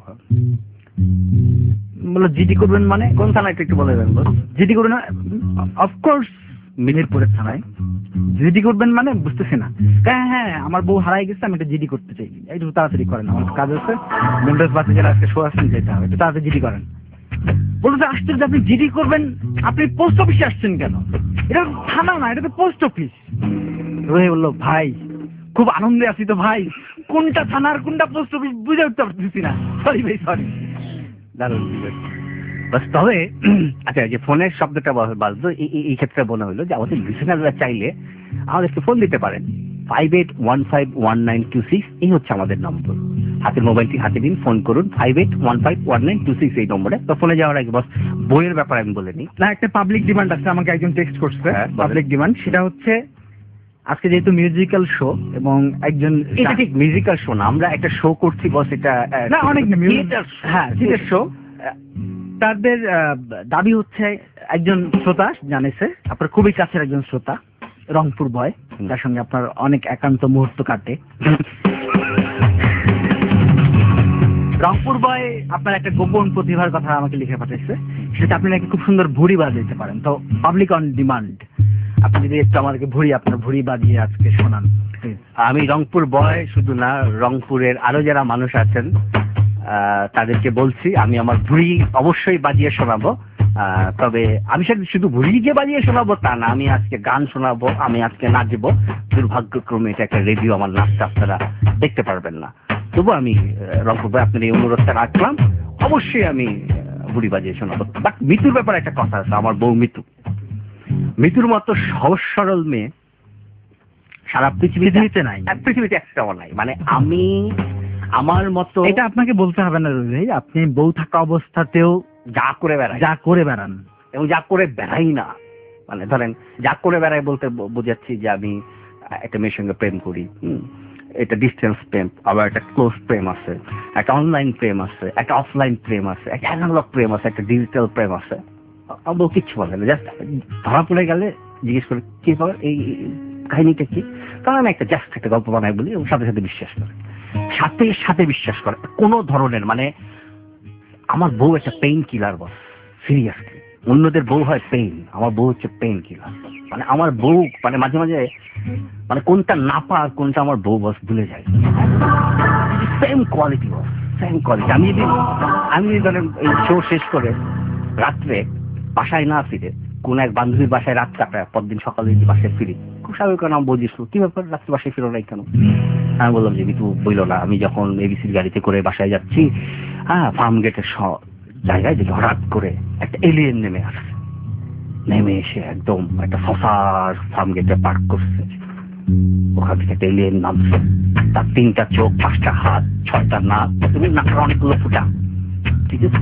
বললো জিডি করবেন মানে কোন থানায় একটু বলে দেন। জিডি করবেন অফকোর্স মিরপুরের থানায়। জিডি করবেন মানে বুঝতেছি না। হ্যাঁ হ্যাঁ আমার বউ হারাই গেছে, আমি একটা জিডি করতে চাই, একটু তাড়াতাড়ি করেন, আমার কাজ আছে, মেন্টাস বাসে যারা আজকে শো আসছেন যেতে হবে, একটু তাড়াতাড়ি জিডি করেন। বলতে আসছেন যে আপনি জিডি করবেন, আপনি পোস্ট অফিসে আসছেন কেন? এটা থানা না, এটা তো পোস্ট অফিস। রোহে বললো ভাই খুব আনন্দে আছি তো ভাই, কোনটা থানার কোনটা পোস্ট অফিস বুঝে উঠতে পারতেছি না, সরি ভাই সরি। দারুণ বাস। তবে আচ্ছা, যে ফোনের শব্দটা বাজলো, এই ক্ষেত্রে মনে হলো যে আমাদের লিসেনাররা চাইলে আমাদেরকে ফোন দিতে পারেন। Five eight one five one nine two six এই হচ্ছে আমাদের নম্বর। হাতের মোবাইলটি হাতে দিন, ফোন করুন five eight one five one nine two six এই নম্বরে। তো ফোনে যাওয়ার আগে বস বইয়ের ব্যাপারে আমি বলে নিই। না, একটা পাবলিক ডিমান্ড আছে, আমাকে একজন টেক্সট করছে পাবলিক ডিমান্ড। সেটা হচ্ছে আজকে যেহেতু মিউজিক্যাল শো এবং একজন, এটা ঠিক মিউজিক্যাল শো না, আমরা একটা শো করছি বস। এটা না অনেক হ্যাঁ থিয়েটার শো। তাদের দাবি হচ্ছে একজন শ্রোতা জানেছে, আপনার খুবই কাছের একজন শ্রোতা, রংপুর বয়, যার সঙ্গে আপনার অনেক একান্ত মুহূর্ত কাটে। রংপুর বয় আপনার একটা গোপন প্রতিভার কথা আমাকে লিখে পাঠাইছে, সেটা আপনি নাকি খুব সুন্দর ভুড়ি বাজাইতে পারেন। তো পাবলিক অন ডিমান্ড, আপনি যদি একটু আমাদেরকে ভুড়ি আপনার ভুড়ি বাজিয়ে আজকে শোনান। আমি রংপুর বয় শুধু না, রংপুরের আরো যারা মানুষ আছেন তাদেরকে বলছি আমি আমার ভুড়ি অবশ্যই বাজিয়ে শোনাবো। তবে আমি সেটা শুধু ভুড়ি যে বাজিয়ে শোনাবো তা না, আমি আজকে গান শোনাবো, আমি আজকে নাচবো। দুর্ভাগ্যক্রমে এটা একটা রেডিও, আমার নাচটা আপনারা দেখতে পারবেন না। তবু আমি রংপুর বয় আপনার এই অনুরোধটা রাখলাম, অবশ্যই আমি ভুড়ি বাজিয়ে শোনাবো। বাট মিতুর ব্যাপারে একটা কথা আছে, আমার বউ মিতু, মিতুর মতো সহজ সরল মেয়ে সারা পৃথিবীতে নাই, পৃথিবীতে একটাও নাই। মানে আমি আমার মতো, এটা আপনাকে বলতে হবে না রবি ভাই, আপনি বউ থাকা অবস্থাতেও যা করে বেড়াই, যা করে বেড়ান এবং যা করে বেড়াই না, মানে ধরেন যা করে বেড়াই বলতে বোঝাচ্ছি যে আমি একটা মেয়ের সঙ্গে প্রেম করি, এটা ডিস্টেন্স প্রেম, আবার একটা ক্লোজ প্রেম আছে, একটা অনলাইন প্রেম আছে, একটা অফলাইন প্রেম আছে, একটা অ্যানালগ প্রেম আছে, একটা ডিজিটাল প্রেম আছে। বউ কিচ্ছু বলে না, জাস্ট ধরা পড়ে গেলে জিজ্ঞেস করে কি বলে এই কাহিনীটা কি, কারণ আমি একটা জাস্ট একটা গল্প বানাই বলি, এবং সাথে সাথে বিশ্বাস করে, সাথে সাথে বিশ্বাস করে কোনো ধরনের। মানে আমার বউ একটা পেইন কিলার বস, সিরিয়াসলি। অন্যদের বউ হয় পেইন, আমার বউ হচ্ছে পেইন কিলার। মানে আমার বউ মানে মাঝে মাঝে মানে কোনটা নাপা আর কোনটা আমার বউ বস ভুলে যায়। Same quality boss, same quality. আমি যদি আমি যদি ধরেন এই শো শেষ করে রাত্রে বাসায় না ফিরে কোন এক বান্ধবীর বাসায় রাত কাটায়, পরদিন সকালে যদি বাসায় ফিরি, খুব স্বাভাবিক নাম বুঝিস কি ব্যাপার রাত্রে বাসায় ফিরো নাই কেন? আমি বললাম যে কিন্তু বইলো না, আমি যখন এবিসির গাড়িতে করে বাসায় যাচ্ছি, হ্যাঁ ফার্ম গেটের জায়গায় যে হঠাৎ করে একটা এলিয়েন নেমে আসছে, নেমে এসে একদম একটা ফসার ফার্ম গেটে পার্ক করছে। ওখান থেকে একটা এলিয়েন নামছে, তার তিনটা চোখ, পাঁচটা হাত, ছয়টা নাক, তুমি নাকের অনেকগুলো ফুটা, ঠিক আছে?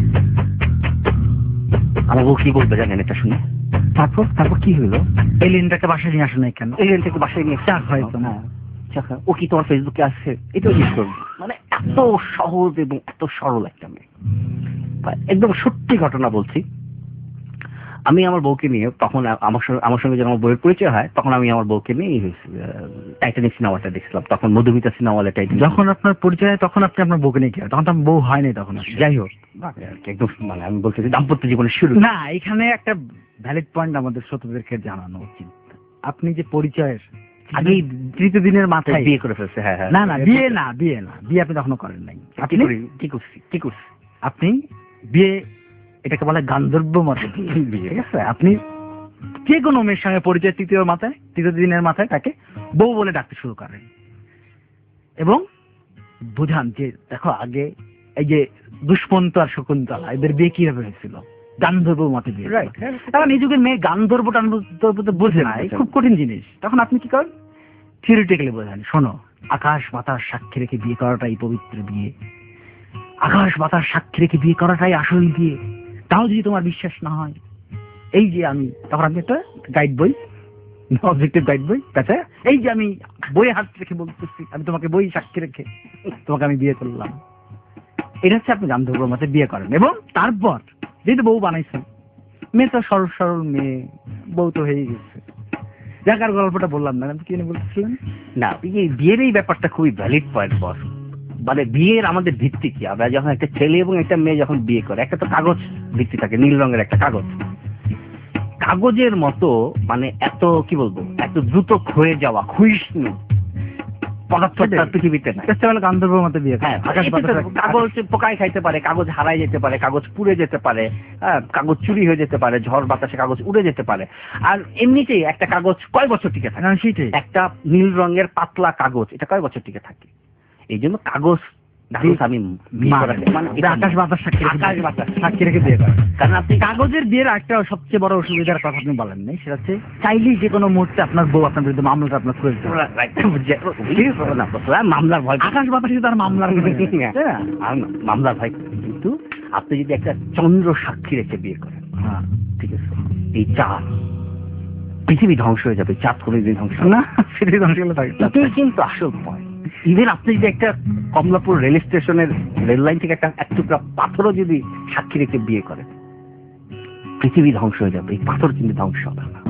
আমার বউ কি বলবে জানেন এটা শুনে? তারপর তারপর কি হলো? এলিয়েনটাকে বাসায় নিয়ে আসে নাই কেন? এলিয়েনটাকে বাসায় নিয়ে চাক হয়তো না, ও কি তোমার ফেসবুকে আসছে এটাও জিজ্ঞেস করবো। মানে এত সহজ এবং এত সরল একটা মেয়ে, একদম সত্যি ঘটনা বলছি। আমি আমার বউকে নিয়ে তখন আমার সঙ্গে আমার সঙ্গে যখন আমার বউয়ের পরিচয় হয়, তখন আমি আমার বউকে নিয়ে টাইটানিক সিনেমাটা দেখছিলাম, তখন মধুমিতা সিনেমা হলে টাইটানিক। যখন আপনার পরিচয় হয় তখন আপনি আপনার বউকে নিয়ে গেলেন, তখন তো বউ হয়নি তখন। যাই হোক, একদম মানে আমি বলছি দাম্পত্য জীবনের শুরু। না, এখানে একটা ভ্যালিড পয়েন্ট আমাদের শ্রোতাদেরকে জানানো উচিত। আপনি যে পরিচয়ের আগে তৃতীয় দিনের মাথায় বিয়ে করে ফেলছে। হ্যাঁ হ্যাঁ, না না বিয়ে না বিয়ে না বিয়ে আপনি তখনও করেন নাই। আপনি কি করছি কি করছি আপনি বিয়ে, এটাকে বলে গান্ধর্ব মতে বিয়ে, ঠিক আছে? আপনি যে কোনো মেয়ের সঙ্গে পরিচয় তৃতীয় মাথায় তৃতীয় দিনের মাথায় তাকে বউ বলে ডাকতে শুরু করেন এবং বুঝান যে দেখো আগে এই যে দুষ্মন্ত আর শকুন্তলা এদের বিয়ে কিভাবে হয়েছিল, গান্ধর্ব মতে বিয়ে। তখন এই যুগের মেয়ে গান্ধর্ব টান্ধর্ব বোঝে না, খুব কঠিন জিনিস। তখন আপনি কি করেন? থিওরিটিক্যালি বোঝান, শোনো আকাশ বাতাস সাক্ষী রেখে বিয়ে করাটাই পবিত্র বিয়ে। আকাশ বাতাস সাক্ষী রেখে বিয়ে করাটাই আসল বিয়ে, তাও যদি তোমার বিশ্বাস না হয়, এই যে আমি, তখন আমি একটা গাইড বই, অবজেক্টিভ গাইড বই কাছে, এই যে আমি বইয়ে হাত রেখে বলতেছি, আমি তোমাকে বই সাক্ষী রেখে তোমাকে আমি বিয়ে করলাম, এটা হচ্ছে আপনি গান্ধর্বর মতে বিয়ে করেন। এবং তারপর যেহেতু বউ বানাইছেন, মেয়ে তো সরল সরল মেয়ে, বউ তো হয়ে গেছে, যাকার গল্পটা বললাম না, কি বলছিলেন? না, এই বিয়ের এই ব্যাপারটা খুবই ভ্যালিড পয়েন্ট বস। মানে বিয়ের আমাদের ভিত্তি কি? আমরা যখন একটা ছেলে এবং একটা মেয়ে যখন বিয়ে করে, একটা তো কাগজ ভিত্তি থাকে, নীল রঙের একটা কাগজ। কাগজের মতো মানে এত কি বলবো, এত দ্রুত ক্ষয়ে যাওয়া ক্ষয়িষ্ণু পদার্থ পৃথিবীতে নাই। গান্ধর্বর মতো বিয়ে, হ্যাঁ, কাগজ পোকায় খাইতে পারে, কাগজ হারাই যেতে পারে, কাগজ পুড়ে যেতে পারে, হ্যাঁ, কাগজ চুরি হয়ে যেতে পারে, ঝড় বাতাসে কাগজ উড়ে যেতে পারে। আর এমনিতেই একটা কাগজ কয় বছর টিকে থাকে? সেটাই, একটা নীল রঙের পাতলা কাগজ এটা কয় বছর টিকে থাকে? এই জন্য কাগজ আমি আকাশ বাতাস সাক্ষী আকাশ বাতাস সাক্ষী রেখে বিয়ে করেন। কারণ আপনি কাগজের বিয়ের একটা সবচেয়ে বড় অসুবিধার কথা আপনি বলেন নাই, সেটা হচ্ছে চাইলেই যে কোনো মুহূর্তে আপনার বউ আপনার বিরুদ্ধে মামলাটা আপনার করে দিতে পারে। মামলার ভয়, আকাশ বাতাসে তার মামলার মামলার ভয়। কিন্তু আপনি যদি একটা চন্দ্র সাক্ষী রেখে বিয়ে করেন, হ্যাঁ ঠিক আছে, এই চাঁদ পৃথিবী ধ্বংস হয়ে যাবে, চাঁদ কোনোদিন ধ্বংস না, পৃথিবী ধ্বংস হলে থাকে। এটাই কিন্তু আসল পয়েন্ট। ইভেন আপনি যদি একটা কমলাপুর রেল স্টেশনের রেল লাইন থেকে একটা এক টুকরা পাথরও যদি সাক্ষী রেখে বিয়ে করে, পৃথিবী ধ্বংস হয়ে যাবে, এই পাথর কিন্তু ধ্বংস হবে না।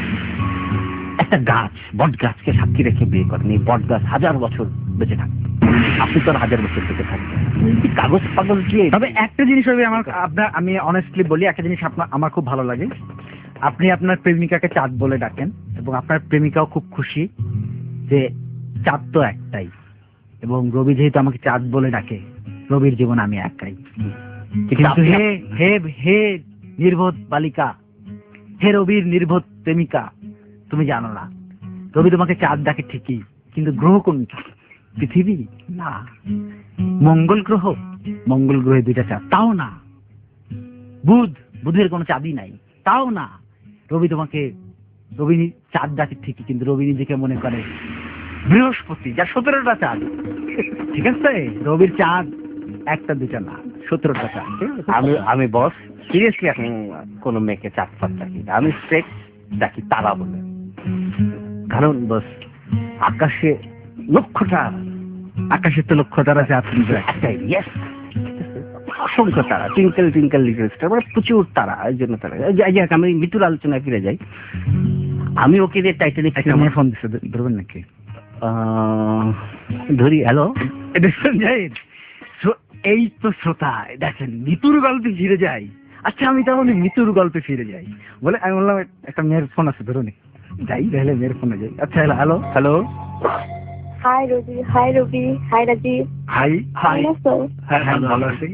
একটা গাছ, বট গাছকে সাক্ষী রেখে বিয়ে করেন, এই বট গাছ হাজার বছর বেঁচে থাকবে, আপনি তো আর হাজার বছর বেঁচে থাকবেন। কাগজ পাগজ দিয়ে। তবে একটা জিনিস হবে আমার, আপনার আমি অনেস্টলি বলি, একটা জিনিস আপনার আমার খুব ভালো লাগে, আপনি আপনার প্রেমিকাকে চাঁদ বলে ডাকেন এবং আপনার প্রেমিকাও খুব খুশি যে চাঁদ তো একটাই, এবং রবি যেহেতু আমাকে চাঁদ বলে ডাকে, রবির জীবন আমি একাই। কিন্তু হে হে হে নির্বোধ বালিকা, হে রবির নির্বোধ প্রেমিকা, তুমি জানো না রবি তোমাকে চাঁদ ডাকে ঠিকই, কিন্তু গ্রহ কোনটা? পৃথিবী না, মঙ্গল গ্রহ, মঙ্গল গ্রহে দুইটা চাঁদ, তাও না। বুধ, বুধের কোনো চাঁদই নাই, তাও না। রবি তোমাকে, রবি চাঁদ ডাকে ঠিকই, কিন্তু রবি নিজেকে মনে করে বৃহস্পতি, যার সতেরোটা চাঁদ। ঠিক আছে, রবির চাঁদ একটা দুটা না, সতেরোটা চাঁদ। আমি আমি বস সিরিয়াসলি এখন কোন মেয়েকে চাঁদ ফাঁদ ডাকি, আমি স্ট্রেট ডাকি তারা বলে। কারণ বস আকাশে লক্ষ্যটা, আকাশে তো লক্ষ্য তারা চাঁদ একটাই, ইয়েস, অসংখ্য তারা, টুইঙ্কেল টুইঙ্কেল লিটল স্টার, মানে প্রচুর তারা। এই জন্য তারা, আমি মৃত্যুর আলোচনায় ফিরে যাই। আমি ওকে দিয়ে টাইটানিক ফোন দিচ্ছে, ধরবেন নাকি? ধরি। হ্যালো, এই তো শ্রোতা, দেখেন মৃত্যুর গল্পে ফিরে যাই। আচ্ছা আমি তাহলে মৃত্যুর গল্পে ফিরে যাই বলে আমি বললাম একটা মেয়ের ফোন আছে, ধরুন যাই, তাহলে মেয়ের ফোনে যাই। আচ্ছা hello hello hi Robi, hi Robi, hi Rajib, hi hi, হ্যাঁ হ্যাঁ ভালো আছি।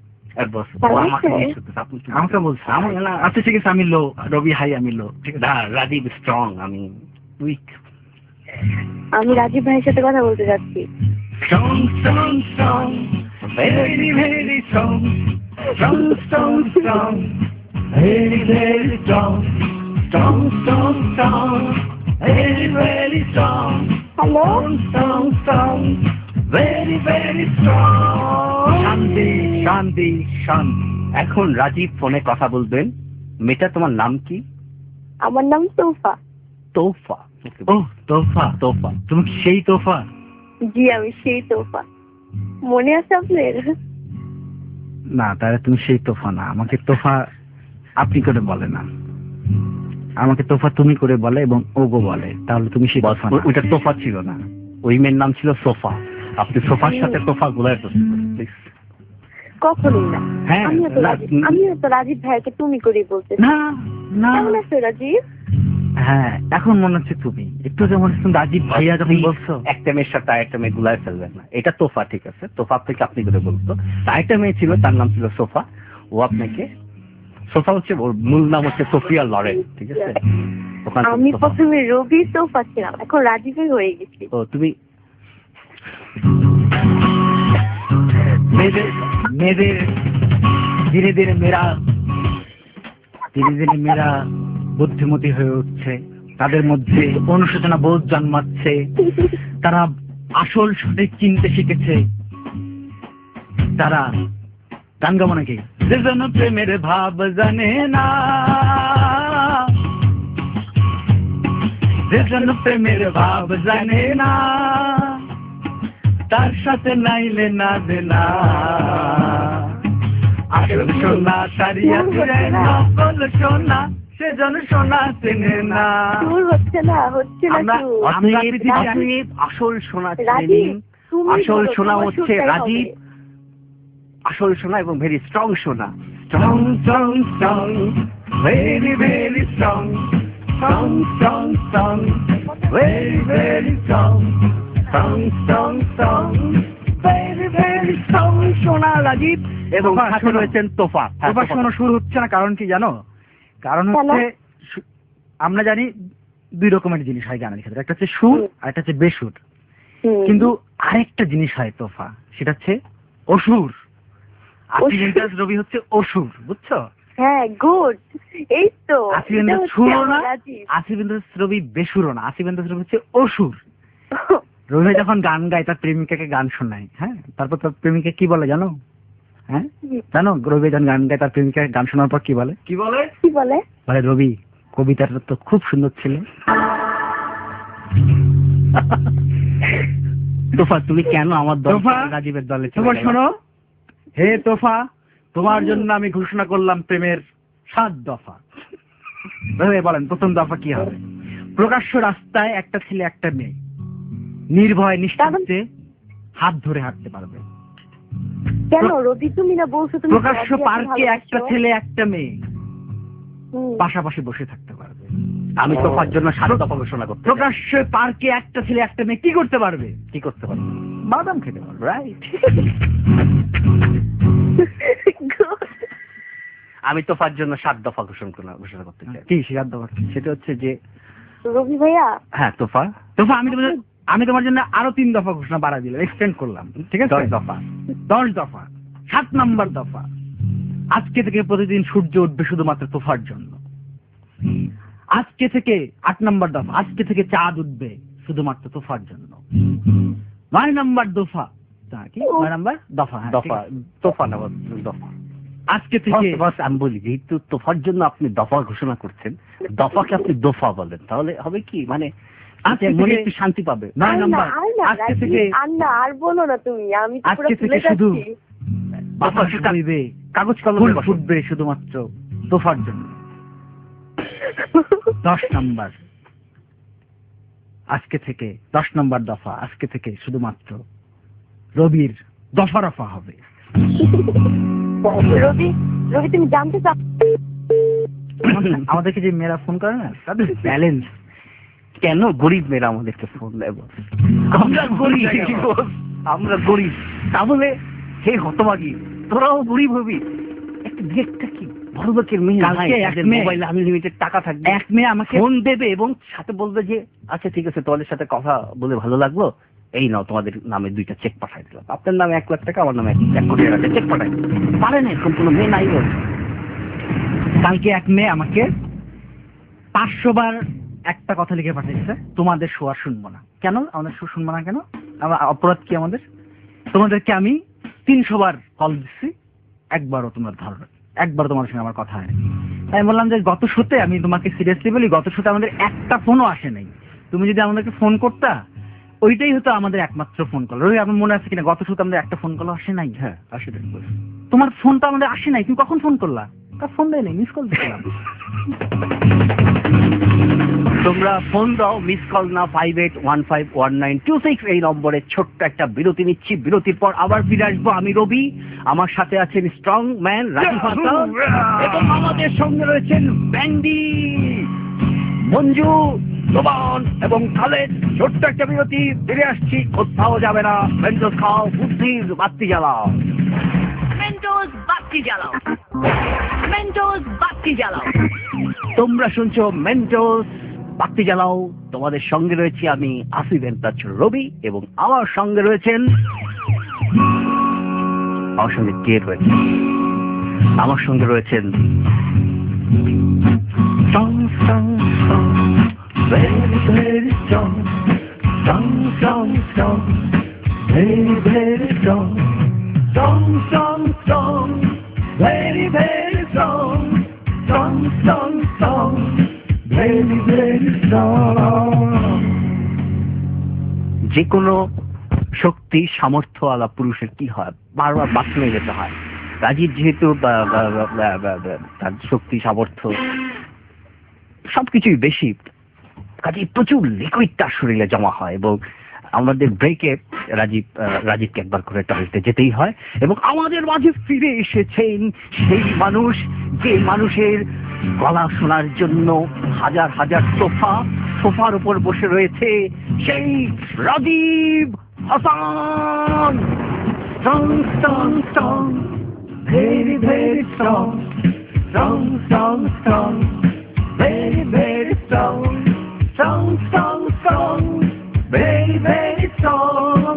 আমাকে বলছে, আচ্ছা ঠিক আছে, আমি লো, রবি হাই, আমি লো, ঠিক আছে। রাজীব স্ট্রং, আমি উইক। আমি রাজীব ভাইয়ের সাথে কথা বলতে যাচ্ছি। Strong, strong, strong, very, very strong, strong, strong, strong, very, very strong, strong, strong, strong, very, very strong, hello, strong, strong, very, very strong. শান্তি শান্তি শান্তি। এখন রাজীব ফোনে কথা বলবেন। মেয়েটা তোমার নাম কি? আমার নাম তোফা। তোফা? ও তোফা, তোফা, তুমি কি সেই তোফা? জি আমি সেই তোফা, মনে আছে আপনার? না তাহলে তুমি সেই তোফা না, আমাকে তোফা আপনি করে বলে না, আমাকে তোফা তুমি করে বলে এবং ওগো বলে, তাহলে তুমি সেই তোফা না। ওইটা তোফা ছিল না, ওই মেয়ের নাম ছিল সোফা। আপনি সোফার সাথে তোফা গুলাই কখনোই না। হ্যাঁ, আমিও তো রাজীব, আমিও তো রাজীব ভাইকে তুমি করে বলতে। না না, কেমন আছো রাজীব? হ্যাঁ এখন মনে হচ্ছে তুমি একটু যেমন রাজীব ভাইয়া যখন বলছো, একটা মেয়ের সাথে আরেকটা মেয়ে গুলাই ফেলবেন না। এটা তোফা, ঠিক আছে, তোফা থেকে আপনি করে বলতো। আরেকটা মেয়ে ছিল, তার নাম ছিল সোফা, ও আপনাকে, সোফা হচ্ছে ওর মূল নাম হচ্ছে সোফিয়া লরেন, ঠিক আছে। আমি প্রথমে রবি তোফা ছিলাম, এখন রাজীবের হয়ে গেছি। ও তুমি মেয়েদের মেয়েদের ধীরে ধীরে মেয়েরা ধীরে ধীরে মেয়েরা বুদ্ধিমতী হয়ে উঠছে, তাদের মধ্যে অনুশোচনা বোধ জন্মাচ্ছে, তারা আসল সঠিক চিনতে শিখেছে, তারা গান গাবো নাকি? যে জন প্রেমের ভাব জানে না, যে জন প্রেমের ভাব জানে না, তার সাথে নাইলে না দেনা, আসল সোনা সারিয়া নকল সোনা সেজন সোনা চেনে না। সুর হচ্ছে না, হচ্ছে না আমরা সুর। আমরা পৃথিবীতে আসল সোনা চিনি, আসল সোনা হচ্ছে রাজীব, আসল সোনা এবং ভেরি স্ট্রং সোনা, strong strong strong, very very strong, strong strong strong, very very strong, strong strong strong, very very strong সোনা রাজীব। এবং সাথে রয়েছেন তোফা। তোফা শোনো শুরু হচ্ছে না, কারণ কি জানো? কারণ হচ্ছে আমরা জানি দুই রকমের জিনিস হয় গানের ক্ষেত্রে, একটা হচ্ছে সুর আর একটা হচ্ছে বেসুর। কিন্তু আরেকটা জিনিস হয় তোফা, সেটা হচ্ছে অসুর। আসিফ রবি হচ্ছে অসুর, বুঝছো? হ্যাঁ, গুড। এই তো আসিফ সুরও না, আসিফ রবি বেসুরও না, আসিফ রবি হচ্ছে অসুর। রবি যখন গান গায় তার প্রেমিকাকে গান শোনায়, হ্যাঁ, তারপর তার প্রেমিকা কি বলে জানো? হ্যাঁ জানো, রবি যখন গান গায় তার প্রেমিকাকে গান শোনার পর কি বলে? কি বলে? কি বলে? বলে, রবি কবিতাটা তো খুব সুন্দর ছিল। তোফা তুমি কেন আমার দল রাজীবের দলে? তোফা শোনো, হে তোফা, তোমার জন্য আমি ঘোষণা করলাম প্রেমের সাত দফা। বলেন প্রথম দফা কি হবে? প্রকাশ্য রাস্তায় একটা ছেলে একটা মেয়ে নির্ভয় নিশ্চিন্তে হাত ধরে হাঁটতে পারবে। কেন রবি তুমি না বলছো তুমি প্রকাশ্য পার্কে একটা ছেলে একটা মেয়ে পাশাপাশি বসে থাকতে পারবে। আমি তোফার জন্য সাত দফা ঘোষণা করতে। প্রকাশ্য পার্কে একটা ছেলে একটা মেয়ে কি করতে পারবে? কি করতে পারবে? বাদাম খেতে পারবে, রাইট? আমি তোফার জন্য সাত দফা ঘোষণা ঘোষণা করতে চাই। কি সাত দফা? সেটা হচ্ছে যে রবি ভাইয়া, হ্যাঁ তোফা, তোফা আমি তোমার আমি তোমার জন্য আরো তিন দফা ঘোষণা বাড়া দিলাম, এক্সটেন্ড করলাম, ঠিক আছে? দশ দফা। দশ দফা। সাত নম্বর দফা, আজকে থেকে প্রতিদিন সূর্য উঠবে শুধুমাত্র তোফার জন্য। আজকে থেকে আট নম্বর দফা, আজকে থেকে চাঁদ উঠবে শুধুমাত্র তোফার জন্য। নয় নম্বর দফা, কি নয় নম্বর দফা? দফা তোফা না দফা। আজকে থেকে আমি বলি, যেহেতু তোফার জন্য আপনি দফা ঘোষণা করছেন, দফাকে আপনি দফা বলেন, তাহলে হবে কি, মানে মনে একটু শান্তি পাবে। নয় নম্বর, আজকে থেকে আর না, আর বলো না তুমি, আমি তো পুরো আজকে থেকে শুধু কাগজ কলম ফুটবে শুধুমাত্র তোফার জন্য। দশ নম্বর, আজকে থেকে দশ নম্বর দফা, আজকে থেকে শুধুমাত্র রবির দফা রফা হবে। রবি, রবি তুমি জানতে চাও আমাদেরকে যে মেয়েরা ফোন করে না, তাদের ব্যালেন্স কেন? গরিব মেয়েরা আমাদেরকে ফোন দেব, আমরা গরিব, আমরা গরিব, তাহলে হে হতভাগী, তোরাও গরিব হবি। একটা একটা কি বড় লোকের মেয়ে, মোবাইলে আনলিমিটেড টাকা থাকবে, এক মেয়ে আমাকে ফোন দেবে এবং সাথে বলবে যে আচ্ছা ঠিক আছে, তোমাদের সাথে কথা বলে ভালো লাগলো, এই নাও তোমাদের নামে দুইটা চেক পাঠাই দিলাম, আপনার নামে এক লাখ টাকা, আমার নামে এক কোটি টাকা চেক পাঠাই। পারে না, এরকম কোনো মেয়ে নাই। কালকে এক মেয়ে আমাকে পাঁচশো বার একটা কথা লিখে পাঠিয়েছে, তোমাদের শো আর শুনবো না। কেন আমাদের শো শুনবো না কেন? আমার অপরাধ কি আমাদের? তোমাদেরকে আমি তিনশো বার কল দিচ্ছি, একবারও তোমার ধরো, একবার তোমার সঙ্গে আমার কথা হয়। আমি বললাম যে গত শোতে, আমি তোমাকে সিরিয়াসলি বলি, গত শোতে আমাদের একটা ফোনও আসে নাই। তুমি যদি আমাদেরকে ফোন করতা, ওইটাই হতো আমাদের একমাত্র ফোন কল। রবি আপনার মনে আছে কিনা, গত শোতে আমাদের একটা ফোন কল আসে নাই? হ্যাঁ আসে নাই। তোমার ফোন তো আমাদের আসে নাই, তুমি কখন ফোন করলা? তার ফোন দেয় নাই, মিস কল দিলাম। তোমরা ফোন দাও, মিস কল না, five eight one five one nine two six এই নম্বরে। ছোট্ট একটা বিরতি নিচ্ছি, বিরতির পর আবার ফিরে আসবো। আমি রবি, আমার সাথে আছেন স্ট্রং ম্যান রাজীব হাসান, এবং আমাদের সঙ্গে রয়েছেন ব্যান্ডি, মঞ্জু, রোমান এবং খালেদ। ছোট্ট একটা বিরতি, ফিরে আসছি, কোথাও যাবে না। মেন্টোস খাও, বুদ্ধির বাতি জ্বালাও। মেন্টোস বাতি জ্বালাও, মেন্টোস বাতি জ্বালাও। তোমরা শুনছো মেন্টোস বাতি জ্বালাও। তোমাদের সঙ্গে রয়েছি আমি আসিফ এন্টাচ রবি, এবং আমার সঙ্গে রয়েছেন, আমার সঙ্গে কে রয়েছে? আমার সঙ্গে রয়েছেন strong, strong, strong, very, very strong, strong, strong, strong, very, very strong, strong, strong, strong, very, very strong, strong, strong, strong, very, very strong. যে কোনো শক্তি সামর্থ্যওয়ালা পুরুষের কি হয়, বারবার বাথরুমে যেতে হয়। রাজীব যেহেতু তার শক্তি সামর্থ্য সবকিছুই বেশি, কাজে প্রচুর লিকুইড তার শরীরে জমা হয় এবং আমাদের ব্রেকে রাজীব রাজীবকে একবার করে টয়লেটে যেতেই হয়। এবং আমাদের মাঝে ফিরে এসেছেন সেই মানুষ, যে মানুষের গলা শোনার জন্য হাজার হাজার সোফা, সোফার উপর বসে রয়েছে সেই Rajib Hasan. Strong strong strong, very very strong, strong strong strong, very very strong, strong strong strong, very very strong.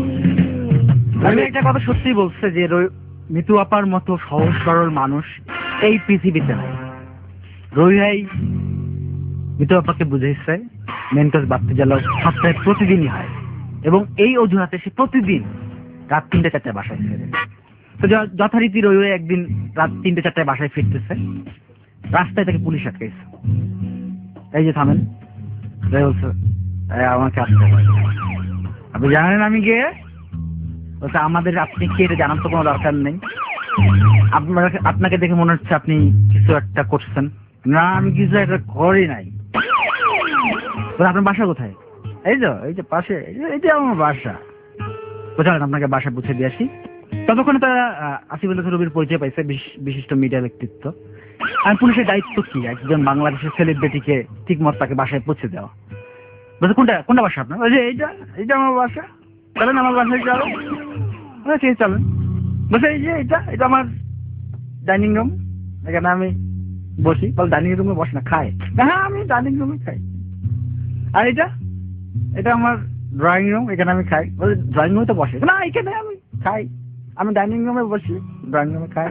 আমি একটা কথা সত্যি বলছে যে মিতু আপার মতো সহজ সরল মানুষ এই পৃথিবীতে নাই। রবি ভাই মিতু আপাকে বুঝেছে মেন্টস বাড়তে গেল সপ্তাহে প্রতিদিনই হয় এবং এই অজুহাতে সে প্রতিদিন রাত তিনটে চারটায় বাসায় ফেরে। তো যথারীতি রবি ভাই একদিন রাত তিনটে চারটায় বাসায় ফিরতেছে, রাস্তায় তাকে পুলিশ আটকাইছে। এই যে থামেন, বলছে আমাকে আসতে হবে। আপনি জানেন আমি কে? বলছে আমাদের আপনি কে এটা জানার তো কোনো দরকার নেই, আপনার আপনাকে দেখে মনে হচ্ছে আপনি কিছু একটা করছেন। না আমি কিছু একটা করি নাই। আপনার বাসা কোথায়? এই তো এই যে পাশে, এই যে আমার বাসা। বুঝলেন, আপনাকে বাসা পৌঁছে দিয়ে আসি। ততক্ষণে তারা আসিফুল হাসান রবির পরিচয় পাইছে, বিশিষ্ট মিডিয়া ব্যক্তিত্ব। আর পুলিশের দায়িত্ব কি একজন বাংলাদেশের সেলিব্রিটিকে ঠিক মতো তাকে বাসায় পৌঁছে দেওয়া। বলছে কোনটা কোনটা বাসা আপনার? বলছে এইটা, এইটা আমার বাসা, চলেন আমার বাসায় চলেন। ঠিক চলেন। বলছে এই যে এটা, এটা আমার ডাইনিং রুম, এখানে আমি বসি। বল ডাইনিং রুমে বসে না, খায়। হ্যাঁ আমি ডাইনিং রুমে খাই। আর এটা, এটা আমার ড্রয়িং রুম, এখানে আমি খাই। বলছে ড্রয়িং রুমে তো বসে না, এখানে আমি খাই, আমি ডাইনিং রুমে বসি, ড্রয়িং রুমে খাই।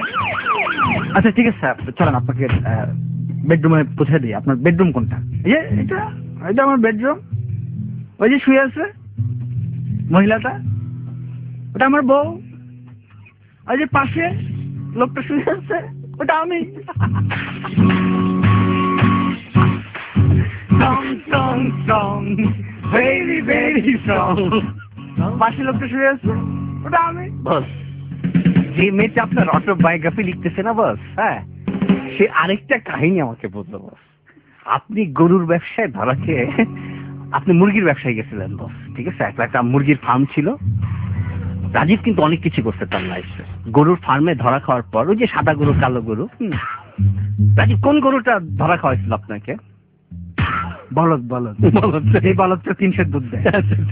আচ্ছা ঠিক আছে স্যার, চলেন আপনাকে বেডরুমে পৌঁছে দিই। আপনার বেডরুম কোনটা? এই এটা, এটা আমার বেডরুম। ওই যে শুয়ে আছে মহিলাটা, ওটা আমার বউ। ওই যে পাশে লোকটা শুয়ে আছে, ওটা আমি। Very very strong. পাশে লোকটা শুয়ে আছে, ওটা আমি। বস, যে মেয়েটা আপনার অটোবায়োগ্রাফি লিখতেছে না বস, হ্যাঁ, সে আরেকটা কাহিনী আমাকে বললো বস। আপনি গরুর ব্যবসায় ধরা খেয়ে আপনি মুরগির ব্যবসায় গেছিলেন বস, ঠিক আছে? একটা একটা মুরগির ফার্ম ছিল। রাজীব কিন্তু অনেক কিছু করছে তার লাইফে। গরুর ফার্মে ধরা খাওয়ার পর, ওই যে সাদা গরু কালো গরু, রাজীব কোন গরুটা ধরা খাওয়াইছিল আপনাকে? বলদ। বলদ বলদ এই বলদটা তিনশো দুধ দেয়।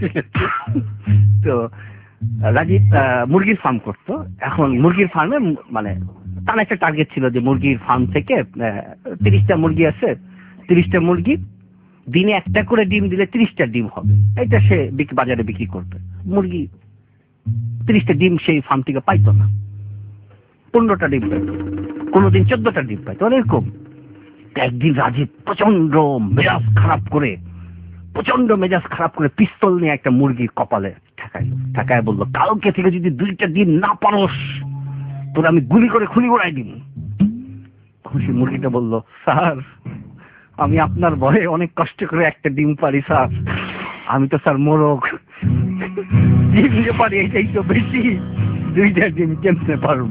তো রাজীব মুরগির ফার্ম করতো। এখন মুরগির ফার্মে মানে তার একটা টার্গেট ছিল যে মুরগির ফার্ম থেকে তিরিশটা মুরগি আছে, তিরিশটা মুরগি দিনে একটা করে ডিম দিলে তিরিশটা ডিম হবে, এটা সে বাজারে বিক্রি করবে। মুরগি তিরিশটা ডিম সেই ফার্ম থেকে পাইতো না, পনেরোটা ডিম পাইতো, কোনোদিন চোদ্দটা ডিম পাইতো, এরকম। একদিন রাজীব প্রচন্ড মেজাজ খারাপ করে প্রচন্ড মেজাজ খারাপ করে পিস্তল নিয়ে একটা মুরগির কপালে ঠেকাইল। ঠেকায় বললো, কালকে থেকে যদি দুইটা ডিম না পারস তোর আমি গুলি করে খুলি উড়াই দিব। খুশি মুরগিটা বলল, স্যার আমি আপনার ভয়ে অনেক কষ্ট করে একটা ডিম পারি স্যার, আমি তো স্যার মোরগ, ডিম যে পারি এটাই তো বেশি, দুইটা ডিম কেমনে পারবো?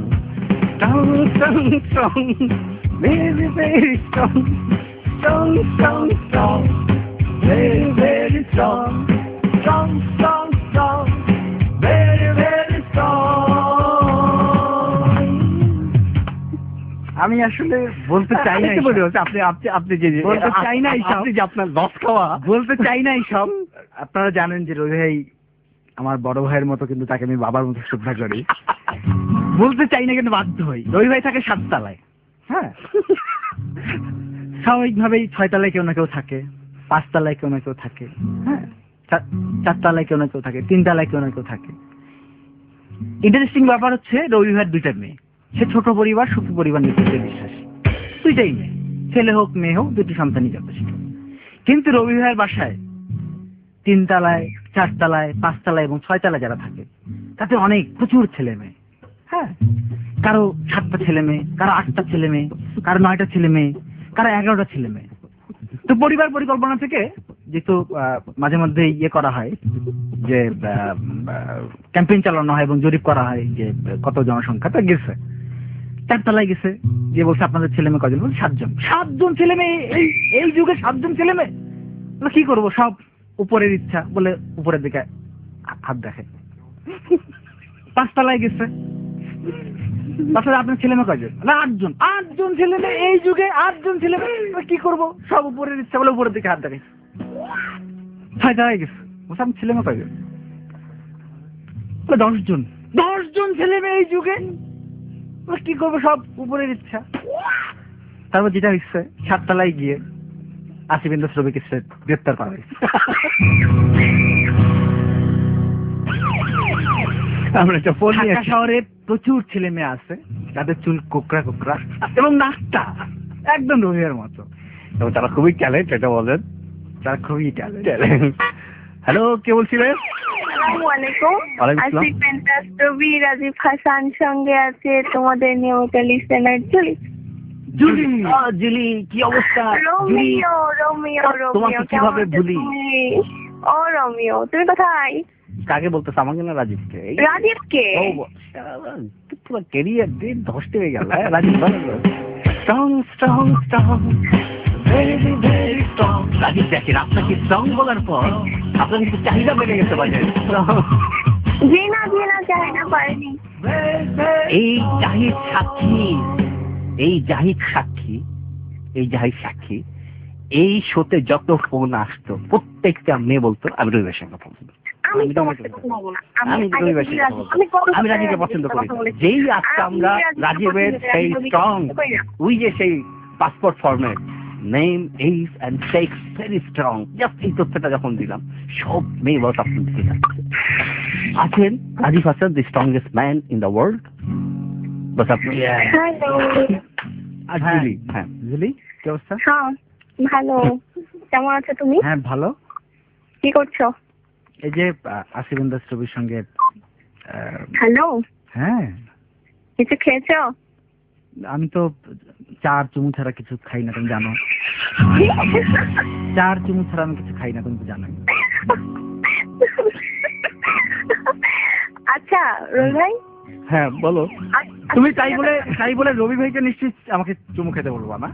Very, very strong, strong, strong, strong, very, very strong, strong, strong, strong, very, very strong. আমি আসলে বলতে চাই না, আপনি আপনি আপনি যে বলতে চাই না আপনি যে আপনার লস খাওয়া বলতে চাই না সব। আপনারা জানেন যে রবি ভাই আমার বড় ভাইয়ের মতো, কিন্তু তাকে আমি বাবার মতো শ্রদ্ধা করি। বলতে চাই না কিন্তু বাধ্য হই। রবি ভাই থাকে সাততলায়, হ্যাঁ, স্বাভাবিকভাবেই ছয়তলায় কেউ না কেউ থাকে, পাঁচতলায় কেউ না কেউ থাকে, হ্যাঁ, চারতলায় কেউ না কেউ থাকে, তিনতলায় কেউ না কেউ থাকে। ইন্টারেস্টিং ব্যাপার হচ্ছে রবি ভাইয়ের দুইটা মেয়ে, সে ছোট পরিবার সুখী পরিবার নিতে বিশ্বাসী, দুইটাই মেয়ে, ছেলে হোক মেয়ে হোক দুটি সন্তানই যথেষ্ট। কিন্তু রবি ভাইয়ের বাসায় তিনতলায়, চারতলায়, পাঁচতলায় এবং ছয়তলায় যারা থাকে তাতে অনেক প্রচুর ছেলে মেয়ে, হ্যাঁ, কারো সাতটা ছেলে মেয়ে, কারো আটটা ছেলে মেয়ে, কারো নয়টা ছেলে মেয়ে, কারো এগারোটা ছেলে মেয়ে। তো পরিবার পরিকল্পনা থেকে যেহেতু মাঝে মধ্যে ইয়ে করা হয় যে ক্যাম্পেইন চালানো হয় এবং জরিপ করা হয় যে কত জনসংখ্যা, তা গেছে চারতলায় গেছে, যে বলছে আপনাদের ছেলে মেয়ে কজন? বলছে সাতজন। সাতজন ছেলে মেয়ে এই এই যুগে সাতজন ছেলে মেয়ে, কি করবো, সব উপরের ইচ্ছা বলে উপরের দিকে হাত দেখে। পাঁচতলায় গেছে, পাঁচতলায় আপনার ছেলে মেয়ে কয়জন? না আটজন। আটজন ছেলে মেয়ে এই যুগে, আটজন ছেলে মেয়ে, কি করবো, সব উপরের ইচ্ছা বলে উপরের দিকে হাত দেখে। ছয়তলায় গেছে, বলছে আপনার ছেলে মেয়ে কয়জন? দশজন। দশজন ছেলে মেয়ে এই যুগে, কি করবো, সব উপরের ইচ্ছা। তারপর যেটা হচ্ছে, সাততলায় গিয়ে আসিফ ইন্দাস রবিকে গ্রেপ্তার করা হয়েছে। ঢাকা শহরে প্রচুর ছেলে মেয়ে আছে যাদের চুল কোকড়া কোকড়া এবং নাকটা একদম রবির মতো, এবং তারা খুবই ট্যালেন্ট, এটা বলেন, তারা খুবই ট্যালেন্ট। হ্যালো, কে বলছিলেন? আসসালামু আলাইকুম। আসিফ ইন্দাস রবি, রাজীব হাসান, সঙ্গে আছে তোমাদের নিয়মিত লিসেনার জুলি। জুলি, জুলি কি অবস্থা? রোমিও, রোমিও, রোমিও কিভাবে ভুলি? ও রোমিও, তুমি কোথায়? কাকে বলতেছ, আমাকে না রাজীবকে? রাজীবকে। পুরো ক্যারিয়ার দিন ধসতে হয়ে গেল। Rajib strong strong strong very very strong. Rajib দেখেন, আপনাকে স্ট্রং বলার পর আপনার কিন্তু চাহিদা বেড়ে গেছে বাজারে। জি না, জি না, চাহিদা পাইনি। এই জাহিদ সাক্ষী, এই জাহিদ সাক্ষী, এই জাহিদ সাক্ষী, এই শোতে যত ফোন আসতো প্রত্যেকটা মেয়ে বলতো আমি রবিবার সঙ্গে কথা বলবো। আমি রাজীবকে পছন্দ করি। যেই আজকে আমরা রাজীবের সেই স্ট্রং, ওই যে সেই passport format name age and sex very strong, just এই তথ্যটা যখন দিলাম, সব মেয়ে বলতো আপনার দিকে আছেন Rajib Hasan, the strongest man in the world. Boss আপনি। আর জুলি, হ্যাঁ জুলি কি অবস্থা? হ্যাঁ ভালো, কেমন আছো তুমি? হ্যাঁ ভালো। কি করছো? এই যে আসিফ ইন্দাস রবির সঙ্গে। হ্যালো। হ্যাঁ, কিছু খেয়েছো? আমি তো চার চুমু ছাড়া কিছু খাই না, তুমি জানো। চার চুমু ছাড়া আমি কিছু খাই না, তুমি তো জানো। আচ্ছা রবি ভাই। হ্যাঁ বলো। তুমি তাই বলে তাই বলে রবি ভাইকে নিশ্চয়ই আমাকে চুমু খেতে বলবো না?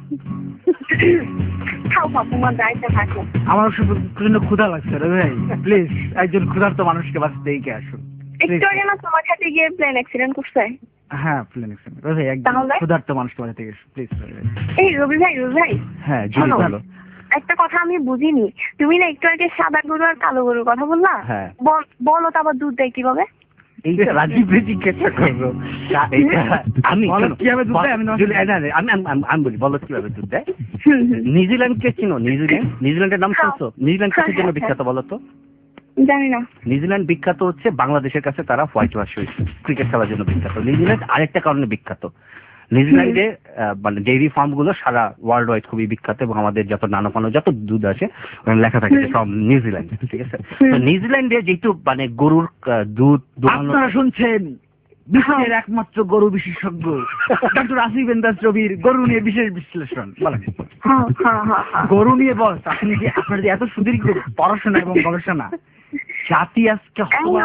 আমার প্রচন্ড ক্ষুধা লাগছে রবি ভাই, প্লিজ একজন ক্ষুধার্ত মানুষকে বাঁচতে দিয়ে আসুন। তোমার সাথে গিয়ে প্লেন অ্যাক্সিডেন্ট করছে। হ্যাঁ প্লেন অ্যাক্সিডেন্ট রবি ভাই, একদম ক্ষুধার্ত মানুষকে বাঁচাতে গিয়ে প্লিজ। এই রবি ভাই, রবি ভাই। হ্যাঁ জুলি বলো। একটা কথা আমি বুঝিনি, তুমি না একটু আগে সাদা গরু আর কালো গরুর কথা বললা, বলো তো আবার দুধ দেয় কিভাবে? এইটা রাজীব জিজ্ঞাসা করবো। আমি কিভাবে দুধ দেয় আমি বলি, বলো কিভাবে দুধ দেয়। নিউজিল্যান্ডকে চিনো? নিউজিল্যান্ড, নিউজিল্যান্ডের নাম শুনছো? নিউজিল্যান্ড কিসের জন্য বিখ্যাত বলো তো? জানি না। নিউজিল্যান্ড বিখ্যাত হচ্ছে বাংলাদেশের কাছে তারা হোয়াইট ওয়াশ হয়েছে, ক্রিকেট খেলার জন্য বিখ্যাত। নিউজিল্যান্ড আরেকটা কারণে বিখ্যাত, নিউজিল্যান্ডে মানে ডেইরি ফার্ম গুলো সারা ওয়ার্ল্ড ওয়াইড খুবই বিখ্যাত, এবং আমাদের যত নানা পানো যত দুধ আছে ওখানে লেখা থাকে ফ্রম নিউজিল্যান্ড, ঠিক আছে? নিউজিল্যান্ডে যেহেতু মানে গরুর দুধ, আপনারা শুনছেন বিশ্বের একমাত্র গরু বিশেষজ্ঞ ডক্টর আসিফ ইন্দাস রবির গরু নিয়ে বিশেষ বিশ্লেষণ। বলেন গরু নিয়ে বস, আপনি যে আপনার যে এত সুদীর্ঘ পড়াশোনা এবং গবেষণা, জাতি আজকে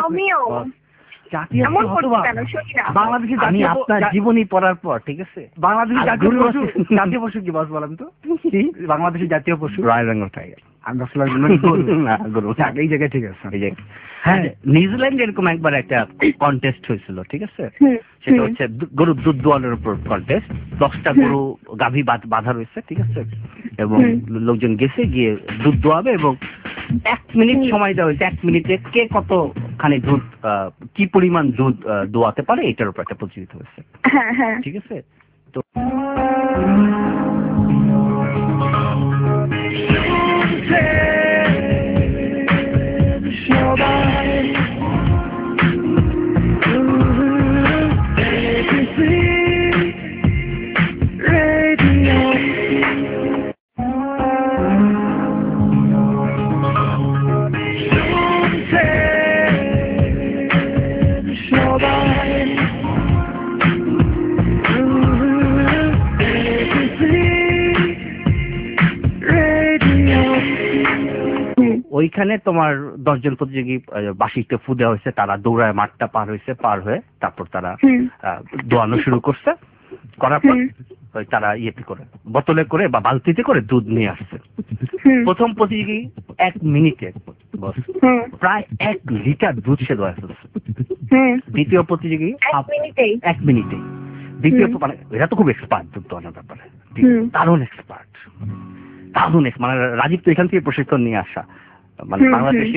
বাংলাদেশের আমি আপনার জীবনী পড়ার পর, ঠিক আছে, বাংলাদেশের জাতীয় পশু জাতীয় পশু কি বস বলেন তো? বাংলাদেশের জাতীয় পশু রয়্যাল বেঙ্গল টাইগার। আমি এই জায়গায় ঠিক আছে। হ্যাঁ, নিউজিল্যান্ডে এরকম একবার একটা কন্টেস্ট হয়েছিল, ঠিক আছে? সেটা হচ্ছে গরুর দুধ দোয়ানোর উপর কন্টেস্ট। দশটা গরু গাভী বাঁধা রয়েছে, ঠিক আছে, এবং লোকজন গেছে গিয়ে দুধ দোয়াবে, এবং এক মিনিট সময় দেওয়া হয়েছে। এক মিনিটে কে কতখানি দুধ, কি পরিমাণ দুধ দোয়াতে পারে এটার উপর একটা প্রতিযোগিতা হয়েছে, ঠিক আছে? তো ওইখানে তোমার দশজন প্রতিযোগী বাঁশিতে ফু দেওয়া হয়েছে, তারা দৌড়ায় মাঠটা পার হয়েছে, পার হয়ে তারপর তারা দোয়ানো শুরু করছে, করার পর তারা ইয়েতে করে বোতলে করে বা বালতিতে করে দুধ নিয়ে আসছে। প্রথম প্রতিযোগী এক মিনিটে প্রায় এক লিটার দুধ সে দোয়া ফেলছে। দ্বিতীয় প্রতিযোগী এক মিনিটে দ্বিতীয় মানে এরা তো খুব এক্সপার্ট দুধ দোয়ানোর ব্যাপারে, দারুণ এক্সপার্ট, দারুণ মানে রাজীব তো এখান থেকে প্রশিক্ষণ নিয়ে আসা, মানে বাংলাদেশে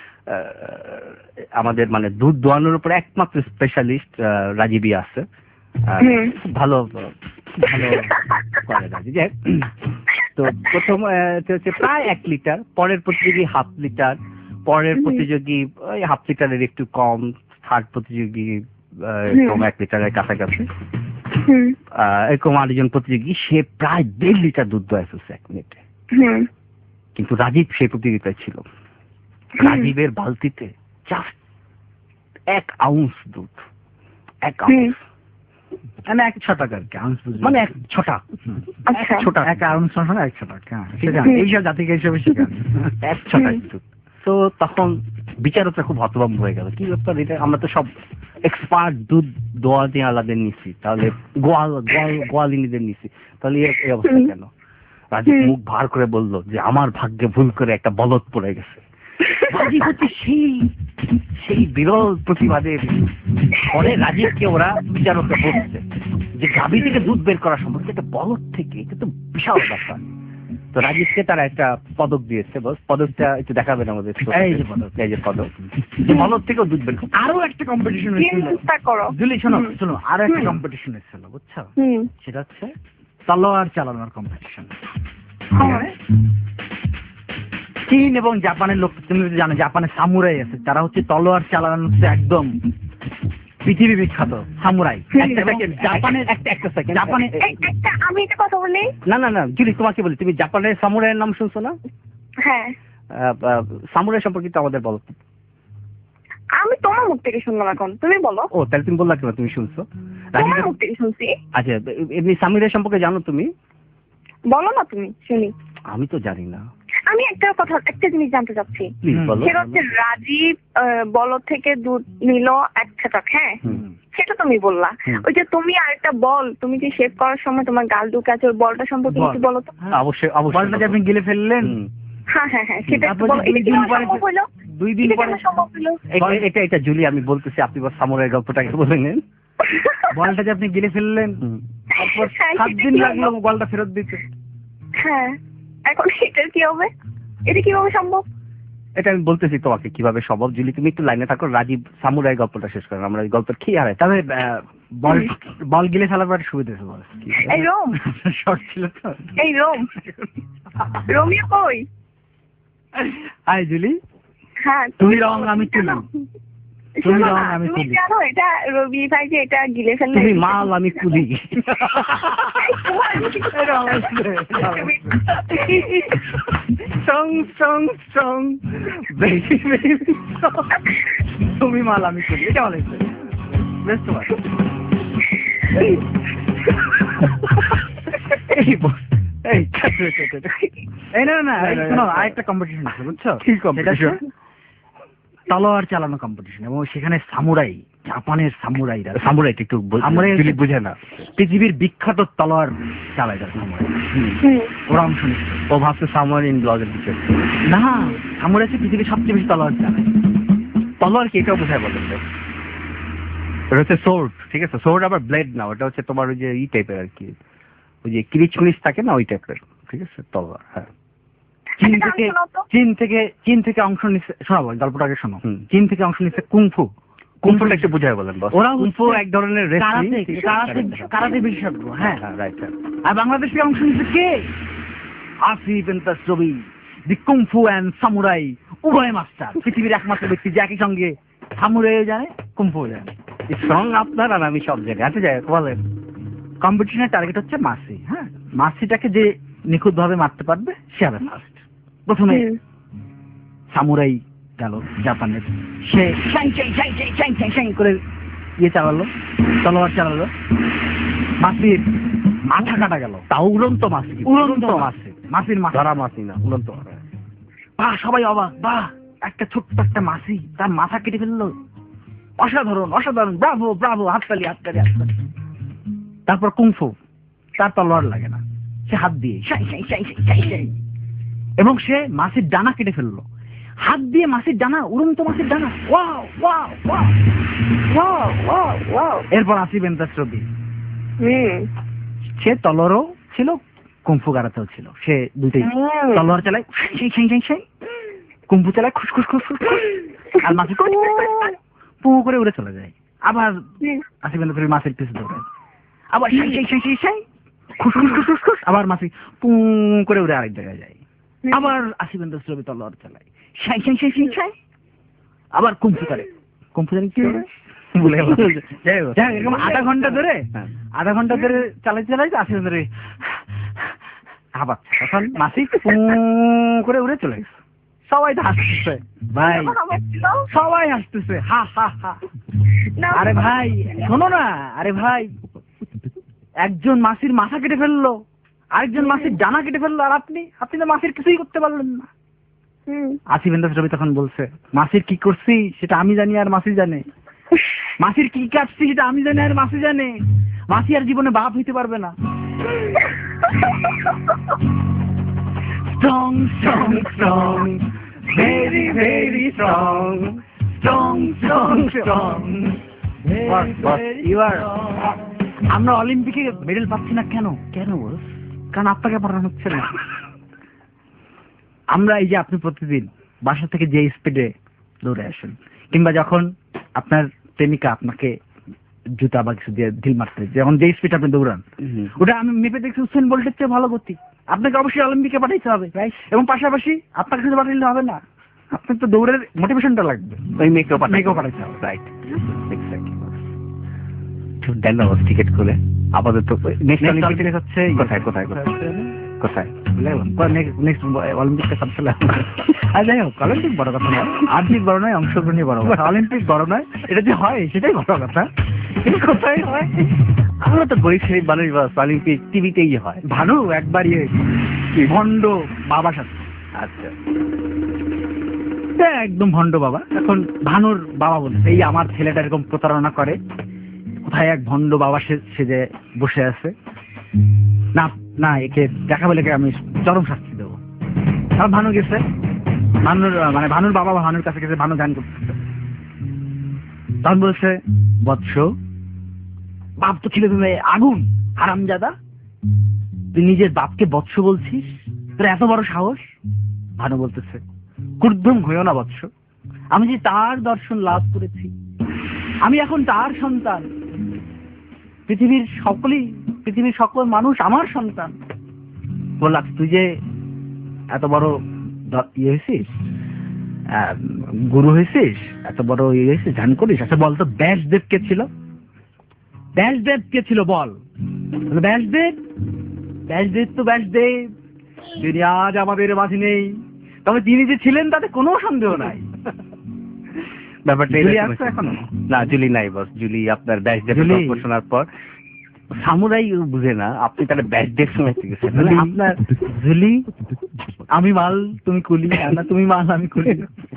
আমাদের মানে দুধ দোয়ানোর উপরে একমাত্র স্পেশালিস্ট রাজীবই আছে, খুব ভালো ভালো করে রাজীব। তো প্রথম হচ্ছে প্রায় এক লিটার, পরের প্রতিযোগী হাফ লিটার, পরের প্রতিযোগী ওই হাফ লিটারের একটু কম, থার্ড প্রতিযোগী এরকম এক লিটারের কাছাকাছি, এরকম আরেকজন প্রতিযোগী সে প্রায় দেড় লিটার দুধ দোয়া ফেলছে এক মিনিটে। কিন্তু রাজীব সেই প্রতিযোগিতায় ছিল, রাজীবের বালতিতে জাস্ট এক আউন্স দুধ, এক আউন্স মানে এক ছটাক আর কি, আউন্স মানে এক ছটা ছোটা এক আউন্স মানে এক ছটাক, এইসব জাতিকে হিসেবে শেখান এক ছটাক দুধ। তো তখন বিচারকরা খুব হতভম্ব হয়ে গেল, কি ব্যাপার এটা, আমরা তো সব এক্সপার্ট দুধ দোয়া দিয়ে আলাদের নিচ্ছি, তাহলে গোয়াল গোয়াল গোয়ালিনীদের নিচ্ছি, তাহলে এই অবস্থা কেন? রাজীব মুখ ভার করে বললো যে আমার ভাগ্যে ভুল করে একটা বলদ পড়ে গেছে। রাজীব হচ্ছে সেই সেই বিরল প্রতিবাদের পরে রাজীবকে ওরা বিচারকরা বলছে যে গাভী থেকে দুধ বের করা সম্ভব, একটা বলদ থেকে, এটা তো বিশাল ব্যাপার। তো রাজীবকে তারা একটা পদক দিয়েছে, বস পদকটা একটু দেখাবেন আমাদের, এই যে পদক, এই যে পদক, বলদ থেকেও দুধ বের। আরো একটা কম্পিটিশন হয়েছিল, জুলি শোনো শোনো আরো একটা কম্পিটিশন হয়েছিল বুঝছো, সেটা হচ্ছে তলোয়ার চালানোর কম্পিটিশন। চীন এবং জাপানের লোক, তুমি জানো জাপানের সামুরাই আছে, তারা হচ্ছে তলোয়ার চালানো একদম পৃথিবী বিখ্যাত সামুরাই। জাপানের একটা একটা সেকেন্ড, জাপানের আমি একটা কথা বলি, না না না জুলি তোমাকে বলি, তুমি জাপানের সামুরাইয়ের নাম শুনছো না? হ্যাঁ, সামুরাই সম্পর্কিত আমাদের বলো। আমি তোমার মুখ থেকে শুনলাম, এখন তুমি বলো। ও তাহলে তুমি বললা কেন, তুমি শুনছো? তোমার মুখ থেকে শুনছি। আচ্ছা এমনি সামুরাই সম্পর্কে জানো তুমি? বলো না তুমি, শুনি। আমি তো জানি না। আমি একটা কথা, একটা জিনিস জানতে চাচ্ছি, সেটা হচ্ছে রাজীব বলদ থেকে দুধ নিল এক ছটাক, হ্যাঁ সেটা তুমি বললা। ওই যে তুমি আরেকটা বল, তুমি যে শেভ করার সময় তোমার গাল ঢুকে আছে, ওই বলটা সম্পর্কে কিছু বলো তো। অবশ্যই অবশ্যই, আপনি গিলে ফেললেন। হ্যাঁ হ্যাঁ হ্যাঁ, সেটা দুই দিন পরে সম্ভব হলো। এটা এটা জুলি আমি বলতেছি, আপনি বল সামুরাই গল্পটাকে বলে নেন। বলটা যে আপনি গিলে ফেললেন, তারপর সাত দিন লাগলো বলটা ফেরত দিতে। হ্যাঁ, এখন এটার কি হবে, এটা কিভাবে সম্ভব? এটা আমি বলতেছি তোমাকে কিভাবে সম্ভব। জুলি তুমি একটু লাইনে থাকো, রাজীব সামুরাই গল্পটা শেষ করেন, আমরা এই গল্পের খেয়ে হারাই। তবে বল বল গিলে ফেলার পর সুবিধা হয়েছে, বল এই রোম শর্ট ছিল তো, এই রোম রোমিও কই? Hi Julie. হ্যাঁ, তুমি রং আমি তুলি, তুমি রং আমি তুলি, জানো এটা রবি ভাই যে এটা গিলে ফেললে, তুমি মাল আমি কুলি। সং সং সং বেবি বেবি, তুমি মাল আমি কুলি, এটা বলেছে বেশ তোমার। এই এই এই না না শোনো, আরেকটা কম্পিটিশন আছে বুঝছো? কি কম্পিটিশন? তলোয়ার চালানো কম্পিটিশন, এবং সেখানে সামুরাই, জাপানের সামুরাইরা, সামুরাইটা একটু বুঝে না, পৃথিবীর বিখ্যাত তলোয়ার চালায় যারা সামুরাই, ওরা অংশ নিচ্ছে। ও ভাবছে সামুরাই ইন ব্লগের দিকে, না সামুরাই হচ্ছে পৃথিবীর সবচেয়ে বেশি তলোয়ার চালায়। তলোয়ার কি এটাও বোঝায় বলেন, ওটা হচ্ছে সোর্ড, ঠিক আছে? সোর্ড আবার ব্লেড না, ওটা হচ্ছে তোমার ওই যে ই টাইপের আর কি, ওই যে ক্রিচ ক্রিচ থাকে না ওই টাইপের, ঠিক আছে তলোয়ার। হ্যাঁ, চীন থেকে চীন থেকে চীন থেকে অংশ নিচ্ছে, শোনাবো গল্পটাকে শোনো। চীন থেকে অংশ নিচ্ছে কুংফু। কুংফুটা একটু বুঝায় বলেন বস। ওরা কুংফু এক ধরনের কারাতে বিশেষজ্ঞ। হ্যাঁ রাইট। আর বাংলাদেশ থেকে অংশ নিচ্ছে কে? আসিফ এন্টাস Robi, the kung fu and samurai উভয় মাস্টার, পৃথিবীর একমাত্র ব্যক্তি যে একই সঙ্গে সামুরাইও জানে কুংফুও জানে। সং আপনার আর আমি সব জায়গায় আছে যায় বলেন। কম্পিটিশনের টার্গেট হচ্ছে মাসি। হ্যাঁ, মাসিটাকে যে নিখুঁত ভাবে মারতে পারবে সে হবে ফার্স্ট। প্রথমে সামুরাই গেল জাপানের, সে শ্যাং শ্যাং শ্যাং শ্যাং শ্যাং শ্যাং শ্যাং করে ইয়ে চালালো, তলোয়ার চালালো, মাসির মাথা কাটা গেল। তা উড়ন্ত মাসি, উড়ন্ত মাসি, মাসির মাথা ধরা মাসি না, উড়ন্ত বাহ, সবাই অবাক, বাহ একটা ছোট্ট একটা মাসি তার মাথা কেটে ফেললো, অসাধারণ অসাধারণ, ব্রাভো ব্রাভো, হাততালি হাততালি হাততালি। তারপর কুংফু, তার তলোয়ার লাগে না, সে হাত দিয়ে সাই সাই সাই সাই সাই সাই, এবং সে মাছির ডানা কেটে ফেললো, হাত দিয়ে মাছির ডানা, উড়ন্ত মাছির ডানা। Wow wow wow wow wow wow. এরপর আসি বেন্তাস রবি, হুম সে তলোয়ারও ছিল, কুংফু গারাতেও ছিল, সে দুইটাই হুম। তলোয়ার চালায় সেই সেই সেই সেই, কুংফু চালায় খুশ খুশ খুশ খুশ খুশ, আর মাছি পু করে উড়ে চলে যায়। আবার হুম। আসি বেন্তাস রবি মাছের পিছু দৌড়ায়, আবার সেই সেই সেই সেই সেই, খুশ খুশ খুশ খুশ খুশ, আবার মাছি পু করে উড়ে আরেক জায়গায় যায়। আবার আসি বেন্তাস রবি তলোয়ার চালায় সেই সেই সেই সেই সেই, আবার কুংফু করে, কুংফু জানি কি করে বলে এরকম আধা ঘন্টা ধরে আধা ঘন্টা ধরে চালাইতে চালাইতে আসি বেন্তাস রবি আবার তখন মাছি পু করে উড়ে চলে গেছে। সবাই তো হাসতেছে ভাই, সবাই হাসতেছে, হা হা হা। আরে ভাই শোনো না, আরে ভাই একজন মাছির মাথা কেটে ফেললো, আরেকজন মাছির ডানা কেটে ফেললো, আর আপনি আপনি তো মাছির কিছুই করতে পারলেন না। আসি বেন্তাস রবি তখন বলছে, মাছির কি করছি সেটা আমি জানি আর মাছি জানে, মাছির কি কাটছি সেটা আমি জানি আর মাছি জানে, মাছি আর জীবনে বাপ হইতে পারবে না। Strong strong strong, very very strong, strong strong strong. এবার আমরা অলিম্পিকে মেডেল পাচ্ছি না কেন? কেন বস? কারণ আপনাকে পড়ানো হচ্ছে না। আমরা এই যে আপনি প্রতিদিন বাসা থেকে যে স্পিডে দৌড়ে আসেন, কিংবা যখন আপনার প্রেমিকা আপনাকে জুতা বা কিছু দিয়ে ঢিল মারতে, যখন যে স্পিড আপনি দৌড়ান, ওটা আমি মেপে দেখছি উসেন বোল্টের চেয়ে ভালো গতি। আপনাকে অবশ্যই অলিম্পিকে পাঠাইতে হবে, এবং পাশাপাশি আপনাকে শুধু পাঠাইলে হবে না, আপনার তো দৌড়ের মোটিভেশনটা লাগবে, ওই মেয়েকেও মেয়েকেও পাঠাইতে হবে। রাইট, দেন না টিকিট করে আপাতত নেক্সট অলিম্পিক হচ্ছে কোথায় কোথায় কোথায় কোথায় নেক্সট অলিম্পিকটা সামনে। আর যাই হোক, অলিম্পিক বড় কথা নয়, আর্থিক বড় নয়, অংশগ্রহণই বড় কথা। অলিম্পিক বড় নয়, এটা যে হয় সেটাই বড় কথা। কোথায় হয়? আমরা তো বরিশালী মানুষ, বাস অলিম্পিক টিভিতেই হয়। ভানু একবার ইয়ে ভণ্ড বাবার সাথে, আচ্ছা একদম ভণ্ড বাবা। এখন ভানুর বাবা বলছে, এই আমার ছেলেটা এরকম প্রতারণা করে, কোথায় এক ভণ্ড বাবা সেজে বসে আছে, না না একে দেখা বলে আমি চরম শাস্তি দেবো। আর ভানু গেছে, ভানুর মানে ভানুর বাবা ভানুর কাছে গেছে, ভানু গান করতেছে, তখন বলছে, বৎস বাপ তো ছিল তুমি আগুন হারামজাদা, তুই নিজের বাপকে বৎস বলছিস, তোর এত বড় সাহস। ভানু বলতেছে, ক্রুদ্ধম হইও না বৎস, আমি যে তার দর্শন লাভ করেছি, আমি এখন তার সন্তান, পৃথিবীর সকলেই পৃথিবীর সকল মানুষ আমার সন্তান। বললাম, তুই যে এত বড় ইয়ে হয়েছিস, গুরু হয়েছিস, এত বড় ইয়ে হয়েছিস, ধ্যান করিস, আচ্ছা বল তো ব্যাসদেব কে ছিল? ব্যাসদেব কে ছিল বল? ব্যাসদেব ব্যাসদেব তো ব্যাসদেব, তিনি আজ আমাদের মাঝে নেই, তবে তিনি যে ছিলেন তাতে কোনো সন্দেহ নাই। ব্যাপারটা এখনো না, জুলি নাই বস, জুলি আপনার ব্যাসদেব শোনার পর সামুরাই বুঝে না, আপনি তাহলে ব্যাসদেব শুনতে গেছেন। আপনার জুলি আমি মাল তুমি কুলি, না তুমি মাল আমি কুলি।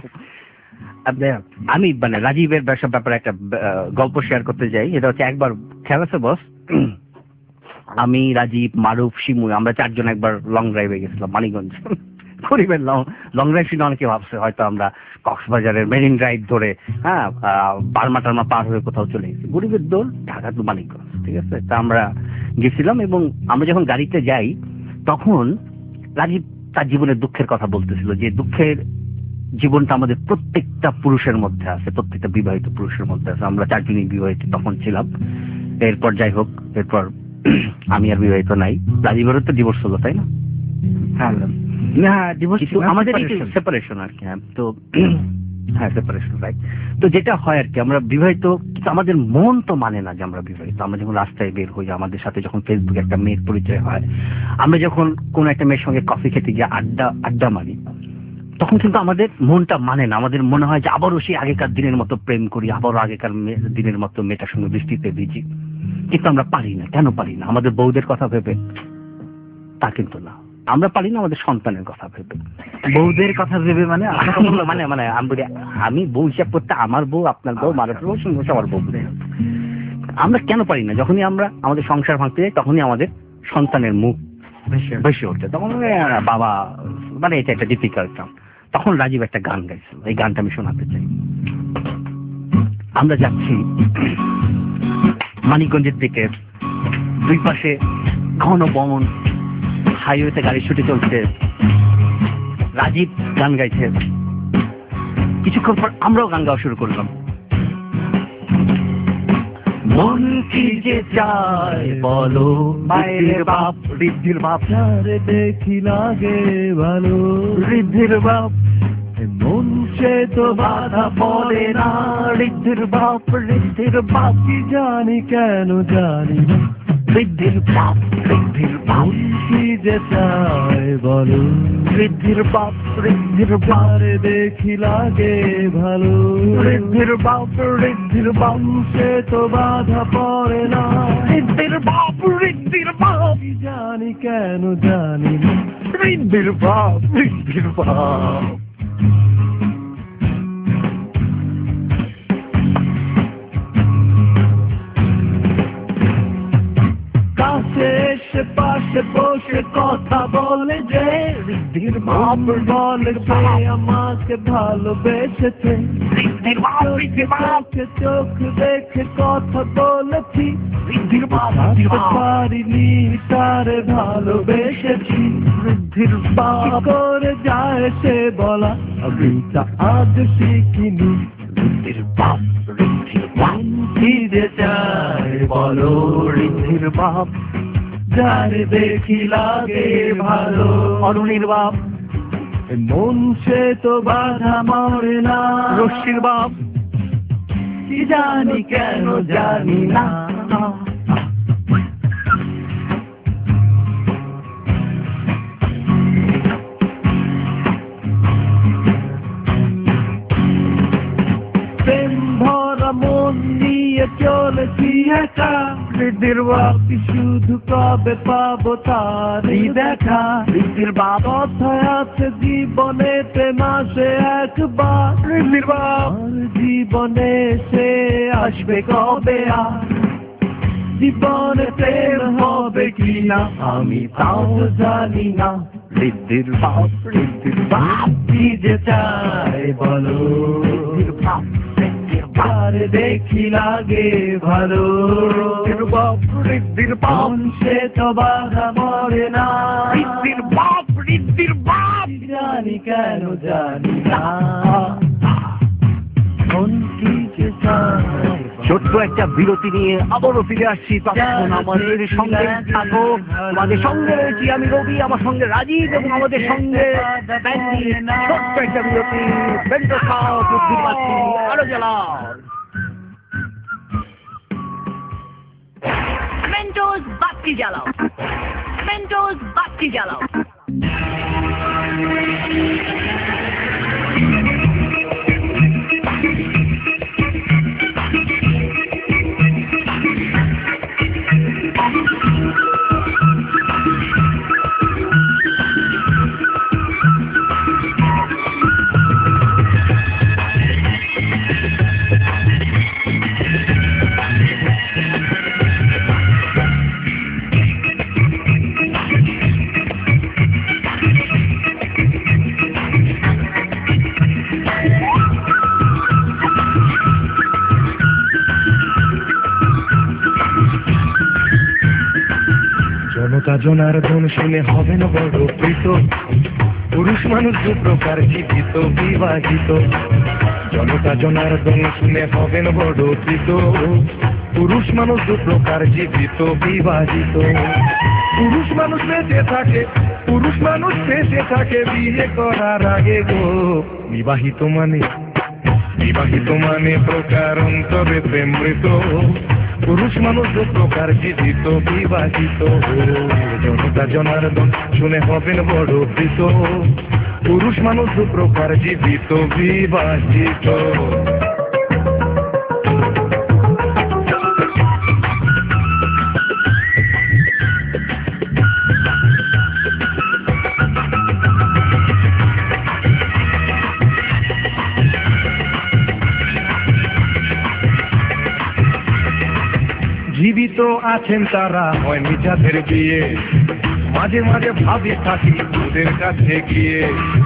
আমি মানে রাজীবের ব্যবসার ব্যাপারে একটা গল্প শেয়ার করতে যাই। এটা হচ্ছে, একবার খেয়াল আছে বস, আমি রাজীব মারুফ শিমু আমরা চারজন একবার লং ড্রাইভে গেছিলাম মানিকগঞ্জ। গরিবের লং লং ড্রাইভ শুনে অনেকে ভাবছে হয়তো আমরা কক্সবাজারের মেরিন ড্রাইভ ধরে, হ্যাঁ বার্মা টার্মা পার হয়ে কোথাও চলে গেছি। গরিবের দোল, ঢাকা টু মানিকগঞ্জ, ঠিক আছে। তা আমরা গেছিলাম, এবং আমরা যখন গাড়িতে যাই তখন রাজীব তার জীবনের দুঃখের কথা বলতেছিল, যে দুঃখের জীবনটা আমাদের প্রত্যেকটা পুরুষের মধ্যে আছে, প্রত্যেকটা বিবাহিত পুরুষের মধ্যে আছে। আমরা চারজনই বিবাহিত তখন ছিলাম। এরপর যাই হোক, এরপর আমি আর বিবাহিত নাই। রাজীবেরও তো ডিভোর্স হলো, তাই না? হ্যাঁ, আমাদের সেপারেশন আর কি। হ্যাঁ, তো হ্যাঁ সেপারেশন, রাইট। তো যেটা হয় আর কি, আমরা বিবাহিত, কিন্তু আমাদের মন তো মানে না যে আমরা বিবাহিত। আমরা যখন রাস্তায় বের হই, আমাদের সাথে যখন ফেসবুকে একটা মেয়ের পরিচয় হয়, আমরা যখন কোন একটা মেয়ের সঙ্গে কফি খেতে গিয়ে আড্ডা আড্ডা মারি, তখন কিন্তু আমাদের মনটা মানে না। আমাদের মনে হয় যে আবারও সেই আগেকার দিনের মতো প্রেম করি, আবারও আগেকার দিনের মতো মেয়েটার সঙ্গে বৃষ্টিতে ভিজি, কিন্তু আমরা পারি না। কেন পারি না? আমাদের বউদের কথা ভেবে? তা কিন্তু না, আমরা পারি না আমাদের সন্তানের কথা ভেবে। বউদের কথা ভেবে মানে মানে মানে আমি বউ হিসাব করতে আমার বউ, আপনার বউ, মারের বউ, সবার বউ। আমরা কেন পারি না? যখনই আমরা আমাদের সংসার ভাঙতে যাই তখনই আমাদের সন্তানের মুখ ভেসে উঠছে, তখন বাবা মানে এটা একটা ডিফিকাল্ট কাম। তখন রাজীব একটা গান গাইছিল, এই গানটা আমি শোনাতে চাই। আমরা যাচ্ছি মানিকগঞ্জের দিকে, দুই পাশে ঘন বন, হাইওয়েতে গাড়ি ছুটে চলছে, রাজীব গান গাইছে। কিছুক্ষণ পর আমরাও গান গাওয়া শুরু করলাম। মন কি যে চায় বলো, মায়ের বাপ ঋদ্ধির বাপ, দেখি লাগে ভালো ঋদ্ধির বাপ, মন সে তো বাধা পড়ে না, ঋদ্ধির বাপ ঋদ্ধির বাপ, কি জানি কেন জানি না, ঋদ্ধির বাপ ঋদ্ধির বাপ, কি যে চায় বলো, ঋদ্ধির বাপ ঋদ্ধির বাপ, দেখি লাগে ভালো ঋদ্ধির বাপ ঋদ্ধির বাপ, সে তো বাধা পড়ে না, ঋদ্ধির বাপ ঋদ্ধির বাপ, কি জানি কেন জানি না, ঋদ্ধির বাপ ঋদ্ধির বাপ। কাছে এসে পাশে বসে কথা বলে যে, ঋদ্ধির বাপ বলে যে আমাকে ভালোবেসেছে, ঋদ্ধির বাপ ঋদ্ধির বাপ, চোখে চোখ দেখে কথা বলেছি, ঋদ্ধির বাপ ঋদ্ধির বাপ, পারিনি তারে ভালোবেসেছি, ঋদ্ধির বাপ করে যায় সে বলা আমি তা আজ শিখিনি, ঋদ্ধির বাপ ঋদ্ধির বাপ, কি যে চায় বলো ঋদ্ধির বাপ, যারে দেখি লাগে ভালো, অরুণীর বাপ, মন সে তো বাধা মরে না, রশ্মির বাপ, কি জানি কেন জানি না, প্রেম ভরা মন নিয়ে চলেছি একা, ঋদ্ধির বাপ, শুধু কবে পাবো তারই দেখা, ঋদ্ধির বাপ, কথায় আছে জীবনেতে মাসে একবার, ঋদ্ধির বাপ, আর জীবনে সে আসবে কবে আর, জীবনে প্রেম হবে কিনা আমি তাও জানি না, ঋদ্ধির বাপ ঋদ্ধির বাপ, কি যে চায় বলো, ঋদ্ধির বাপ ঋদ্ধির বাপ, আরে দেখি লাগে ভালো, ঋদ্ধির বাপ ঋদ্ধির বাপ, মন সে তো বাধা মরে না, ঋদ্ধির বাপ ঋদ্ধির বাপ, জানি কেন জানি না, মন কি যে চায়। ছোট্ট একটা বিরতি নিয়ে আবারও ফিরে আসছি, তখন আমাদের সঙ্গে থাকো। আমাদের সঙ্গে রয়েছি আমি রবি, আমার সঙ্গে রাজীব এবং আমাদের সঙ্গে ব্যান্ডি। ছোট্ট একটা বিরতি, বেন্টো খাও, বুদ্ধির বাতি আরো জ্বালাও। মেন্টোস বাতি জ্বালাও, মেন্টোস বাতি জ্বালাও। জনতা জনার্দন শুনে হবেন বড় প্রীত, পুরুষ মানুষ দু প্রকার জীবিত বিবাহিত, জনতা জনার্দন শুনে হবেন বড় প্রীত, পুরুষ মানুষ দু প্রকার জীবিত বিবাহিত, পুরুষ মানুষ বেঁচে থাকে, পুরুষ মানুষ বেঁচে থাকে বিয়ে করার আগে গো, বিবাহিত মানে বিবাহিত মানে প্রকার অন্তরে প্রেম মৃত, পুরুষ মানুষ দু প্রকার জীবিত বিবাহিত, জনতা জনার্দন শুনে হবেন বড় প্রীত, পুরুষ মানুষ দু প্রকার জীবিত বিবাহিত। জীবিত আছেন তারা হয়নি যাদের বিয়ে, মাঝে মাঝে ভাবি থাকি ওদের কাছে গিয়ে।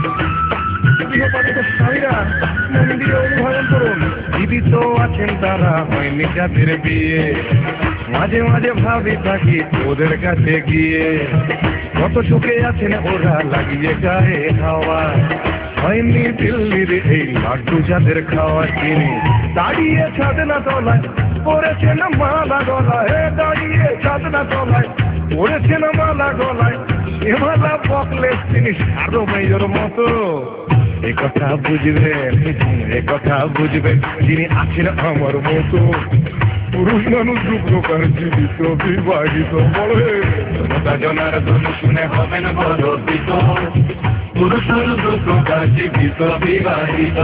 স্বামীরা মন দিয়ে অনুধাবন করুন, জীবিত আছেন তারা হয়নি যাদের বিয়ে, মাঝে মাঝে ভাবি থাকি ওদের কাছে গিয়ে। কত সুখে আছেন ওরা লাগিয়ে গায়ে হাওয়া, হয়নি দিল্লির এই লাড্ডু যাদের খাওয়া চিনি। দাঁড়িয়ে ছাদনা তলায় পড়েছেন মালা গলায়, দাঁড়িয়ে ছাদনা তলায় পড়েছেন মালা গলায়, এ মালা পকলে তিনি সারো মেয়ের মতো। এ কথা বুঝবেন, এ কথা বুঝবেন যিনি আছেন আমার মতো। পুরুষ মানুষ দু প্রকার, জীবিত বিবাহিত। বলে জনতা জনার্দন শুনে হবেন গর্বিত, পুরুষ মানুষ দু প্রকার, জীবিত বিবাহিত।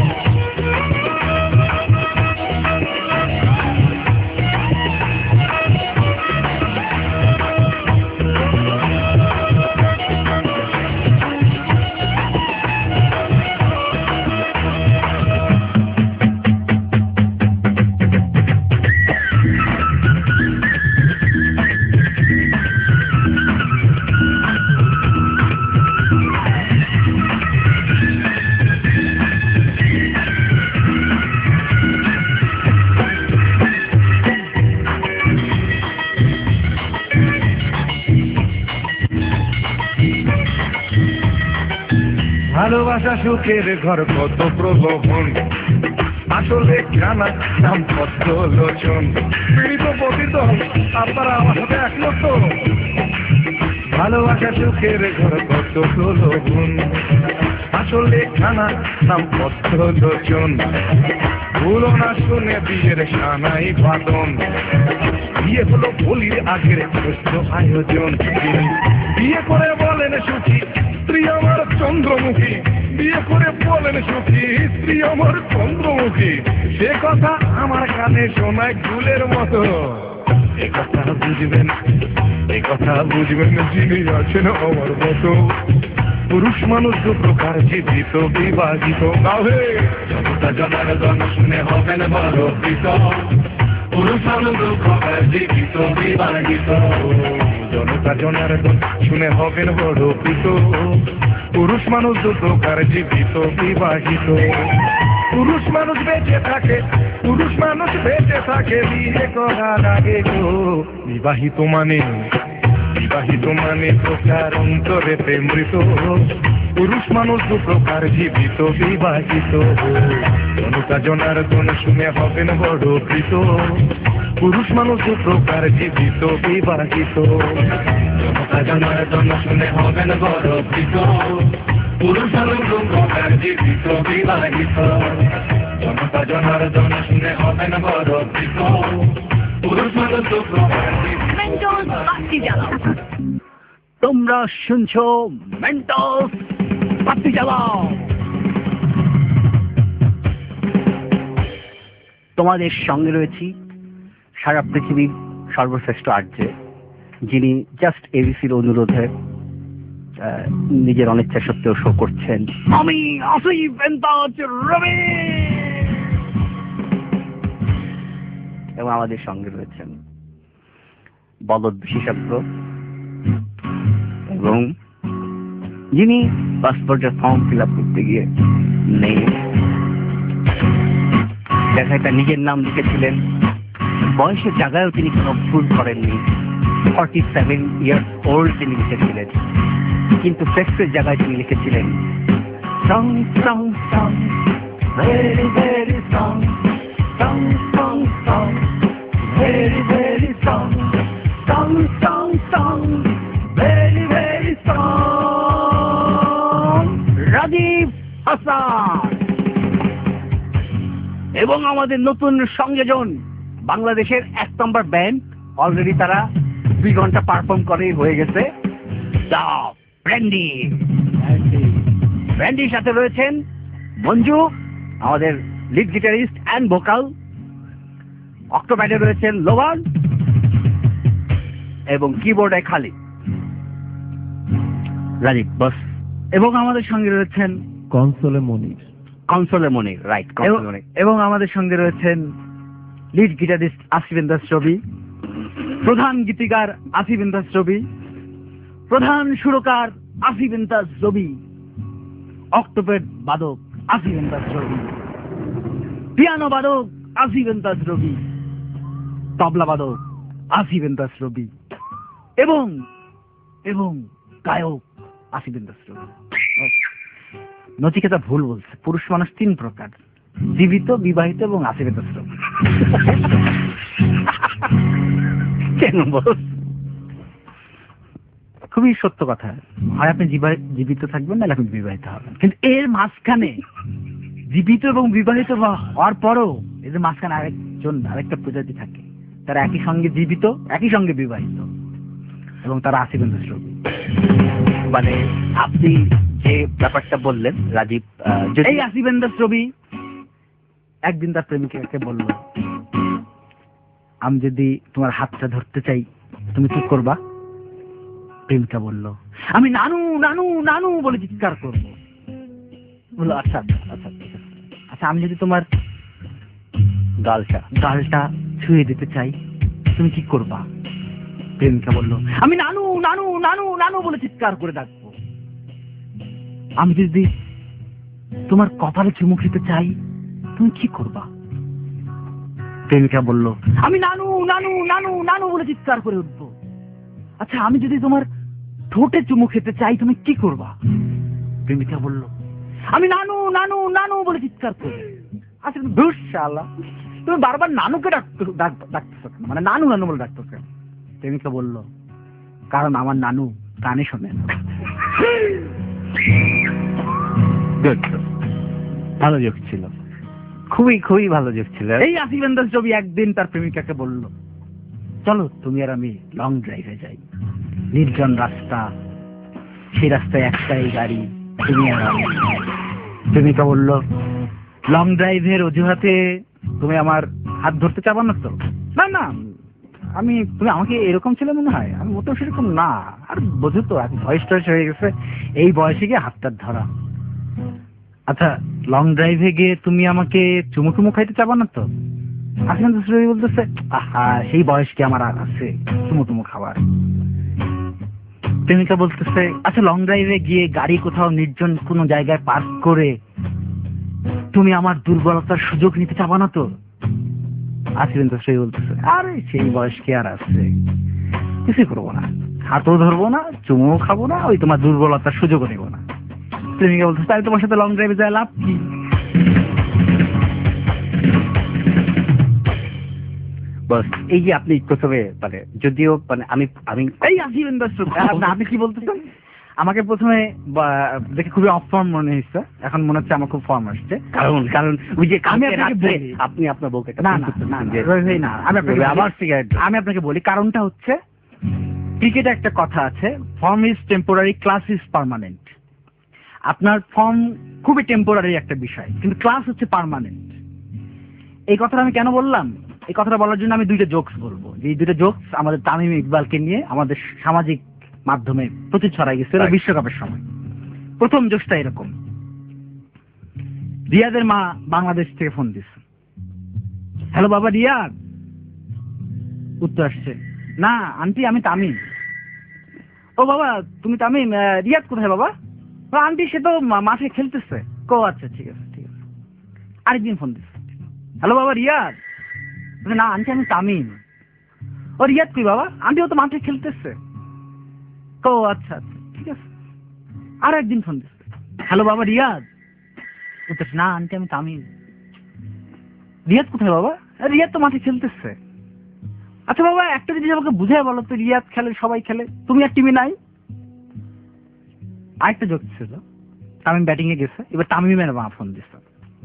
ভালোবাসা সুখের ঘর কত প্রলোভন, আসলে জানা নাম কত লোচন। পীড়িত পতিত আপনারা আমার সাথে একমত তো? ভালোবাসা সুখের ঘর কত প্রলোভন, আসলে জানা নাম কত লোচন। ভুলো না শুনে বিয়ের সানাই বাদন, বিয়ে হলো বলির আগের সুস্থ আয়োজন। বিয়ে করে বলেন সুখী স্ত্রী আমার চন্দ্রমুখী, বিয়ে করে বলেন সুখী স্ত্রী আমার চন্দ্রমুখী। সে কথা আমার কানে শোনায় গুলের মতো। এ কথা বুঝবেন, এ কথা বুঝবেন যিনি আছেন আমার মতো। পুরুষ মানুষ দু প্রকার, জীবিত বিবাহিত। গাবে জনতা জনার্দন শুনে হবেন গর্বিত, পুরুষ মানুষ দু প্রকার, জীবিত বিবাহিত। জনতা জনার্দন শুনে হবেন গর্বিত, পুরুষ মানুষ দু প্রকার, জীবিত বিবাহিত। পুরুষ মানুষ বেঁচে থাকে, পুরুষ মানুষ বেঁচে থাকে বিয়ে করার আগে গো। বিবাহিত মানে, বিবাহিত মানে প্রকার অন্তরেতে মৃত। পুরুষ মানুষ দু প্রকার, জীবিত বিবাহিত। জনতা জনার্দন শুনে হবেন গর্বিত, পুরুষ মানুষ দু প্রকার, জীবিত বিবাহিত। জনতা জনার্দন শুনে হবেন গর্বিত, পুরুষ মানুষ দু প্রকার, জীবিত বিবাহিত। জনতা জনার্দন শুনে হবেন গর্বিত, পুরুষ মানুষ দু প্রকার, মেন্টোস বাতি জ্বালাও। তোমরা শুনছো মেন্টোস বাতি জ্বালাও। তোমাদের সঙ্গে রয়েছি সারা পৃথিবীর সর্বশ্রেষ্ঠ আর্যে, যিনি জাস্ট এবিসির অনুরোধে নিজের অনিচ্ছা সত্ত্বেও শো করছেন। আমি আসিফ এন্তাজ রবি, এবং আমাদের সঙ্গে রয়েছেন বলদ বিশেষজ্ঞ এবং যিনি পাসপোর্টের ফর্ম ফিল আপ করতে গিয়ে নেই, দেখায় তার নিজের নাম লিখেছিলেন, বয়সের জায়গায়ও তিনি কোনো ভুল করেননি। ফর্টি সেভেন ইয়ার্স ওল্ড তিনি লিখেছিলেন, কিন্তু সেক্সের জায়গায় তিনি লিখেছিলেন সং সং সং, ভেরি ভেরি সং সং সং সং, ভেরি ভেরি সং সং সং সং, ভেরি ভেরি সং। রাজীব হাসান এবং আমাদের নতুন সংযোজন বাংলাদেশের এক নম্বর ব্যান্ড, অলরেডি তারা দুই ঘন্টা পারফর্ম করে হয়ে গেছে, দা ব্র্যান্ডি। ব্র্যান্ডির সাথে রয়েছেন মঞ্জু, আমাদের লিড গিটারিস্ট অ্যান্ড ভোকাল। অক্টোব্যান্ডে রয়েছেন লোবান এবং কিবোর্ডে খালি রাজীব বস। এবং আমাদের সঙ্গে রয়েছেন কনসোলে মনির, কনসোলে মনির, রাইট। এবং আমাদের সঙ্গে রয়েছেন লিড গিটারিস্ট আসিফ এন্তাজ রবি। প্রধান গীতিকার আসিফ ইমতাজ রবি, প্রধান সুরকার আসিফ ইমতাজ রবি, অক্টোপেড বাদক আসিফ ইমতাজ রবি, পিয়ানো বাদক আসিফ ইমতাজ রবি, তবলা বাদক আসিফ ইমতাজ রবি এবং এবং গায়ক আসিফ ইমতাজ রবি। নচিকেতা ভুল বলছে, পুরুষ মানুষ তিন প্রকার, জীবিত, বিবাহিত এবং আসিফ ইমতাজ রবি। কেন বল? খুবই সত্য কথা। হয় আপনি জীবিত থাকবেন না আপনি বিবাহিত হবেন, কিন্তু এর মাঝখানে জীবিত এবং বিবাহিত হওয়ার পরও এদের মাঝখানে আরেকজন আরেকটা প্রজাতি থাকে, তারা একই সঙ্গে জীবিত, একই সঙ্গে বিবাহিত এবং তারা আসিফ ইমতাজ রবি। মানে আপনি যে ব্যাপারটা বললেন রাজীব, এই আসিফ ইমতাজ রবি একদিন তার প্রেমিকাকে বলল, আমি যদি তোমার হাতটা ধরতে চাই তুমি কি করবা? প্রেমিকা বলল, আমি নানু নানু নানু বলে চিৎকার করবো। বললো আচ্ছা আচ্ছা ঠিক আছে, আচ্ছা আমি যদি তোমার গালটা গালটা ছুঁয়ে দিতে চাই তুমি কি করবা? প্রেমিকা বলল, আমি নানু নানু নানু নানু বলে চিৎকার করে ডাকবো। আমি যদি তোমার কপালে চুমু খেতে চাই তুমি কি করবা? প্রেমিকা বলল, আমি নানু নানু নানু নানু বলে চিৎকার করে উঠবো। আচ্ছা আমি যদি তোমার ঠোঁটে চুমু খেতে চাই তুমি কি করবা? প্রেমিকা বলল, আমি নানু নানু নানু বলে চিৎকার করবো। আচ্ছা ধুস শালা, তুমি বারবার নানুকে ডাকতে ডাকতেছ কেন, মানে নানু নানু বলে ডাকতেছ কেন? প্রেমিকা বলল, কারণ আমার নানু কানে শোনে না। ভালো যোগ ছিল, খুবই খুবই ভালো যোগ ছিল। এই আসিফ ইমতাজ রবি একদিন তার প্রেমিকাকে বলল, চলো তুমি আর আমি লং ড্রাইভে যাই, নির্জন রাস্তা, সেই রাস্তায় একটাই গাড়ি, তুমি আর আমি। প্রেমিকা বলল, লং ড্রাইভের অজুহাতে তুমি আমার হাত ধরতে চাবা না তো? না না, আমি তুমি আমাকে এরকম ছিল মনে হয়, আমি মোটেও সেরকম না। আর বোঝো তো এখন বয়স টয়স হয়ে গেছে, এই বয়সে গিয়ে হাতটা ধরা। আচ্ছা লং ড্রাইভে গিয়ে তুমি আমাকে চুমু টুমু খাইতে চাবা না তো? আসিফ ইমতাজ রবি বলতেছে, আহা সেই বয়স কি আমার আর আছে চুমু টুমু খাবার? প্রেমিকা বলতেছে, আচ্ছা লং ড্রাইভে গিয়ে গাড়ি কোথাও নির্জন কোনো জায়গায় পার্ক করে তুমি আমার দুর্বলতার সুযোগ নিতে চাবা না তো? আসিফ ইমতাজ রবি বলতেছে, আরে সেই বয়স কি আর আছে, কিছুই করবো না, হাতও ধরবো না, চুমুও খাবো না, ওই তোমার দুর্বলতার সুযোগও নেবো না। প্রেমিকা বলতেছে, তাই তোমার সাথে লং ড্রাইভে যায় লাভ কি? বস এই যে আপনি প্রথমে মানে যদিও মানে আমি আমি এই আসিফ ইমতাজ রবি, আপনি কি বলতেছেন? আমাকে প্রথমে দেখে খুবই অফ ফর্ম মনে হচ্ছে, এখন মনে হচ্ছে আমার খুব ফর্ম আসছে। কারণ কারণ ওই যে আমি আপনাকে বলি, আপনি আপনার বউকে না না না না আমি আপনাকে আবার আমি আপনাকে বলি, কারণটা হচ্ছে ক্রিকেটে একটা কথা আছে, form is temporary, class is permanent. আপনার ফর্ম খুবই টেম্পোরারি একটা বিষয়, কিন্তু ক্লাস হচ্ছে পার্মানেন্ট। এই কথাটা আমি কেন বললাম? এই কথাটা বলার জন্য আমি দুইটা জোকস বলবো, যে এই দুইটা জোকস আমাদের তামিম ইকবালকে নিয়ে আমাদের সামাজিক মাধ্যমে প্রতি ছড়াই গেছিল বিশ্বকাপের সময়। প্রথম জোকসটা এরকম, রিয়াদের মা বাংলাদেশ থেকে ফোন দিচ্ছে, হ্যালো বাবা রিয়াদ। উত্তর আসছে, না আন্টি আমি তামিম। ও বাবা তুমি তামিম, রিয়াদ কোথায় বাবা? আন্টি সে তো মাঠে খেলতেছে। কো আচ্ছা ঠিক আছে ঠিক আছে। আরেকদিন ফোন দিচ্ছে, হ্যালো বাবা রিয়াদ। না আন্টি আমি তামিম। ও রিয়াদ কই বাবা? আন্টি ও তো মাঠে খেলতেছে। ও আচ্ছা আচ্ছা ঠিক আছে। আর একদিন ফোন দিচ্ছে, হ্যালো বাবা রিয়াদ। বলতেছে, না আন্টি আমি তামিম। রিয়াদ কোথায় বাবা? রিয়াদ তো মাঠে খেলতেছে। আচ্ছা বাবা একটা জিনিস আমাকে বুঝায় বলো তো, রিয়াদ খেলে সবাই খেলে, তুমি আর টিমে নাই? আরেকটা যোগ ছিল, তামিম ব্যাটিং এ গেছে, এবার তামিমের মা ফোন দিচ্ছে,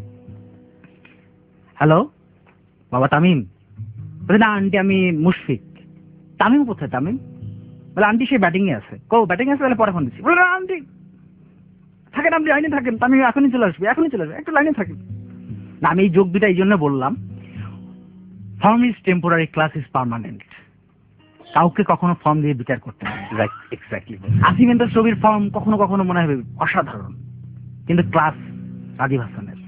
হ্যালো বাবা তামিম। বলে না আন্টি আমি মুশফিক। তামিম কোথায় তামিম? বলে আন্টি সে ব্যাটিং এ আছে। কো ব্যাটিং আছে? তাহলে পরে ফোন দিচ্ছি। বলে না আন্টি থাকেন, আপনি লাইনে থাকেন, তামিম এখনই চলে আসবে, এখনই চলে আসবে, একটু লাইনে থাকেন। না আমি এই যোগ দুটা এই জন্য বললাম, form is temporary, class is permanent. কাউকে কখনো ফর্ম দিয়ে বিচার করতে হয়। Right, exactly. আসিফ ইমতাজ রবির ফর্ম কখনো কখনো মনে হবে অসাধারণ, কিন্তু ক্লাস রাজীব হাসানের।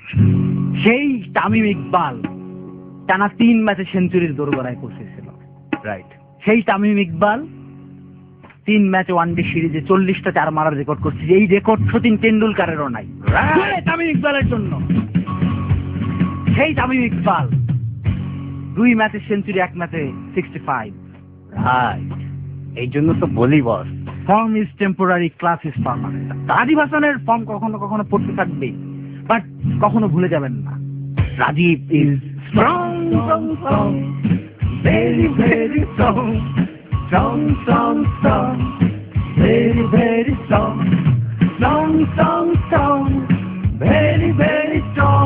সেই তামিম ইকবাল টানা তিন ম্যাচে সেঞ্চুরির দোরগোড়ায় পৌঁছেছিল, রাইট। সেই তামিম ইকবাল তিন ম্যাচে ওয়ানডে সিরিজে চল্লিশটা চার মারার রেকর্ড করছে, এই রেকর্ড সচিন টেন্ডুলকারেরও নাই। তামিম ইকবালের জন্য সেই তামিম ইকবাল দুই ম্যাচে সেঞ্চুরি, এক ম্যাচে সিক্সটি ফাইভ। রাইট, এই জন্য তো বলি boss, form is temporary, class is permanent. Rajib হাসানের ফর্ম কখনো কখনো পড়তে থাকবে, বাট কখনো ভুলে যাবেন না Rajib is strong strong strong, very very strong strong strong strong, very very strong strong strong strong, very very strong.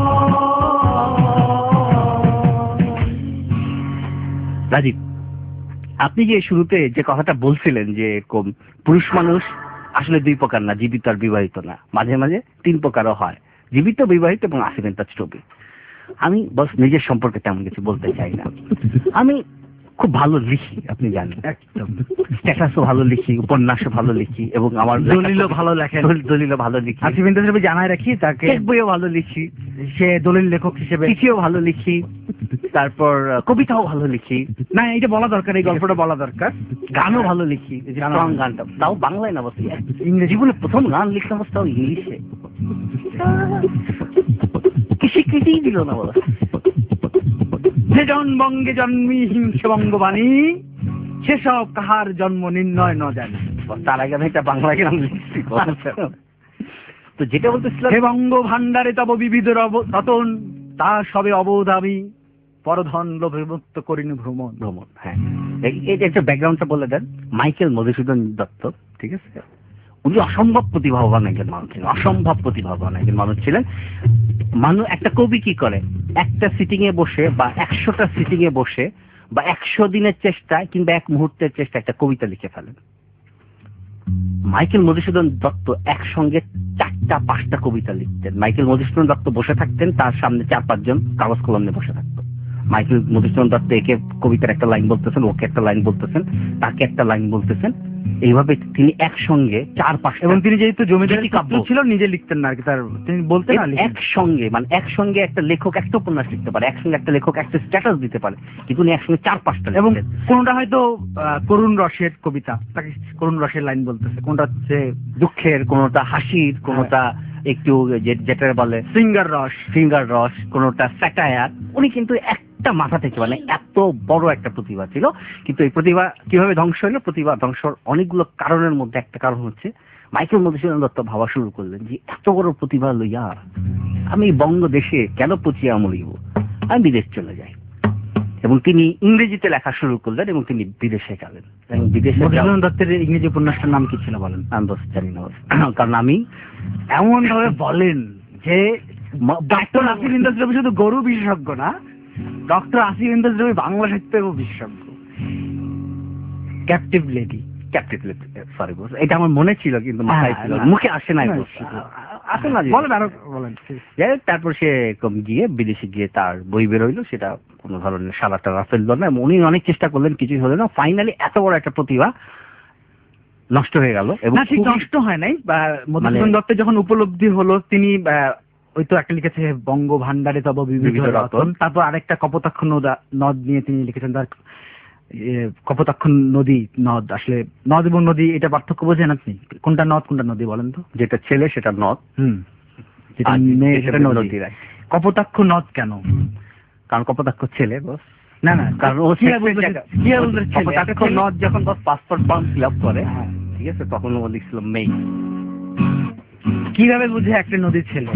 Rajib, আপনি যে শুরুতে যে কথাটা বলছিলেন যে কম পুরুষ মানুষ আসলে দুই প্রকার না, জীবিত আর বিবাহিত না, মাঝে মাঝে তিন প্রকারও হয়, জীবিত, বিবাহিত এবং আশীর্বাদ ছবি। আমি বস নিজের সম্পর্কে তেমন কিছু বলতে চাই না। আমি খুব ভালো লিখি, আপনি জানেন, একদম স্ট্যাটাসও ভালো লিখি, উপন্যাসও ভালো লিখি, এবং আমার দলিলও ভালো লেখেন। দলিলও ভালো লিখি, আসিফ ইমতিয়াজ রবি জানাই রাখি তাকে, এক বইও ভালো লিখি, সে দলিল লেখক হিসেবে চিঠিও ভালো লিখি, তারপর কবিতাও ভালো লিখি। না, এটা বলা দরকার, এই গল্পটা বলা দরকার। গানও ভালো লিখি, স্ট্রং গানটা, তাও বাংলায় না, বস ইংরেজি। জীবনে প্রথম গান লিখলাম তাও ইংলিশে, কি স্বীকৃতিই দিল না বলো। যে জন বঙ্গে জন্মি হিংসে বঙ্গবাণী, সেসব কাহার জন্ম নির্ণয় ন জানি। তার আগে আমি একটা বাংলা গান লিখছি। তো যেটা বলতেছিলাম, হে বঙ্গ ভান্ডারে তব বিবিধ রব- রতন, তা সবে অবোধ আমি, পরধন লোভে মুক্ত করিনি ভ্রমণ। ভ্রমণ, হ্যাঁ, এই- এই যে একটা ব্যাকগ্রাউন্ডটা বলে দেন। মাইকেল মধুসূদন দত্ত, ঠিক আছে, উনি অসম্ভব প্রতিভাবান একজন মানুষ ছিলেন, অসম্ভব প্রতিভাবান একজন মানুষ ছিলেন। মানুষ, একটা কবি কি করে, একটা সিটিং এ বসে বা একশোটা সিটিং এ বসে বা একশো দিনের চেষ্টায় কিংবা এক মুহূর্তের চেষ্টা একটা কবিতা লিখে ফেলেন। মাইকেল মধুসূদন দত্ত একসঙ্গে চারটা পাঁচটা কবিতা লিখতেন। মাইকেল মধুসূদন দত্ত বসে থাকতেন, তার সামনে চার পাঁচজন কাগজ কলম নিয়ে বসে থাকতো। মাইকেল মধুসূদন দত্ত একে কবিতার একটা লাইন বলতেছেন, ওকে একটা লাইন বলতেছেন, তাকে একটা লাইন বলতেছেন, এইভাবে তিনি একসঙ্গে চার পাঁচ। এবং তিনি যেহেতু জমিদারি জ্যোতি কাব্য কাব্য ছিল, নিজে লিখতেন না আর কি, তার তিনি বলতেন না, লিখতেন। একসঙ্গে, মানে একসঙ্গে একটা লেখক একটা উপন্যাস লিখতে পারে, একসঙ্গে একটা লেখক একটা স্ট্যাটাস দিতে পারে, কিন্তু উনি একসঙ্গে চার পাঁচটা এবং লিখতেন। কোনটা হয়তো আহ, করুণ রসের কবিতা, তাকে করুণ রসের লাইন বলতেছে, কোনটা হচ্ছে দুঃখের, কোনটা হাসির, কোনটা একটু যে- যেটা বলে সিঙ্গার রস। ফিঙ্গার রস, কোনটা স্যাটায়ার। উনি কিন্তু একটা মাথা থেকে, মানে এত বড় একটা প্রতিভা ছিল। কিন্তু এই প্রতিভা কিভাবে ধ্বংস হলো? প্রতিভা ধ্বংসর অনেকগুলো কারণের মধ্যে একটা কারণ হচ্ছে মাইকেল মধুসূদন দত্ত ভাবা শুরু করলেন যে এত বড় প্রতিভা লইয়া আমি বঙ্গদেশে কেন পচিয়া মরিব, আমি বিদেশ চলে যাই। এবং তিনি ইংরেজিতে লেখা শুরু করলেন এবং তিনি বিদেশে গেলেন। এবং বিদেশে যাওয়া- মধুসূদন দত্তের ইংরেজি উপন্যাসটার নাম কি ছিল বলেন? আমি বস জানি না বস। কারণ আমি এমন ভাবে বলেন যে ডক্টর আসিফ ইমতিয়াজ রবি শুধু গরু বিশেষজ্ঞ না, ডক্টর আসিফ ইমতিয়াজ রবি বাংলা সাহিত্যের বিশেষজ্ঞ। Captive lady, captain, sorry boss, এটা আমার মনে ছিল কিন্তু মাথায় ছিল, হ্যাঁ, মুখে আসে নাই না, বস। শুধু। আসে না, বলেন আরো বলেন। যাই হোক, তারপর সে কম গিয়ে বিদেশে গিয়ে তার বই বেরোইলো, সেটা কোনো ধরনের সারা টারা ফেললো না। এবং উনি অনেক চেষ্টা করলেন, কিছুই হলো না। ফাইনালি এত বড় একটা প্রতিভা নষ্ট হয়ে গেল। এবং না, ঠিক খুবই- নষ্ট হয় নাই। বা মধুসূদন মানে- দত্তের যখন উপলব্ধি হলো, তিনি আহ, ওই তো একটা লিখেছে বঙ্গ ভান্ডারে তব বিবিধ বিবিধ রতন। রতন, তারপর আরেকটা কপোতাক্ষ নদ- নদ নিয়ে তিনি লিখেছেন তার এ, কপোতাক্ষ নদী নদ। আসলে নদ এবং নদী এটা পার্থক্য বোঝেন আপনি? কোনটা নদ কোনটা নদী বলেন তো? যেটা ছেলে সেটা নদ, হুম, যেটা আর মেয়ে যেটা সেটা নদী। নদী, right? কপোতাক্ষ নদ কেন? কারণ কপোতাক্ষ ছেলে বস। না না, কারণ ও কি আর sex-এর বলতে- জায়গা- কি আর বলতে ছেলে? কপোতাক্ষ একটা নদ যখন boss passport form fill up করে, হ্যাঁ। ঠিক আছে, তখন ও লিখছিল মেয়ে। কিভাবে বুঝে একটা নদীর ছেলে?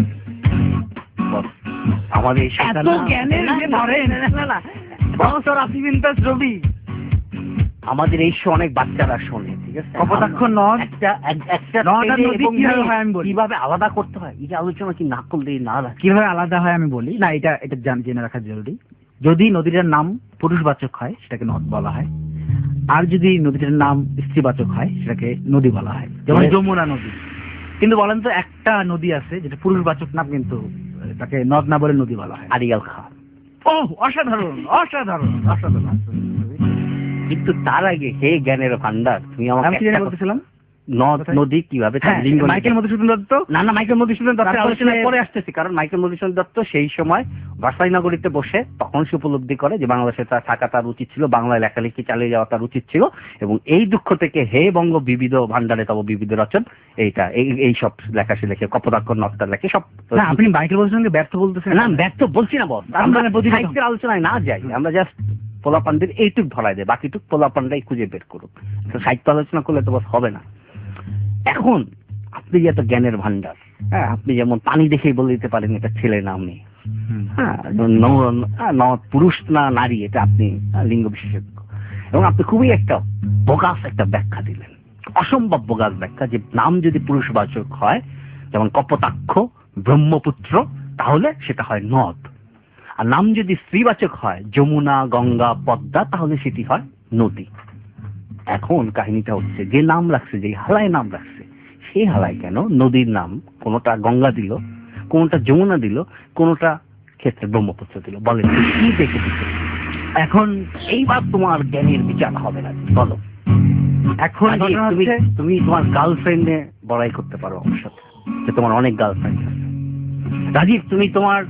বস আমাদের এই এত সন্তান- জ্ঞানের না, যে না, ধরেন। না, না, না, ডক্টর আসিফ ইমতিয়াজ রবি। আমাদের এই শো অনেক বাচ্চারা শোনে, ঠিক আছে। কপোতাক্ষ আমরা- নদ, একটা এক- একটা নদ আর ছেলে নদী এবং কিভাবে মেয়ে হয় আমি বলি। কিভাবে আলাদা করতে হয়, এই যে আলোচনা কি না করলে না রাখি। কিভাবে আলাদা হয় আমি বলি। না, এটা এটা জান- জেনে রাখা জরুরি। যদি নদীটার নাম পুরুষবাচক হয় সেটাকে নদ বলা হয়, আর যদি নদীটার নাম স্ত্রীবাচক হয় সেটাকে নদী বলা হয়। যেমন মানে- যমুনা নদী। কিন্তু বলেন তো, একটা নদী আছে যেটা পুরুষবাচক নাম, কিন্তু তাকে নদ না বলে নদী বলা হয়। আরিয়াল খান। ও অসাধারণ, অসাধারণ, অসাধারণ। কিন্তু তার আগে হে জ্ঞানের ভান্ডার, তুমি আমাকে আমি কি একটা জানি কথা- বলতেছিলাম? নদ নদী কিভাবে তার হ্যাঁ, লিঙ্গ মাইকেল মধুসূদন দত্ত না না মাইকেল মধুসূদন দত্তের তারপরে আলোচনায় সে- পরে আসতেছি, কারণ মাইকেল মধুসূদন দত্ত সেই সময় ভার্সাই নগরীতে বসে তখন সে উপলব্ধি করে যে বাংলাদেশে তার থাকা তার উচিত ছিল, বাংলায় লেখালেখি চালিয়ে যাওয়া তার উচিত ছিল, এবং এই দুঃখ থেকে হে বঙ্গ বিবিধ ভান্ডারে তব বিবিধ রচন, এইটা এই এই সব লেখা সে লেখে, কপোতাক্ষর নকটা লেখে সব। না, আপনি মাইকেল মধুসূদনকে ব্যর্থ বলতেছেন না ব্যর্থ বলছি না বস, আমরা সাহিত্যের আলোচনায় না যাই, আমরা জাস্ট পোলাপানদের এইটুক ধরাই দেয়, বাকিটুক পোলাপানরাই খুঁজে বের করুক। তো সাহিত্য আলোচনা করলে তো বস হবে না। এখন আপনি যে এত জ্ঞানের ভান্ডার, হ্যাঁ, আপনি যেমন পানি দেখেই বলে দিতে পারেন এটা ছেলে না মেয়ে, হ্যাঁ, ন- ন- পুরুষ না নারী, এটা আপনি লিঙ্গ বিশেষজ্ঞ, এবং আপনি খুবই একটা বোগাস একটা ব্যাখ্যা দিলেন, অসম্ভব বোগাস ব্যাখ্যা, যে নাম যদি পুরুষবাচক হয় যেমন কপোতাক্ষ, ব্রহ্মপুত্র, তাহলে সেটা হয় নদ, আর নাম যদি স্ত্রীবাচক হয় যমুনা, গঙ্গা, পদ্মা, তাহলে সেটি হয় নদী। এখন কাহিনীটা হচ্ছে যে নাম রাখছে, যে হালায় নাম রাখছে, সেই হালায় কেন নদীর নাম কোনোটা গঙ্গা দিল, কোনোটা যমুনা দিল, কোনোটা ক্ষেত্রে ব্রহ্মপুত্র দিল, বলেন তো কি দেখে দিচ্ছে? এখন এইবার তোমার জ্ঞানের বিচার হবে না, বলো। এখন রাজীব, ঘটনা তুমি হচ্ছে তুমি তোমার গার্লফ্রেন্ডে বড়াই করতে পারো আমার সাথে, যে তোমার অনেক গার্লফ্রেন্ড আছে। রাজীব, তুমি তোমার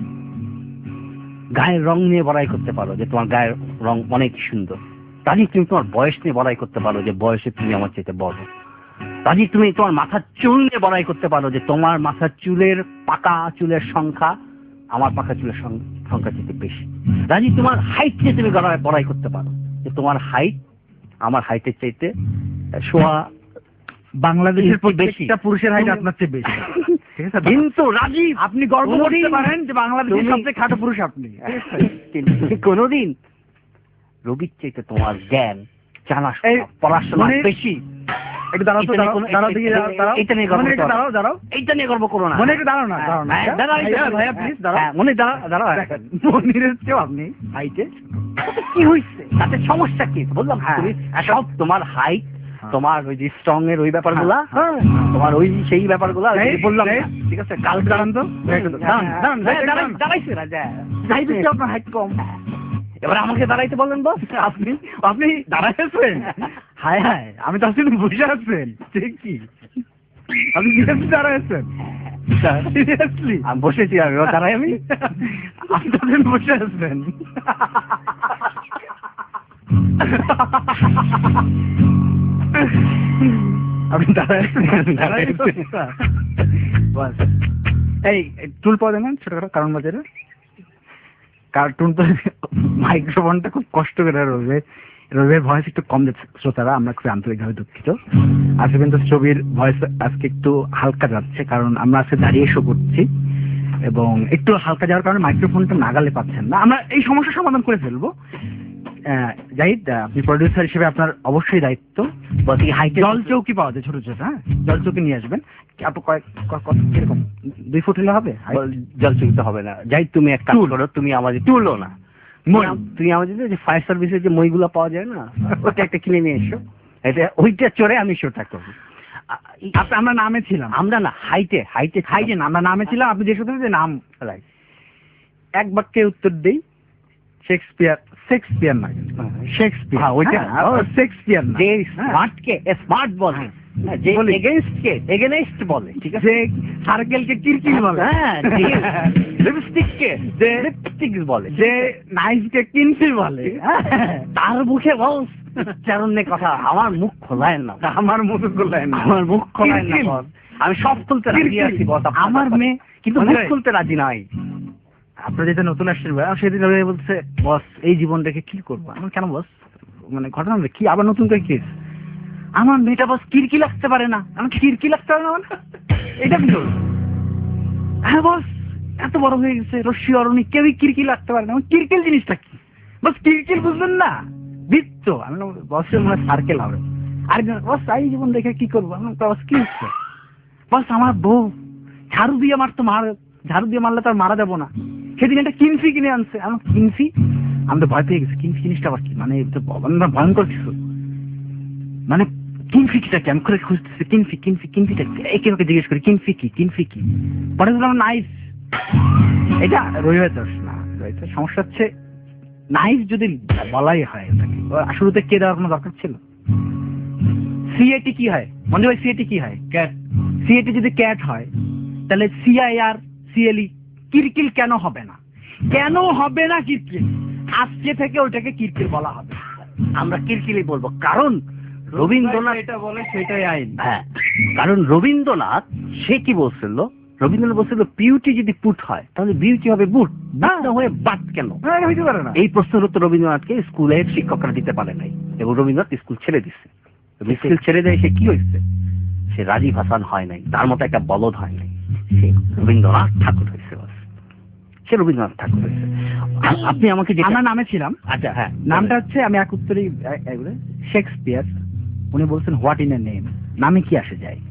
গায়ের রং নিয়ে বড়াই করতে পারো, যে তোমার গায়ের রং অনেক সুন্দর। রাজীব, তুমি তোমার বয়স নিয়ে বড়াই করতে পারো, যে বয়সে তুমি আমার চাইতে বড়। রাজীব, তুমি তোমার মাথার চুল নিয়ে বড়াই করতে পারো, যে তোমার মাথার চুলের পাকা চুলের সংখ্যা আমার পাকা চুলের সং- সংখ্যা চাইতে বেশি। রাজীব, তোমার হাইট নিয়ে তুমি গড়ায় বড়াই করতে পারো, যে তোমার হাইট আমার হাইটের চাইতে সোয়া বাংলাদেশের বেশি। প্রত্যেকটা পুরুষের হাইট আপনার চেয়ে বেশি, ঠিক আছে? কিন্তু রাজীব, আপনি গর্ব করতে কোনোদিন- পারেন যে বাংলাদেশের তুমি- সবচেয়ে খাটো পুরুষ আপনি। কিন্তু তুমি কোনোদিন রবির চাইতে তোমার জ্ঞান, জানা, এই পড়াশোনা মনে- বেশি। একটু দাঁড়াও তো, এটা নিয়ে দাঁড়াও, কোনো- দাঁড়াও দিকে, দাঁড়াও, দাঁড়াও। এটা নিয়ে গর্ব মনে একটু করো। দাঁড়াও, দাঁড়াও। এইটা নিয়ে গর্ব করো না। মনে একটু দাঁড়াও না, দাঁড়াও না। হ্যাঁ, দাঁড়াও, ভাইয়া, দাঁড়াও, ভাইয়া, দাঁড়াও। please, দাঁড়াও। হ্যাঁ, মনে দাঁড়াও, দাঁড়াও। মনিরের চেয়েও আপনি হাইটে তাতে কি হয়েছে? তাতে সমস্যা কি? বললাম হ্যাঁ। তুমি সব তোমার হাইট, হ্যাঁ। তোমার ওই যে স্ট্রং এর ওই ব্যাপারগুলা, হ্যাঁ, হ্যাঁ, তোমার ওই সেই ব্যাপারগুলা ওই যে এই, বললাম এই, না, ঠিক আছে? কাল দাঁড়ান তো, একটু দাঁড়ান, দাঁড়ান, হ্যাঁ, দাঁড়ান, দাঁড়াই- দাঁড়াইছে না, যা। হাইটের চেয়ে আপনার হাইট কম। এবার আমাকে দাঁড়াইতে বলেন বস। আপনি আপনি দাঁড়াইছেন? হায় হায়, আমি তো আসলে বসে আছেন, ঠিক কি? আপনি সিরিয়াসলি দাঁড়াইছেন? সিরিয়াসলি আমি বসেছি, আমি এবার দাঁড়াই আমি। আপনি তো আসলে বসে আছেন। আপনি দাঁড়াইছেন? দাঁড়াইছেন? বাস। এই টুল পাওয়া যায় না ছোটখাটো কারণ বাজারে? কার্টুন তো মাইক্রোফোনটা খুব কষ্ট করে রবে, রবির ভয়েস একটু কম যাচ্ছে শ্রোতারা, আমরা খুব আন্তরিকভাবে দুঃখিত। আজকে কিন্তু ছবির ভয়েস আজকে একটু হালকা যাচ্ছে, কারণ আমরা আজকে দাঁড়িয়ে শো করছি, এবং একটু হালকা যাওয়ার কারণে মাইক্রোফোনটা নাগালে পাচ্ছেন না। আমরা এই সমস্যার সমাধান করে ফেলবো। আহ, জাহিদ, আপনি প্রডিউসার হিসেবে আপনার অবশ্যই দায়িত্ব। বস, এই হাইটে জল চৌকি পাওয়া যায় ছোট ছোট, হ্যাঁ, জল চৌকি নিয়ে আসবেন। আপনি কয়েক ক- কত কিরকম দুই ফুট হলে হবে? জল চুকিতে হবে না। যাই, তুমি এক কাজ টুল। করো, তুমি আমাদের টুলও না, মই, তুমি আমাদের যে ফায়ার সার্ভিসের যে মইগুলো পাওয়া যায় না, ওটা একটা কিনে নিয়ে এসো, এটা ওইটা চড়ে আমি শোটা করবো। আ- এই- আপনি আমরা নামে ছিলাম, আমরা না হাইটে হাইটে হাইটে না, আমরা নামে ছিলাম। আপনি যে শুধু যে নাম রাইট, এক বাক্যে উত্তর দেই, শেক্সপিয়ার, শেক্সপিয়ার না কিন্তু, শেক্সপিয়ার, হ্যাঁ, ওইটা। হ্যাঁ, ও, শেক্সপিয়ার না, যে হ্যাঁ। স্মার্ট কে স্মার্ট বলে, হ্যাঁ, যে বলি। এগেইনস্ট কে এগেইনস্ট বলে, ঠিক আছে? যে সার্কেলকে কিরকির বলে, হ্যাঁ, যে লিপস্টিক কে যে লিপস্টিক বলে, যে নাইসকে কিনসি বলে, হ্যাঁ। তার মুখে বস চারণে কথা, আমার মুখ খোলায় না, আমার মুখ করলেন না, আমার মুখ খোলায় না কিরকির। বস। আমি সব খুলতে রাজি কিরকির। আছি বস, আপনার আমার ব্যাপারে। মেয়ে কিন্তু বলে, মুখ খুলতে রাজি নাই। আপনার যেটা নতুন আসছেন ভাই, সেদিন রবি বলছে, বস এই জীবন রেখে কি করবো? আমার কেন বস, মানে ঘটনা হলো কি, আবার নতুন করে কি? আমার মেয়েটা বস কিরকি লাগতে পারে না। আমাকে কিরকি লাগতে পারে না মানে এটা কি হলো? হ্যাঁ বস, এত বড় হয়ে গেছে, রশ্মি অরণি, কেউই কিরকি লাগতে পারে না। আমার কিরকিল জিনিসটা কি? বস কিরকিল বুঝলেন না, বৃত্ত। আমি বললাম, বসের মনে সার্কেল হবে। আরেকজন, বস এই জীবন রেখে কি করবো? আমি বললাম, বস কি হচ্ছে? বস আমার বউ ঝাড়ু দিয়ে মারতো, মার ঝাড়ু দিয়ে মারলে তো আর মারা যাবো না। সেদিন একটা কিনফি কিনে আনছে। আমার কিনফি, আমি তো ভয় পেয়ে গেছি। কিনফি জিনিসটা আবার কি? মানে এটা তো ভ- ভয়ঙ্কর কিছু। মানে কিনফি কিটা কি? আমি করে খুঁজতেছি, কিনফি কিনফি কিনফিটা কি? একে ওকে জিজ্ঞেস করি, কিনফি কি কিনফি কি? পরে বললাম নাইস। এটা রবিবার দোষ না, রবিবার সমস্যা হচ্ছে নাইস যদি বলাই হয়, ওটাকে ও শুরুতে কে দেওয়ার কোনো দরকার ছিল? সিএটি কি হয় মনে হয়? সিএটি কি হয়? ক্যাট। সিএটি যদি ক্যাট হয় তাহলে সিআইআর সিএলই কিরকিল কেন হবে না? কেন হবে না কিরকিল? আজকে থেকে ওটাকে কিরকিল বলা হবে। আমরা কিরকিলি বলবো, কারণ রবীন্দ্রনাথ এটা বলে সেটাই আইন। হ্যাঁ, কারণ রবীন্দ্রনাথ সে কি বলছিল? রবীন্দ্রনাথ বলছিল বিউটি যদি পুট হয় তাহলে বিউটি হবে বুট, না হয়ে বাট কেন? হইতে পারে না। এই প্রশ্নের উত্তর রবীন্দ্রনাথকে স্কুলের শিক্ষকরা দিতে পারে নাই এবং রবীন্দ্রনাথ স্কুল ছেড়ে দিচ্ছে। স্কুল ছেড়ে দেয় সে কি হয়েছে? সে রাজীব হাসান হয় নাই, তার মতো একটা বলদ হয় নাই, সে রবীন্দ্রনাথ ঠাকুর হয়েছে। সে রবীন্দ্রনাথ ঠাকুর হয়েছে। আপনি আমাকে যে আমরা নামে ছিলাম, আচ্ছা হ্যাঁ, নামটা হচ্ছে আমি এক উত্তরই শেক্সপিয়ার। উনি বলছেন হোয়াট ইন এ নেম, নামে কি আসে যায়?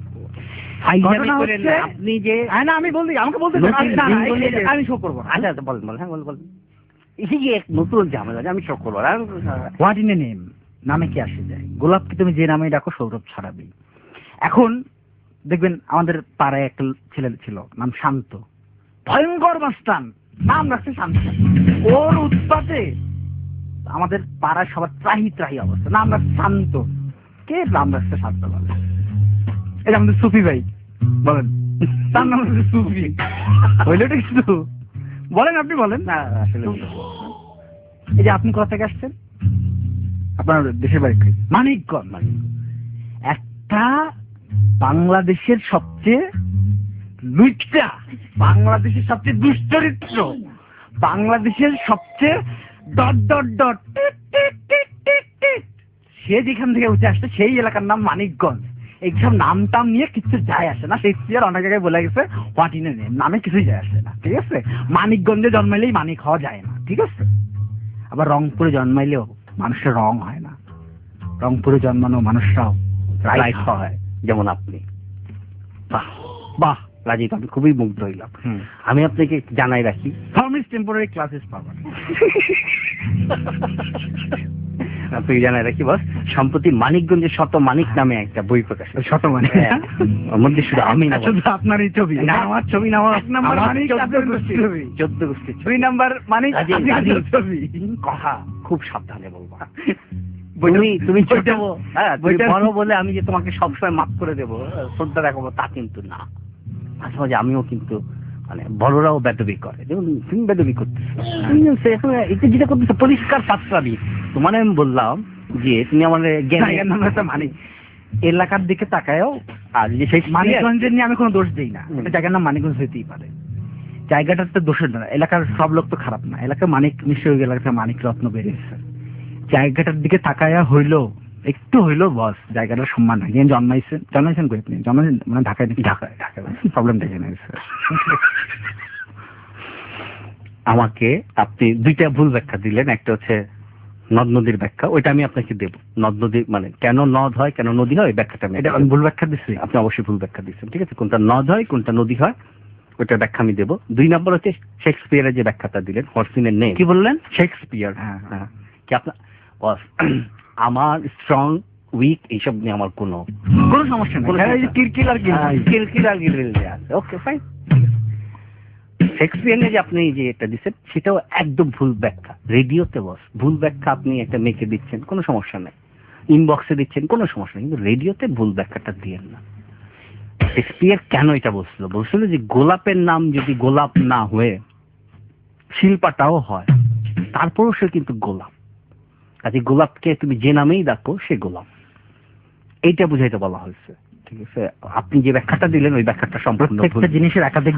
আপনি যে না আমি বলছি, আমাকে বলতে আমি শো করবো। আচ্ছা বলেন বলেন হ্যাঁ বলেন বলেন এই যে এক নতুন ঝামেলা, আমি শো করবো। হোয়াট ইন এ নেম, নামে কি আসে যায়? গোলাপকে তুমি যে নামে ডাকো সৌরভ ছড়াবেই। এখন দেখবেন আমাদের পাড়ায় একটা ছেলে ছিল, নাম শান্ত, ভয়ঙ্কর মাস্তান, নাম রাখছে শান্ত। ওর উৎপাতে আমাদের পাড়ায় সবার ত্রাহি ত্রাহি অবস্থা, নাম রাখছে শান্ত। কে নাম রাখছে শান্ত বলে? এটা আমাদের সুফি ভাই, বলেন তার নাম হচ্ছে সুফি। হইল এটা কিছু বলেন, আপনি বলেন না। আসলে এই যে আপনি কোথা থেকে আসছেন? আপনার দেশের বাড়ি মানিকগঞ্জ। মানে একটা বাংলাদেশের সবচেয়ে লুইটা, বাংলাদেশের সবচেয়ে দুশ্চরিত্র, বাংলাদেশের সবচেয়ে ডট ডট ডট সে যেখান থেকে উঠে আসছে সেই এলাকার নাম মানিকগঞ্জ। এইসব নাম টাম নিয়ে কিছু যায় আসে না। শেক্সপিয়ার অনেক জায়গায় বলে গেছে হোয়াট ইন এ নেম, নামে কিছুই যায় আসে না। ঠিক আছে, মানিকগঞ্জে জন্মাইলেই মানিক হওয়া যায় না। ঠিক আছে, আবার রংপুরে জন্মাইলেও মানুষের রং হয় না। রংপুরে জন্মানো মানুষরাও রাইট হয়, যেমন আপনি। বাহ বাহ রাজীব, আমি খুবই মুগ্ধ হইলাম। আমি আপনাকে জানাই রাখি, ফার্মিস টেম্পোরারি ক্লাসেস পাবেন। আপনাকে জানাই রাখি বস, সম্প্রতি মানিকগঞ্জের শত মানিক নামে একটা বই প্রকাশ। শত মানিক মধ্যে শুধু আমি না, শুধু আপনারই ছবি না, আমার ছবি না, আমার এক নাম্বার মানিক, চোদ্দ গোষ্ঠী, দুই নাম্বার মানিক ছবি। কথা খুব সাবধানে বলবা। তুমি তুমি ছোট, হ্যাঁ তুমি বড় বলে আমি যে তোমাকে সবসময় মাফ করে দেবো, শ্রদ্ধা দেখাবো, তা কিন্তু না। মাঝে মাঝে আমিও কিন্তু মানে বড়রাও বেদবি করে, যেমন তুমি বেদবি করতেছো, এটা যেটা করতেছো পরিষ্কার পাত্রাবি। তোমার আমি বললাম যে তুমি আমাদের মানে এলাকার দিকে তাকায়ও, আর যে সেই মানিকগঞ্জের নিয়ে আমি কোনো দোষ দিই না। জায়গার নাম মানিকগঞ্জ হইতেই পারে, জায়গাটার তো দোষের না, এলাকার সব লোক তো খারাপ না। এলাকার মানিক নিশ্চয়ই এলাকার মানিক রত্ন বেরিয়েছে, জায়গাটার দিকে তাকায়া হইলো একটু হইলো বস জায়গাটার সম্মান হয়। জন্মাইছেন জন্মাইছেন কই আপনি? জন্মাইছেন মানে ঢাকায়? ঢাকায় ঢাকায় প্রবলেমটা জেনে গেছে। আমাকে আপনি দুইটা ভুল ব্যাখ্যা দিলেন, একটা হচ্ছে নদ নদীর ব্যাখ্যা, ওইটা আমি আপনাকে দেব। নদ নদী মানে কেন নদ হয়, কেন নদী হয়, ব্যাখ্যাটা এটা আমি ভুল ব্যাখ্যা দিচ্ছি, আপনি অবশ্যই ভুল ব্যাখ্যা দিচ্ছেন। ঠিক আছে, কোনটা নদ হয় কোনটা নদী হয় ওইটার ব্যাখ্যা আমি দেবো। দুই নম্বর হচ্ছে শেক্সপিয়ারের যে ব্যাখ্যাটা দিলেন, হরসিনের নেম কি বললেন? শেক্সপিয়ার। হ্যাঁ হ্যাঁ, কি আপনার আমার স্ট্রং উইক এইসব নিয়ে আমার কোনো কোনো সমস্যা নেই। কিরকিল আর কিরকিল আর গিরগিল আছে, ওকে ফাইন। শেক্সপিয়ার নিয়ে যে আপনি যে এটা দিচ্ছেন সেটাও একদম ভুল ব্যাখ্যা। রেডিওতে বস ভুল ব্যাখ্যা আপনি একটা মেয়েকে দিচ্ছেন, কোনো সমস্যা নেই, ইনবক্সে দিচ্ছেন, কোনো সমস্যা নেই, কিন্তু রেডিওতে ভুল ব্যাখ্যাটা দিয়েন না। শেক্সপিয়ার কেন এটা বলছিল? বলছিল যে গোলাপের নাম যদি গোলাপ না হয়ে শিল্পাটাও হয়, তারপরও সে কিন্তু গোলাপ। কাজে গোলাপকে তুমি যে নামেই ডাকো সে গোলাপ, এইটা বুঝাইতে বলা হয়েছে। ঠিক আছে, আপনি যে ব্যাখ্যাটা দিলেন ওই ব্যাখ্যাটা সম্পূর্ণ একটা জিনিসের একাধিক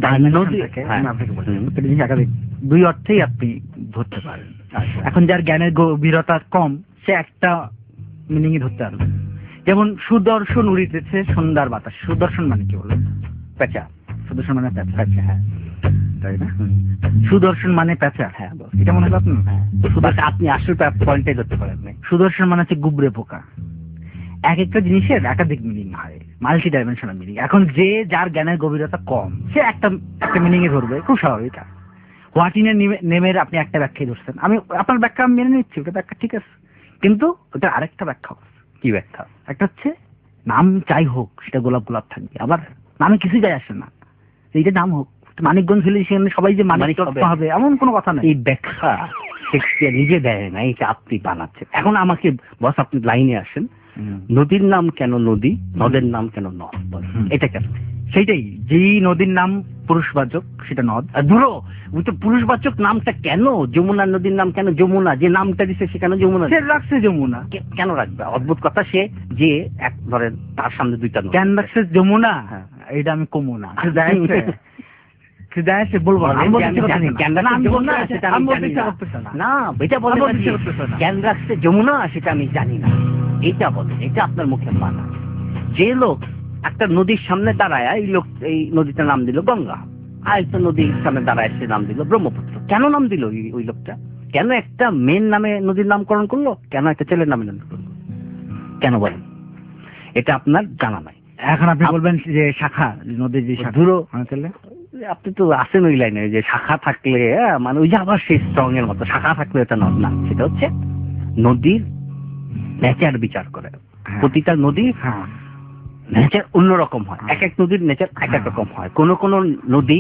একাধিক দুই অর্থেই আপনি ধরতে পারেন। এখন যার জ্ঞানের গভীরতা কম সে একটা মিনিং ধরতে পারবে। যেমন সুদর্শন উড়িতেছে সন্ধ্যার বাতাস, সুদর্শন মানে কি বলবেন? পেঁচা। সুদর্শন মানে পেঁচা। আচ্ছা হ্যাঁ, তাই না? সুদর্শন মানে পেঁচা। হ্যাঁ, এটা মনে হলো আপনার। আপনি আসল পয়েন্টটাই ধরতে পারেন। সুদর্শন মানে হচ্ছে গুবরে পোকা। এক একটা জিনিসের একাধিক মিনিং হয়, মাল্টি ডাইমেনশনাল মিনিং। এখন যে যার জ্ঞানের গভীরতা কম সে একটা একটা মিনিং এ ধরবে, খুব স্বাভাবিক। হোয়াট ইন এ নেমের আপনি একটা ব্যাখ্যাই ধরছেন, আমি আপনার ব্যাখ্যা আমি মেনে নিচ্ছি, ওটা ব্যাখ্যা ঠিক আছে, কিন্তু ওটা আরেকটা ব্যাখ্যা। কি ব্যাখ্যা? একটা হচ্ছে নাম যাই হোক সেটা গোলাপ গোলাপ থাকবে, আবার নামে কিছু যায় আসে না, এইটা নাম হোক মানিকগঞ্জ হলে সেখানে সবাই যে মানিক হবে এমন কোনো কথা নেই। এই ব্যাখ্যা শেক্সপিয়ার নিজে দেয় না, এটা আপনি বানাচ্ছেন। এখন আমাকে বস আপনি লাইনে আসেন, নদীর নাম কেন নদী, নদের নাম কেন নদ, এটা কেন? সেইটাই, যেই নদীর নাম পুরুষবাচক সেটা নদ। ধরো ওই তো পুরুষবাচক নামটা কেন? যমুনা নদীর নাম কেন যমুনা? যে নামটা দিছে সে কেন যমুনা সে রাখছে যমুনা। কে- কেন রাখবে? অদ্ভুত কথা। সে যে এক ধরেন তার সামনে দুইটা নদী। কেন রাখছে যমুনা, হ্যাঁ। এটা আমি কমু না। সে যাইছে সে যাইছে বলবো না। আমি বলতে আমি চাচ্ছি জানি, না। কেন না, রাখছে আমি যমুনা বলতে সেটা আমি আমি বলতে জানি ইচ্ছা না। করতেছে না। না, এটা বলে আমি বলতে না ইচ্ছা যে করতেছে না। কেন রাখছে যমুনা সেটা আমি জানি না, এটা বলে। এটা আপনার মুখে মানা। যে লোক একটা নদীর সামনে দাঁড়ায় এই লোক এই নদীটার নাম দিল গঙ্গা, আর একটা নদীর সামনে দাঁড়ায় সে নাম দিল ব্রহ্মপুত্র। কেন নাম দিল ওই- ওই লোকটা? কেন একটা মেয়ের নামে নদীর নামকরণ করলো? কেন একটা ছেলের নামে নামকরণ করলো? কেন বলেন? এটা আপনার জানা নাই। এখন আপনি বলবেন যে শাখা, নদীর যে শাখা। ধরো হ্যাঁ, তাহলে আপনি তো আছেন ওই লাইনে যে শাখা থাকলে হ্যাঁ, মানে ওই যে আবার সেই স্ট্রং এর মতো শাখা থাকলে এটা নদ না। সেটা হচ্ছে নদীর নেচার বিচার করে। হ্যাঁ। প্রতিটা নদীর হ্যাঁ নেচার অন্যরকম হয়, হ্যাঁ। এক এক নদীর নেচার এক এক হ্যাঁ। রকম হয়। কোন কোন নদী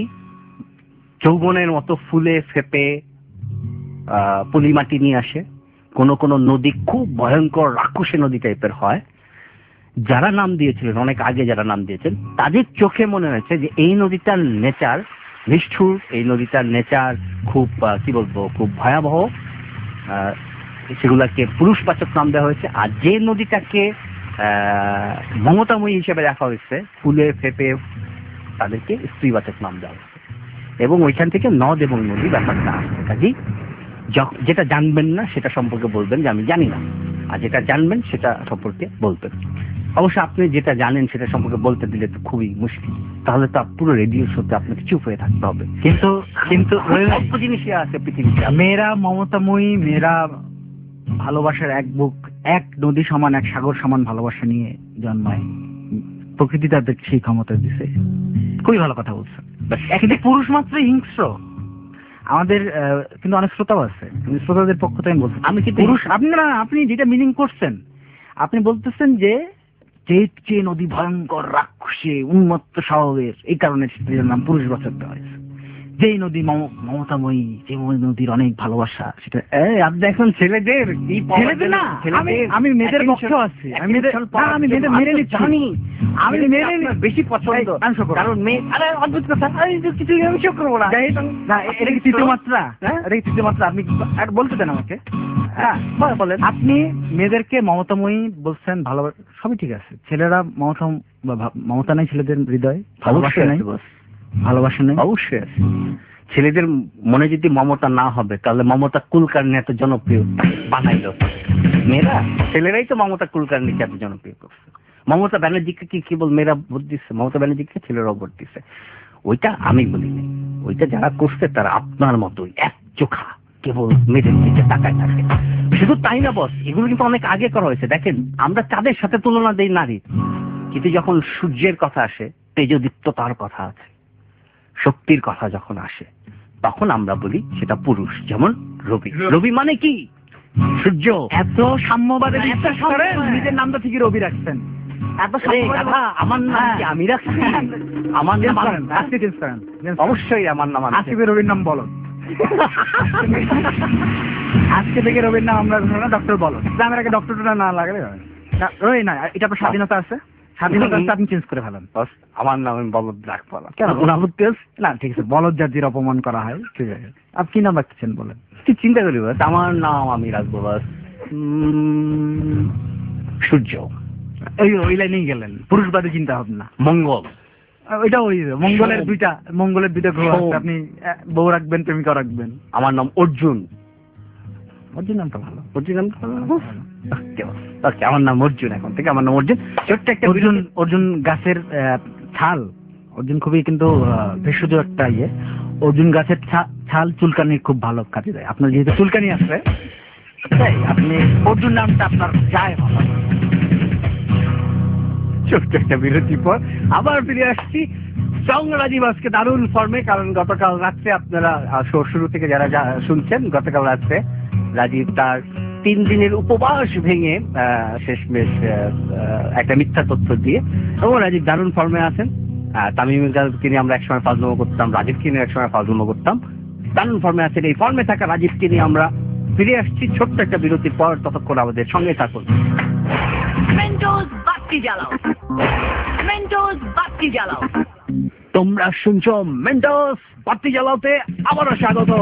যৌবনের মতো ফুলে ফেপে আহ পলিমাটি নিয়ে আসে, কোন কোন নদী খুব ভয়ঙ্কর রাক্ষসী নদী টাইপের হয়। যারা নাম দিয়েছিলেন অনেক আগে, যারা নাম দিয়েছেন তাদের চোখে মনে হয়েছে যে এই নদীটার নেচার নিষ্ঠুর, এই নদীটার নেচার খুব আহ, কি বলবো খুব ভয়াবহ, আহ, সেগুলাকে পুরুষবাচক নাম দেওয়া হয়েছে। আর যে নদীটাকে আহ মমতাময়ী হিসেবে দেখা হয়েছে, ফুলে ফেপে, তাদেরকে স্ত্রীবাচক নাম দেওয়া হয়েছে। এবং ওইখান থেকে নদ এবং নদী ব্যাপারটা আসছে। কাজেই যখ- যেটা জানবেন না সেটা সম্পর্কে বলবেন যে আমি জানি না, আর যেটা জানবেন সেটা সম্পর্কে বলবেন। অবশ্য আপনি যেটা জানেন সেটা সম্পর্কে বলতে দিলে তো খুবই মুশকিল, তাহলে তো আপ- পুরো রেডিও শোতে আপনাকে চুপ হয়ে থাকতে হবে। কিন্তু কিন্তু অল্প জিনিসই আছে পৃথিবীতে। মেয়েরা মমতাময়ী, মেয়েরা ভালোবাসার এক বুক, এক নদী সমান, এক সাগর সমান ভালোবাসা নিয়ে জন্মায়। প্রকৃতি তাদের সেই ক্ষমতা দিছে। খুবই ভালো কথা বলছেন। কিন্তু পুরুষ মাত্রই হিংস্র। আমাদের আহ, কিন্তু অনেক শ্রোতাও আছে, আমি শ্রোতাদের পক্ষ থেকে আমি বলছি, আমি আমি কিন্তু- পুরুষ। আপনি না, আপনি যেটা মিনিং করছেন, আপনি বলতেছেন যে যে যে নদী ভয়ঙ্কর রাক্ষসী উন্মত্ত স্বভাবের, এই কারণে সেটার নাম পুরুষবাচক দেওয়া হয়েছে। যেই নদী মম- মমতাময়ী, যে নদীর অনেক ভালোবাসা, সেটা এই আপনি এখন ছেলেদের কি power ছেলেদের না, ছেলেদের আমি- আমি মেয়েদের attention- পক্ষেও আছি। আমি মেয়েদের- attention না, পাওয়ার আমি মেয়েদের জন্য। মেনে আমি তো নিচ্ছি। জানি আমি আমি মেনে মেনে নিচ্ছি। বেশি পছন্দ, এই, আমি শুক্র। কারণ মেয়ে আরে অদ্ভুত কথা, আরে তো কিছু আমি চোখ করবো না। যাই হোক, না, এ- এটা কি তৃতীয় মাত্রা? হ্যাঁ? এটা কি তৃতীয় মাত্রা? আপনি আর বলতে দেন আমাকে। হ্যাঁ, বল- বলেন। আপনি মেয়েদেরকে মমতাময়ী বলছেন, ভালো, সবই ঠিক আছে। ছেলেরা মমতা বা ভা- মমতা নাই ছেলেদের হৃদয়ে, ভালোবাসা অবশ্যই নাই, আছে boss। ভালোবাসা নেই। অবশ্যই আছে। ছেলেদের মনে যদি মমতা না হবে তাহলে মমতা কুলকার্নি এত জনপ্রিয় বানাইলো। মেয়েরা ছেলেরাই তো মমতা কুলকার্নিকে এত জনপ্রিয় করছে। মমতা ব্যানার্জিকে কি কেবল মেয়েরা ভোট দিচ্ছে? মমতা ব্যানার্জিকে ছেলেরাও ভোট দিচ্ছে। ওইটা আমি বলিনি, ওইটা যারা করছে তারা আপনার মতোই এক চোখা কেবল মেয়েদের দিকে তাকায় থাকে। শুধু তাই না বস, এগুলো কিন্তু অনেক আগে করা হয়েছে। দেখেন, আমরা চাঁদের সাথে তুলনা দেই নারী, কিন্তু যখন সূর্যের কথা আসে, তেজদীপ্ততার কথা আছে, শক্তির কথা যখন আসে, তখন আমরা বলি সেটা পুরুষ। যেমন রবি। রবি মানে কি? সূর্য। এত সাম্যবাদে এত বিশ্বাস করেন, সাম্যবাদ। নিজের নামটা ঠিকই রবি রাখছেন। এত আরে সাম্যবাদে- গাধা, আমার নাম কি আমি রাখছি? আমার চেঞ্জ নাম করেন, আজকে চেঞ্জ করেন। অবশ্যই আমার নাম আছে। আজকে রবির নাম বলো। আজকে থেকে রবির নাম আমরা ধরো না ডক্টর বলো। আমার আগে ডক্টরটা না লাগলে হয় না, রবি না, এটা আপনার স্বাধীনতা আছে, স্বাধীনতা আছে, আপনি চেঞ্জ করে ফেলেন। বস, আমার নাম আমি বলদ রাখবো না। কেন? কোনো আপত্তি আছে? না ঠিক আছে, বলদ জাতির অপমান করা হয়, ঠিক আছে। আপনি কি নাম রাখছেন বলেন? কি চিন্তা করি বস, আমার নাম আমি রাখবো বস উম, সূর্য। ওই ওই লাইনেই গেলেন, পুরুষবাদী চিন্তা ভাবনা। মঙ্গল। ওইটা ওই মঙ্গলের সোম। দুইটা, মঙ্গলের দুইটা গ্রহ আছে, সোম। আপনি আহ, বউ রাখবেন, প্রেমিকা রাখবেন। আমার নাম অর্জুন। অর্জুন নামটা ভালো। অর্জুন নাম ওকে, ওকে, আমার নাম অর্জুন। এখন থেকে আমার নাম অর্জুন। ছোট্ট একটা অর্জুন, অর্জুন গাছের আহ, ছাল, অর্জুন খুবই কিন্তু আহ, ভেষজ একটা ইয়ে। অর্জুন গাছের ছা- ছাল চুলকানির খুব ভালো কাজে দেয়। আপনার যেহেতু চুলকানি আছে, তাই আপনি অর্জুন নামটা আপনার যায় ভালো। ছোট্ট একটা বিরতির পর আবার ফিরে আসছি। স্ট্রং রাজীব আজকে দারুণ ফর্মে, কারণ গতকাল রাত্রে আপনারা আহ, শো শুরু থেকে যারা যা- শুনছেন, গতকাল রাত্রে রাজীব তার তিন দিনের উপবাস ভেঙে আহ, শেষমেশ আহ, আহ, একটা মিথ্যা তথ্য দিয়ে, এবং রাজীব দারুণ ফর্মে আছেন। আহ, তামিম ইকবালকে নিয়ে আমরা একসময় ফাজলামো করতাম, রাজীবকে নিয়ে একসময় ফাজলামো করতাম। দারুণ ফর্মে আছেন। এই ফর্মে থাকা রাজীবকে নিয়ে আমরা ফিরে আসছি ছোট্ট একটা বিরতির পর। ততক্ষণ আমাদের সঙ্গে থাকুন। মেন্টোস বাতি জ্বালাও মেন্টোস বাতি জ্বালাও তোমরা শুনছো মেন্টোস বাতি জ্বালাতে আবারও স্বাগত।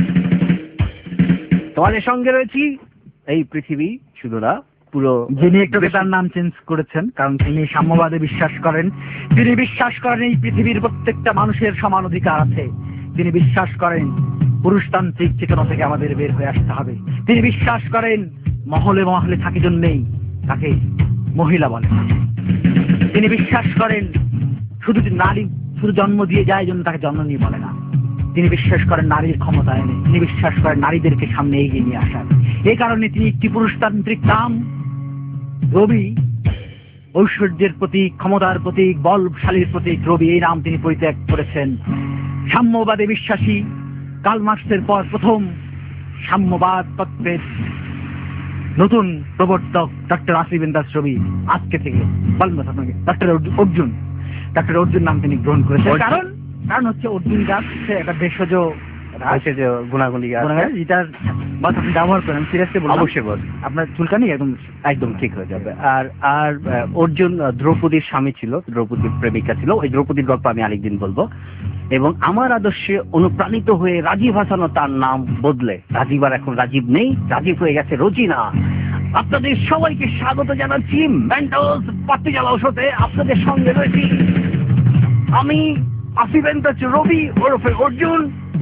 তোমাদের সঙ্গে রয়েছি এই পৃথিবী শুধু না, পুরো যিনি একটু তার নাম চেঞ্জ করেছেন কারণ তিনি সাম্যবাদে বিশ্বাস করেন। তিনি বিশ্বাস করেন এই পৃথিবীর প্রত্যেকটা মানুষের সমান অধিকার আছে। তিনি বিশ্বাস করেন পুরুষতান্ত্রিক চেতনা থেকে আমাদের বের হয়ে আসতে হবে। তিনি বিশ্বাস করেন মহলে মহলে থাকি জন্যেই তাকে মহিলা বলে। তিনি বিশ্বাস করেন শুধু নারী শুধু জন্ম দিয়ে যায় জন্য তাকে জন্ম নিয়ে বলে না। তিনি বিশ্বাস করেন নারীর ক্ষমতায়নে। তিনি বিশ্বাস করেন নারীদেরকে সামনে এগিয়ে নিয়ে আসার। এই কারণে তিনি একটি পুরুষতান্ত্রিক নাম রবি, ঐশ্বর্যের প্রতীক, ক্ষমতার প্রতীক, বলশালীর প্রতীক রবি, এই নাম তিনি পরিত্যাগ করেছেন। সাম্যবাদে বিশ্বাসী কার্ল মার্কসের পর প্রথম সাম্যবাদ তত্ত্বের নতুন প্রবর্তক ডক্টর আসিফ ইন্দাস রবি আজকে থেকে বলেন আপনাকে ডক্টর অর্জুন ডক্টর অর্জুন নাম তিনি গ্রহণ করেছেন। কারণ কারণ হচ্ছে অর্জুন গাছ হচ্ছে একটা ভেষজ গুণাগুলি যেটার বাস আপনি ব্যবহার করেন সিরিয়াসলি বলুন। অবশ্যই বল, আপনার চুলকানি একদম একদম ঠিক হয়ে যাবে। আর আর অর্জুন দ্রৌপদীর স্বামী ছিল, দ্রৌপদীর প্রেমিকা ছিল। ওই দ্রৌপদীর গল্প আমি আরেকদিন বলবো। এবং আমার আদর্শে অনুপ্রাণিত হয়ে রাজীব হাসানও তার নাম বদলে, রাজীব আর এখন রাজীব নেই, রাজীব হয়ে গেছে রোজিনা। আপনাদের সবাইকে স্বাগত জানাচ্ছি মেন্টোস বাতি জ্বালাও শোতে। আপনাদের সঙ্গে রয়েছি আমি আসিফ ইন্দাস রবি ওরফে অর্জুন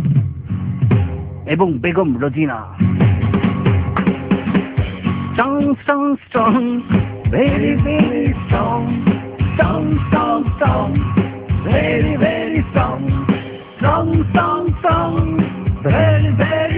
এবং Begum Rozina. Strong, strong, strong, very, very strong. Strong, strong, strong, very, very strong. Strong, strong, strong, very, very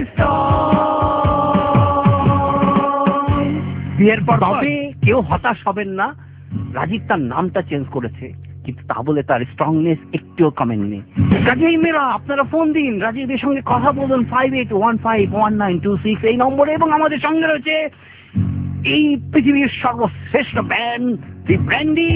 strong. বিয়ের পর তবে কেউ হতাশ হবেন না, রাজীব তার নামটা চেঞ্জ করেছে কিন্তু তা বলে তার স্ট্রংনেস একটুও কমেননি। কাজেই মেয়েরা আপনারা ফোন দিন, রাজীবের সঙ্গে কথা বলুন five eight one five one nine two six এই নম্বরে। এবং আমাদের সঙ্গে রয়েছে এই পৃথিবীর সর্বশ্রেষ্ঠ ব্যান্ড দি ব্র্যান্ডি,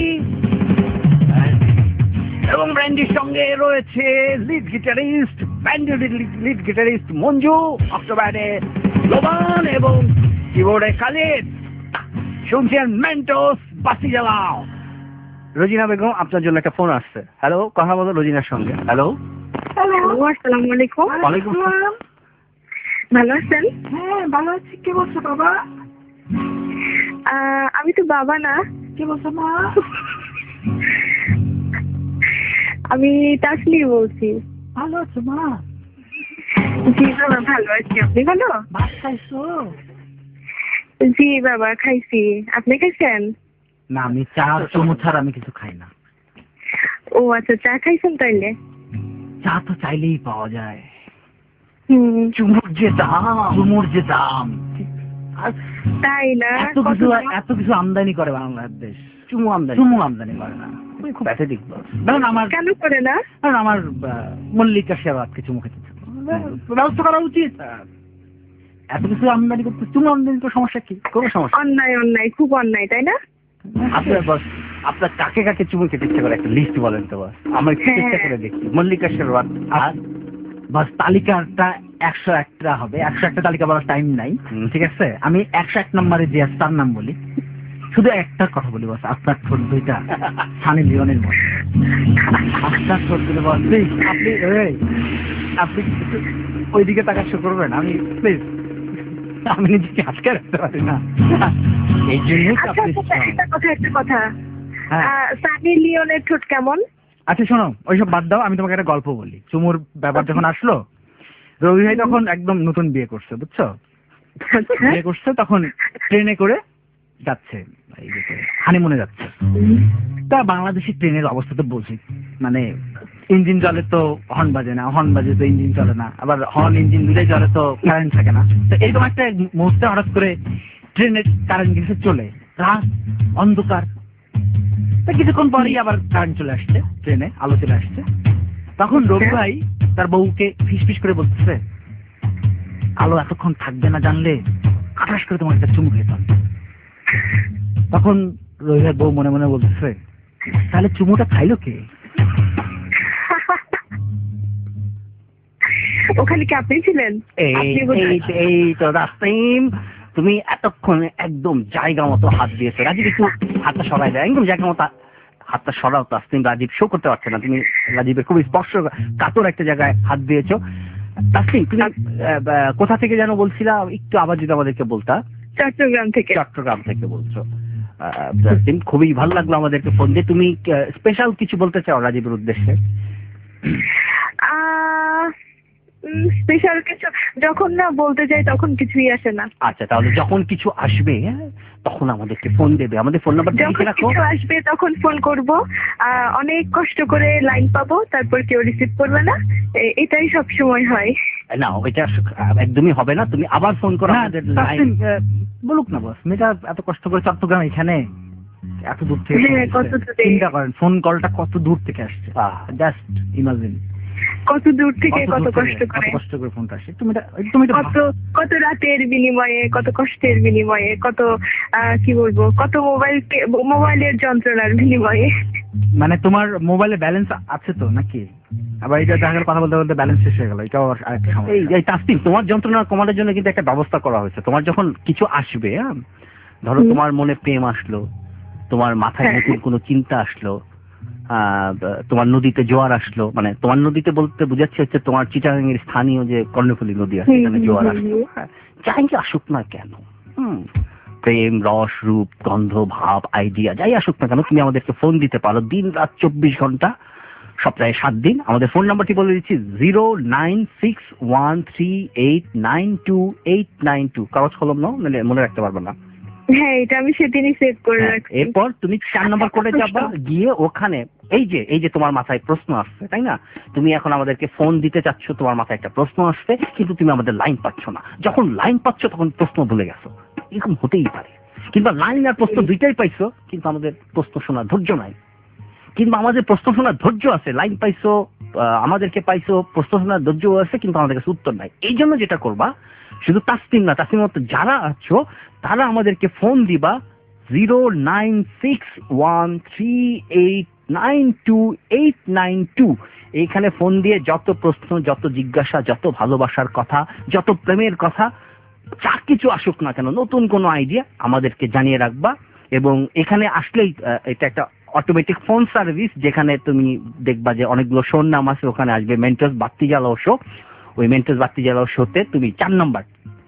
এবং ব্র্যান্ডির সঙ্গে রয়েছে লিড গিটারিস্ট ব্যান্ডের লিড গিটারিস্ট মঞ্জু, অক্টোব্যাডে লোবান এবং কিবোর্ডে খালিদ। শুনছেন মেন্টোস বাতি জ্বালাও। রোজিনা বেগম, আপনার জন্য একটা ফোন আসছে। হ্যালো, কথা বলো রোজিনার সঙ্গে। হ্যালো হ্যালো, আসসালামু আলাইকুম। ওয়ালাইকুম আসসালাম। ভালো আছেন? হ্যাঁ ভালো আছি। কে বলছো বাবা? আহ, আমি তো বাবা না। কে বলছো মা? আমি তাসলি বলছি। ভালো আছো মা? জি বাবা ভালো আছি। আপনি ভালো? ভাত খাইছো? জি বাবা খাইছি। আপনি খাইছেন? না, আমি চা চুমু ছাড়া আমি কিছু খাই না। ও আচ্ছা, চা খাইছেন তাইলে? চা তো চাইলেই পাওয়া যায়। হুম, চুমুর যে দাম, চুমুর যে দাম, তাই না? এত কিছু এত কিছু আমদানি করে বাংলাদেশ, চুমু আমদানি চুমু আমদানি করে না। খুব প্যাথেটিক। ধরুন আমার কেন করে না? ধরুন আমার আহ, মল্লিকা শেরওয়াতকে চুমু খেতে চাই, ব্যবস্থা করা উচিত। এত কিছু আমদানি করতে চুমু আমদানি তো সমস্যা কি? কোনো সমস্যা অন্যায় অন্যায়, খুব অন্যায়, তাই না? আপনার বস, আপনার কাকে কাকে চুমু খেতে ইচ্ছে করে একটা লিস্ট বলেন তো বস, আমরা একটু চেষ্টা করে দেখি। মল্লিকা শেরওয়াত আর বাস তালিকাটা একশো একটা হবে। একশো একটা তালিকা বলার টাইম নাই, ঠিক আছে? আমি একশো এক নম্বরে যে আছে তার নাম বলি, শুধু একটা কথা বলি বস, আপনার ঠোঁট দুইটা সানি লিওনের মতো। আপনার ঠোঁট দুটো বস প্লিজ, আপনি এই, আপনি ওইদিকে তাকা শুরু করবেন। আমি প্লিজ, আমি নিজেকে আটকে রাখতে পারি না, এই জন্যই তো আচ্ছা আপনি। আচ্ছা, একটা কথা একটা কথা হ্যাঁ। আহ, সানি লিওনের ঠোঁট কেমন? আচ্ছা শোনো, ওইসব বাদ দাও, আমি তোমাকে একটা গল্প বলি। চুমুর ব্যাপার যখন আসলো, রবি ভাই তখন একদম নতুন বিয়ে করছে, বুঝছো? বিয়ে করছে তখন ট্রেনে করে যাচ্ছে, হানিমুনে যাচ্ছে। তা বাংলাদেশি ট্রেনের অবস্থা তো বুঝি, মানে ইঞ্জিন চলে তো হর্ন বাজে না, হর্ন বাজে তো ইঞ্জিন চলে না, আবার হর্ন ইঞ্জিন দুটাই চলে তো কারেন্ট থাকে না। তো এইরকম একটা মুহূর্তে হঠাৎ করে ট্রেনের কারেন্ট গেছে চলে, রাত অন্ধকার। কিছুক্ষণ পরেই আবার কারেন্ট চলে আসছে, ট্রেনে আলো চলে আসছে। তখন রবি ভাই তার বউকে ফিস ফিস করে বলতেছে, আলো এতক্ষণ থাকবে না জানলে আঠাশ করে তোমার একটা চুমু খেতাম। তখন রবি ভাই বউ মনে মনে বলতেছে, তাহলে চুমুটা খাইলো কে? ওখানে কি আপনি ছিলেন? আপনি বোধহয়- এই তো রাস্তাইম, তুমি এতক্ষণে একদম জায়গা মতো হাত দিয়েছো। রাজীব একটু হাতটা সরাই দেয়, একদম জায়গা মতো হাতটা সরাও। তাসনিম রাজীব শো করতে পারছে না, তুমি রাজীবের খুবই স্পর্শ কাতর একটা জায়গায় হাত দিয়েছো। তাসনিম তুমি কোথা থেকে যেন বলছিলা, একটু আবার যদি আমাদেরকে বলতা। চট্টগ্রাম থেকে। চট্টগ্রাম থেকে বলছো। তাসনিম খুবই ভালো লাগলো আমাদেরকে ফোন দিয়ে। তুমি স্পেশাল কিছু বলতে চাও রাজীবের উদ্দেশ্যে? স্পেশাল কিছু যখন না বলতে যাই তখন কিছুই আসে না। আচ্ছা, তাহলে যখন কিছু আসবে তখন আমাদেরকে ফোন দেবে। আমাদের ফোন নাম্বারটা লিখে রাখো। যখন কিছু আসবে তখন ফোন করব। অনেক কষ্ট করে লাইন পাবো, তারপর কেউ রিসিভ করবে না, এটাই সব সময় হয়। না, ওইটা একদমই হবে না। তুমি আবার ফোন করো। আমাদের লাইন বলুক না বস, মেয়েটা এত কষ্ট করে চট্টগ্রাম এখানে এত দূর থেকে চিন্তা করেন, ফোন কলটা কত দূর থেকে আসছে। জাস্ট ইমাজিন কত দূর থেকে কত কষ্ট করে কষ্ট করে ফোনটা আসে। তুমি তুমি কত কত রাতের বিনিময়ে, কত কষ্টের বিনিময়ে, কত কি বলবো, কত মোবাইল মোবাইলের যন্ত্রণার বিনিময়ে। মানে তোমার মোবাইলে ব্যালেন্স আছে তো নাকি? আবার এটা দেখা গেল কথা বলতে বলতে ব্যালেন্স শেষ হয়ে গেল, এটাও আরেকটা সমস্যা। এই তাসনিম, তোমার যন্ত্রণা কমানোর জন্য কিন্তু একটা ব্যবস্থা করা হয়েছে। তোমার যখন কিছু আসবে, হ্যাঁ ধরো তোমার মনে প্রেম আসলো, তোমার মাথায় নতুন কোনো চিন্তা আসলো, তোমার নদীতে জোয়ার আসলো, মানে তোমার নদীতে বলতে বুঝাচ্ছে হচ্ছে তোমার চিটাগাং এর স্থানীয় যে কর্ণফুলী নদী আছে, সেখানে জোয়ার আসলো। যাই আসুক না কেন, হম প্রেম, রস, রূপ, গন্ধ, ভাব, আইডিয়া যাই আসুক না কেন, তুমি আমাদেরকে ফোন দিতে পারো দিন রাত চব্বিশ ঘন্টা, সপ্তাহে সাত দিন। আমাদের ফোন নাম্বারটি বলে দিচ্ছি, zero nine six one three eight nine two eight nine two. কাগজ কলম নাও, নাহলে মনে রাখতে পারবো না। হ্যাঁ, এটা আমি সেদিনই সেভ করে রাখছি। এরপর তুমি চার নম্বর কোডে যাবা, গিয়ে ওখানে এই যে এই যে তোমার মাথায় প্রশ্ন আসছে, তাই না? তুমি এখন আমাদেরকে ফোন দিতে চাচ্ছ, তোমার মাথায় একটা প্রশ্ন আসছে, কিন্তু তুমি আমাদের লাইন পাচ্ছ না। যখন লাইন পাচ্ছ তখন প্রশ্ন ভুলে গেছো, এরকম হতেই পারে। কিংবা লাইন আর প্রশ্ন দুইটাই পাইছো, কিন্তু আমাদের প্রশ্ন শোনার ধৈর্য নাই। কিংবা আমাদের প্রশ্ন শোনার ধৈর্য আছে, লাইন পাইছো, আমাদেরকে পাইছো, প্রশ্ন শোনার ধৈর্য আছে, কিন্তু আমাদের কাছে উত্তর নাই। এই জন্য যেটা করবা, শুধু তাসনিম না, তাসনিম মতো যারা আছো তারা আমাদেরকে ফোন দিবা zero nine six one three eight nine two eight nine two. এইখানে ফোন দিয়ে যত প্রশ্ন, যত জিজ্ঞাসা, যত ভালোবাসার কথা, যত প্রেমের কথা, যা কিছু আসুক না কেন, নতুন কোনো আইডিয়া আমাদেরকে জানিয়ে রাখবা। এবং এখানে আসলেই এটা একটা অটোমেটিক ফোন সার্ভিস, যেখানে তুমি দেখবা যে অনেকগুলো শোর নাম আছে, ওখানে আসবে মেন্টস বাতি জ্বালাও শো। ওই মেন্টস বাতি জ্বালাও শোতে তুমি চার নাম্বার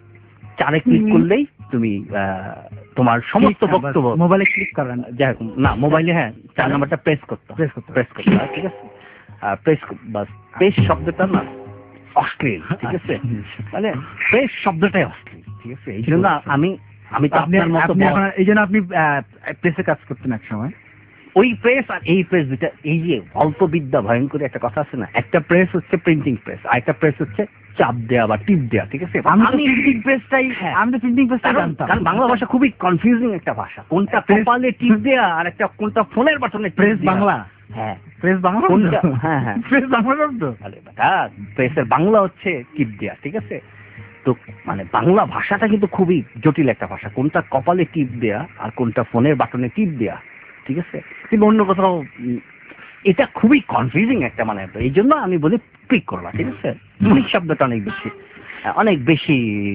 চারে ক্লিক করলেই তুমি তোমার সমস্ত বক্তব্য মোবাইলে ক্লিক করেন, যাই না মোবাইলে, হ্যাঁ চার নাম্বারটা প্রেস করতে প্রেস করতে প্রেস করতে ঠিক আছে। প্রেস বাস, প্রেস শব্দটা না অশ্লীল, ঠিক আছে? মানে প্রেস শব্দটাই অশ্লীল, ঠিক আছে? এই জন্য আমি আমি তো আপনার মতো, এই জন্য আপনি প্রেসে কাজ করতেন এক সময়। ওই প্রেস আর এই প্রেস দুটা, এই যে অল্প বিদ্যা ভয়ঙ্কর একটা কথা আছে না, একটা প্রেস হচ্ছে প্রিন্টিং প্রেস, আর একটা প্রেস হচ্ছে চাপ দেওয়া বা টিপ দেওয়া, ঠিক আছে? আমি প্রিন্টিং প্রেসটাই আমি তো প্রিন্টিং প্রেসটাই জানতাম, কারণ বাংলা ভাষা খুবই কনফিউজিং একটা ভাষা। কোনটা কপালে টিপ দেওয়া আর একটা কোনটা ফোনের বাটনে প্রেস বাংলা। হ্যাঁ, প্রেস বাংলা কোনটা? হ্যাঁ হ্যাঁ, প্রেস বাংলা শব্দ। আরে বেটা, প্রেসের বাংলা হচ্ছে টিপ দেওয়া, ঠিক আছে? তো মানে বাংলা ভাষাটা কিন্তু খুবই জটিল একটা ভাষা, কোনটা কপালে টিপ দেওয়া আর কোনটা ফোনের বাটনে টিপ দেওয়া, ঠিক আছে? কিন্তু অন্য কোথাও এটা খুবই কনফিউজিং একটা, মানে এই জন্য আমি বলি ক্লিক করবা, ঠিক আছে? ক্লিক শব্দটা অনেক বেশি অনেক বেশি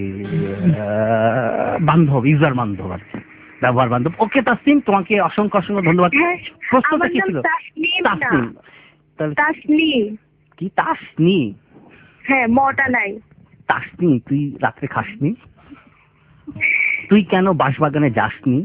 বান্ধব, ইউজার বান্ধব আর কি, ব্যবহার বান্ধব। ওকে তাসনিম, তোমাকে অসংখ্য অসংখ্য ধন্যবাদ। প্রশ্নটা কি ছিল? তাসনিম। তাসনি কি? তাসনি? হ্যাঁ, মটা নাই। তাসনি, তুই রাত্রে খাসনি? তুই কেন বাঁশবাগানে যাসনি?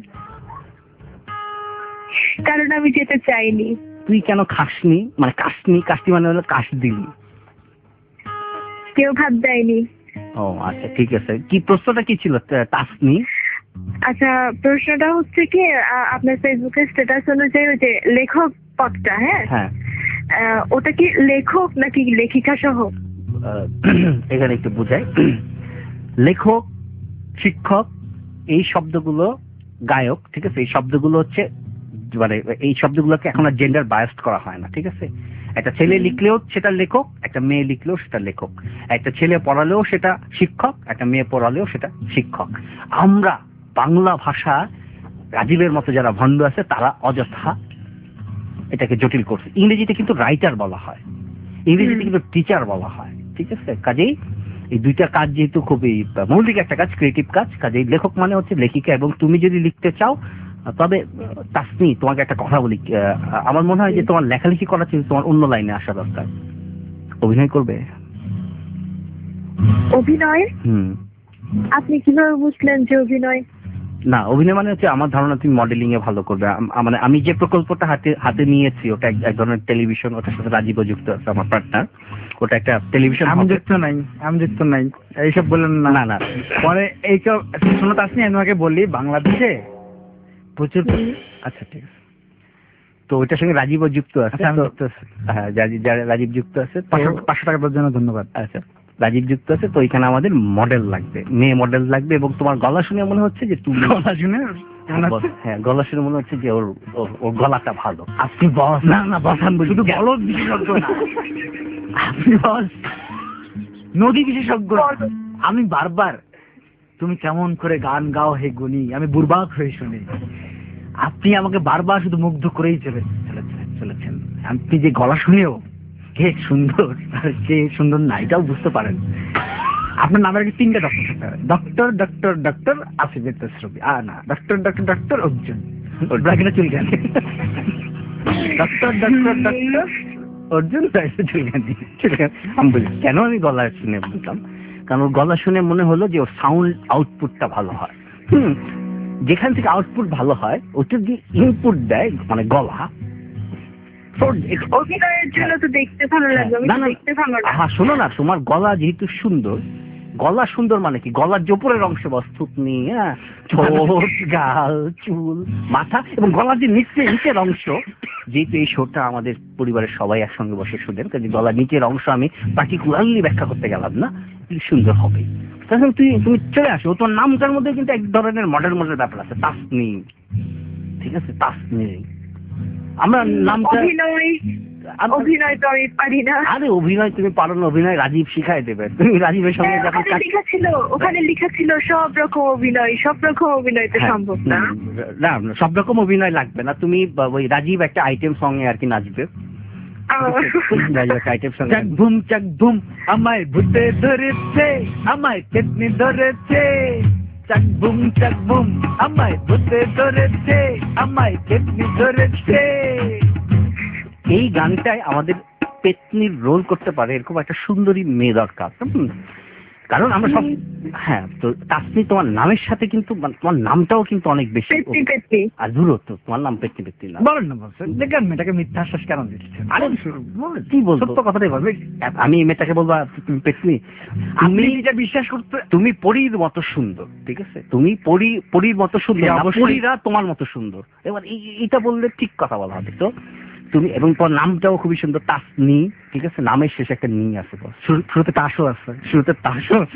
কারণ আমি যেতে চাইনি। তুই কেন খাসনি? মানে কাশনি, কাশনি মানে হলো কাশ দিলি। কেউ ভাত দেয়নি। ও আচ্ছা, ঠিক আছে। কি প্রশ্নটা কি ছিল তাসনি? আচ্ছা, প্রশ্নটা হচ্ছে কি, আপনার ফেসবুকের স্ট্যাটাস অনুযায়ী ওই যে লেখক পদটা, হ্যাঁ হ্যাঁ, ওটা কি লেখক নাকি লেখিকা সহ? এখানে একটু বুঝাই। লেখক, শিক্ষক, এই শব্দগুলো, গায়ক, ঠিক আছে, এই শব্দগুলো হচ্ছে মানে এই শব্দগুলোকে এখন আর জেন্ডার বায়াসড করা হয় না, ঠিক আছে? একটা ছেলে লিখলেও সেটা লেখক, একটা মেয়ে লিখলেও সেটা লেখক, একটা ছেলে পড়ালেও সেটা শিক্ষক, একটা মেয়ে পড়ালেও সেটা শিক্ষক। আমরা বাংলা ভাষা, রাজীবের মতো যারা ভণ্ড আছে তারা অযথা এটাকে জটিল করছে। ইংরেজিতে কিন্তু রাইটার বলা হয়, ইংরেজিতে কিন্তু টিচার বলা হয়, ঠিক আছে? কাজেই এই দুইটা কাজ যেহেতু খুবই মৌলিক একটা কাজ, ক্রিয়েটিভ কাজ, কাজেই লেখক মানে হচ্ছে লেখিকা, এবং তুমি যদি লিখতে চাও, তবে তাসনি তোমাকে একটা কথা বলি, আমার মনে হয় যে তোমার লেখালেখি করা ছিল, তোমার অন্য লাইনে আসা দরকার। অভিনয় করবে? অভিনয়? হুম। আপনি কিভাবে বুঝলেন যে অভিনয়? না, অভিনয় মানে হচ্ছে আমার ধারণা তুমি মডেলিং এ ভালো করবে। মানে আমি যে প্রকল্পটা হাতে হাতে নিয়েছি ওটা এক ধরনের টেলিভিশন, ওটার সাথে রাজীবও যুক্ত আছে আমার পার্টনার। ওটা একটা টেলিভিশন। আমি যুক্ত নাই, আমি যুক্ত নাই, এইসব বললেন না। না না, পরে এইসব শোনো তাসনি, আমি তোমাকে বলি বাংলাদেশে প্রচুর, আচ্ছা ঠিক আছে, তো ওইটার সঙ্গে রাজীবও যুক্ত আছে। হ্যাঁ, রাজীব যুক্ত আছে। পাঁচশো টাকা দেওয়ার জন্য ধন্যবাদ। আচ্ছা, রাজীব যুক্ত আছে, তো এখানে আমাদের মডেল লাগবে, মেয়ে মডেল লাগবে, এবং তোমার গলা শুনে মনে হচ্ছে যে তুমি গলা শুনে, হ্যাঁ গলা শুনে মনে হচ্ছে যে ওর ওর গলাটা ভালো। আপনি বস? না না বস, আমি শুধু বলদ বিশেষজ্ঞ না, আপনি বস নদী বিশেষজ্ঞ। আমি বারবার তুমি কেমন করে গান গাও হে গুনি, আমি বুরবাক হয়ে শুনি, আপনি আমাকে বারবার শুধু মুগ্ধ করেই চলে চলেছেন চলেছেন আপনি যে গলা শুনেও কে সুন্দর, সে সুন্দর না এটাও বুঝতে পারেন। আপনার নামের আগে তিনটা ডক্টর থাকতে হবে, ডক্টর ডক্টর ডক্টর আসিফের তসরবি, আ না ডক্টর ডক্টর ডক্টর অর্জুন, ব্রাকেটে চুল গান, ডক্টর ডক্টর ডক্টর অর্জুন চুল গান। আমি বলি কেন আমি গলা শুনে বলতাম, কারণ ওর গলা শুনে মনে হলো যে ওর সাউন্ড আউটপুটটা ভালো হয়। হুম, যেখান থেকে আউটপুট ভালো হয় ওটা যে ইনপুট দেয় মানে গলা, অভিনয়ের জন্য তো দেখতে ভালো লাগবে, আমি দেখতে ভালো না। হ্যাঁ শোনো না, তোমার গলা যেহেতু সুন্দর, গলা সুন্দর মানে কি, গলার যে উপরের অংশ বস্তুতনি, হ্যাঁ ঠোঁট, গাল, চুল, মাথা, এবং গলার যে নিচে নিচের অংশ, যেহেতু এই শোটা আমাদের পরিবারের সবাই একসঙ্গে বসে শুনেন, কাজে গলার নিচের অংশ আমি পার্টিকুলারলি ব্যাখ্যা করতে গেলাম না, সুন্দর হবে। তখন তুই তুমি চলে আসো, তোমার নামটার মধ্যে কিন্তু এক ধরনের মডেল মডেল ব্যাপার আছে, তাসনি, ঠিক আছে, তাসনি। আমরা নামটা অভিনয় তো আমি পারি না। আরে অভিনয় তুমি পারো না, অভিনয় রাজীব শিখাই দেবে। তুমি রাজীবের সঙ্গে যখন লেখা ছিল, ওখানে লেখা ছিল সব রকম অভিনয়, সব রকম অভিনয় তো সম্ভব না। না সব রকম অভিনয় লাগবে না, তুমি ওই রাজীব একটা আইটেম সং এ আর কি নাচবে। চাক বুম চাক বুম আমায় ভূতে ধরেছে, আমায় পেতনি ধরেছে, চাক বুম চাক বুম আমায় ভূতে ধরেছে, আমায় পেতনি ধরেছে। এই গানটায় আমাদের পেতনির রোল করতে পারে এরকম একটা সুন্দরী মেয়ে দরকার। কারণ আমরা সব, হ্যাঁ তো তাসনি তোমার নামের সাথে কিন্তু তোমার নামটাও কিন্তু অনেক বেশি, আর দূরত্ব তোমার নাম পেতনি পেতনি না। বলেন না বলছেন, দেখেন মেয়েটাকে মিথ্যা আশ্বাস কেন দিচ্ছেন? আরে কি বলবো, সত্য কথাটাই বলবে। আমি মেয়েটাকে বলবো তুমি পেতনি, আমি যেটা বিশ্বাস করতে, তুমি পরীর মতো সুন্দর, ঠিক আছে, তুমি পরী পরীর মতো সুন্দর, পরীরা তোমার মতো সুন্দর। এবার এটা বললে ঠিক কথা বলা হবে। তো তুমি, এবং তোমার নামটাও খুবই সুন্দর, তাসনি, ঠিক আছে, নামের শেষে একটা নি আছে, শুরুতে তাসও আছে, শুরুতে তাসও আছে,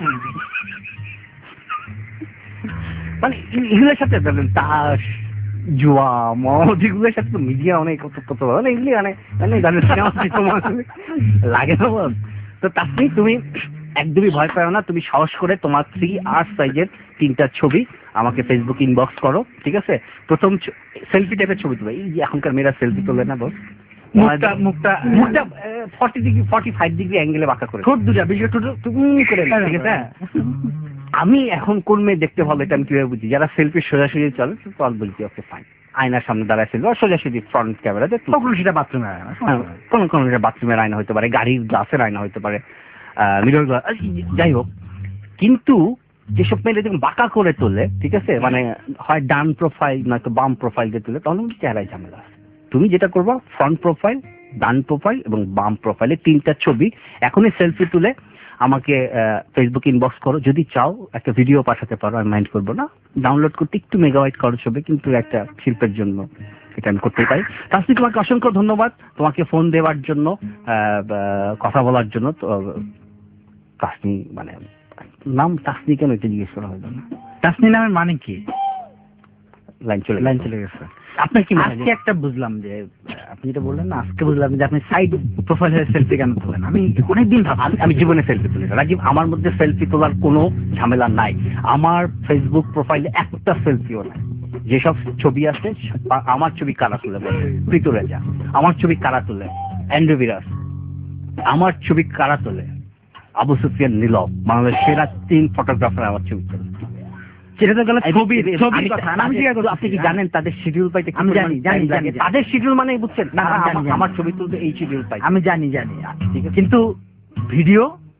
মানে এগুলোর সাথে তাস, জুয়া, মদ, এগুলোর সাথে তো মিডিয়া অনেক মানে এগুলি মানে মানে গানের সিনেমা লাগে না বল। তো তাসনি তুমি একদমই ভয় পাও না, তুমি সাহস করে তোমার থ্রি আর সাইজের তিনটা ছবি আমাকে ফেসবুক ইনবক্স করো, ঠিক আছে। প্রথম সেলফি টাইপের ছবি তুলে, এই যে এখনকার মেয়েরা সেলফি তোলে না বস, মুখটা মুখটা মুখটা forty degree forty five degree অ্যাঙ্গেলে বাঁকা করে, ঠোঁট দুটা বিশেষ ঠোঁট তুমি করে, ঠিক আছে। আমি এখন কোন মেয়ে দেখতে ভালো এটা আমি কিভাবে বুঝি, যারা সেলফি সোজাসুজি চলে তখন বলছি ওকে ফাইন, আয়নার সামনে দাঁড়ায় সেলফি, আর সোজাসুজি ফ্রন্ট ক্যামেরাতে, কখনো সেটা বাথরুমের আয়না, কোনো কোনো সেটা বাথরুমের আয়না হতে পারে, গাড়ির গ্লাসের আয়না হতে পারে, মিরর গ্লাস, যাই হোক। কিন্তু যেসব মেয়েরা যখন বাঁকা করে তোলে, ঠিক আছে, মানে হয় ডান প্রোফাইল নয়তো বাম প্রোফাইল দিয়ে তোলে, তখন চেহারায় ঝামেলা আছে। তুমি যেটা করবা, ফ্রন্ট প্রোফাইল, ডান প্রোফাইল এবং বাম প্রোফাইলে তিনটা ছবি এখনই সেলফি তুলে আমাকে ফেসবুক ইনবক্স করো। যদি চাও একটা ভিডিও পাঠাতে পারো, আমি মাইন্ড করবো না, ডাউনলোড করতে একটু মেগাবাইট খরচ হবে, কিন্তু একটা শিল্পের জন্য এটা আমি করতে পারি। তাসনি তোমাকে অসংখ্য ধন্যবাদ, তোমাকে ফোন দেওয়ার জন্য, কথা বলার জন্য। তাসনি মানে নাম তাসনি কেন এটা জিজ্ঞেস করা হলো না। তাসনি নামের মানে কি? লাইন চলে লাইন চলে গেছে। আপনার কি আজকে একটা বুঝলাম যে আপনি যেটা বললেন না, আজকে বুঝলাম যে আপনি সাইড প্রোফাইলে সেলফি কেন তোলেন। আমি অনেকদিন ভাবছি, আমি জীবনে সেলফি তুলি না রাজীব, আমার মধ্যে সেলফি তোলার কোনো ঝামেলা নাই। আমার ফেসবুক প্রোফাইলে একটা সেলফিও নাই। যেসব ছবি আছে আমার ছবি কারা তুলে, প্রীত রেজা আমার ছবি কারা তুলে, অ্যান্ড্রু বিরাজ আমার ছবি কারা তোলে, আবু সুফিয়ান নীলম বাংলাদেশের সেরা তিন ফটোগ্রাফার আমার ছবি তোলে। সেটা তো গেল ছবি আমি- ছবির কথা না, আমি জিজ্ঞাসা করছি, আপনি কি জানেন তাদের শিডিউল পাইতে কি আমি পরিমাণ জানি, জানি, time লাগে? জানি। তাদের শিডিউল মানে বুঝছেন না, তারা আমি জানি, আমার- জানি। আমার ছবি তুলতে এই শিডিউল পাই। আমি জানি জানি ঠিক আছে। কিন্তু ভিডিও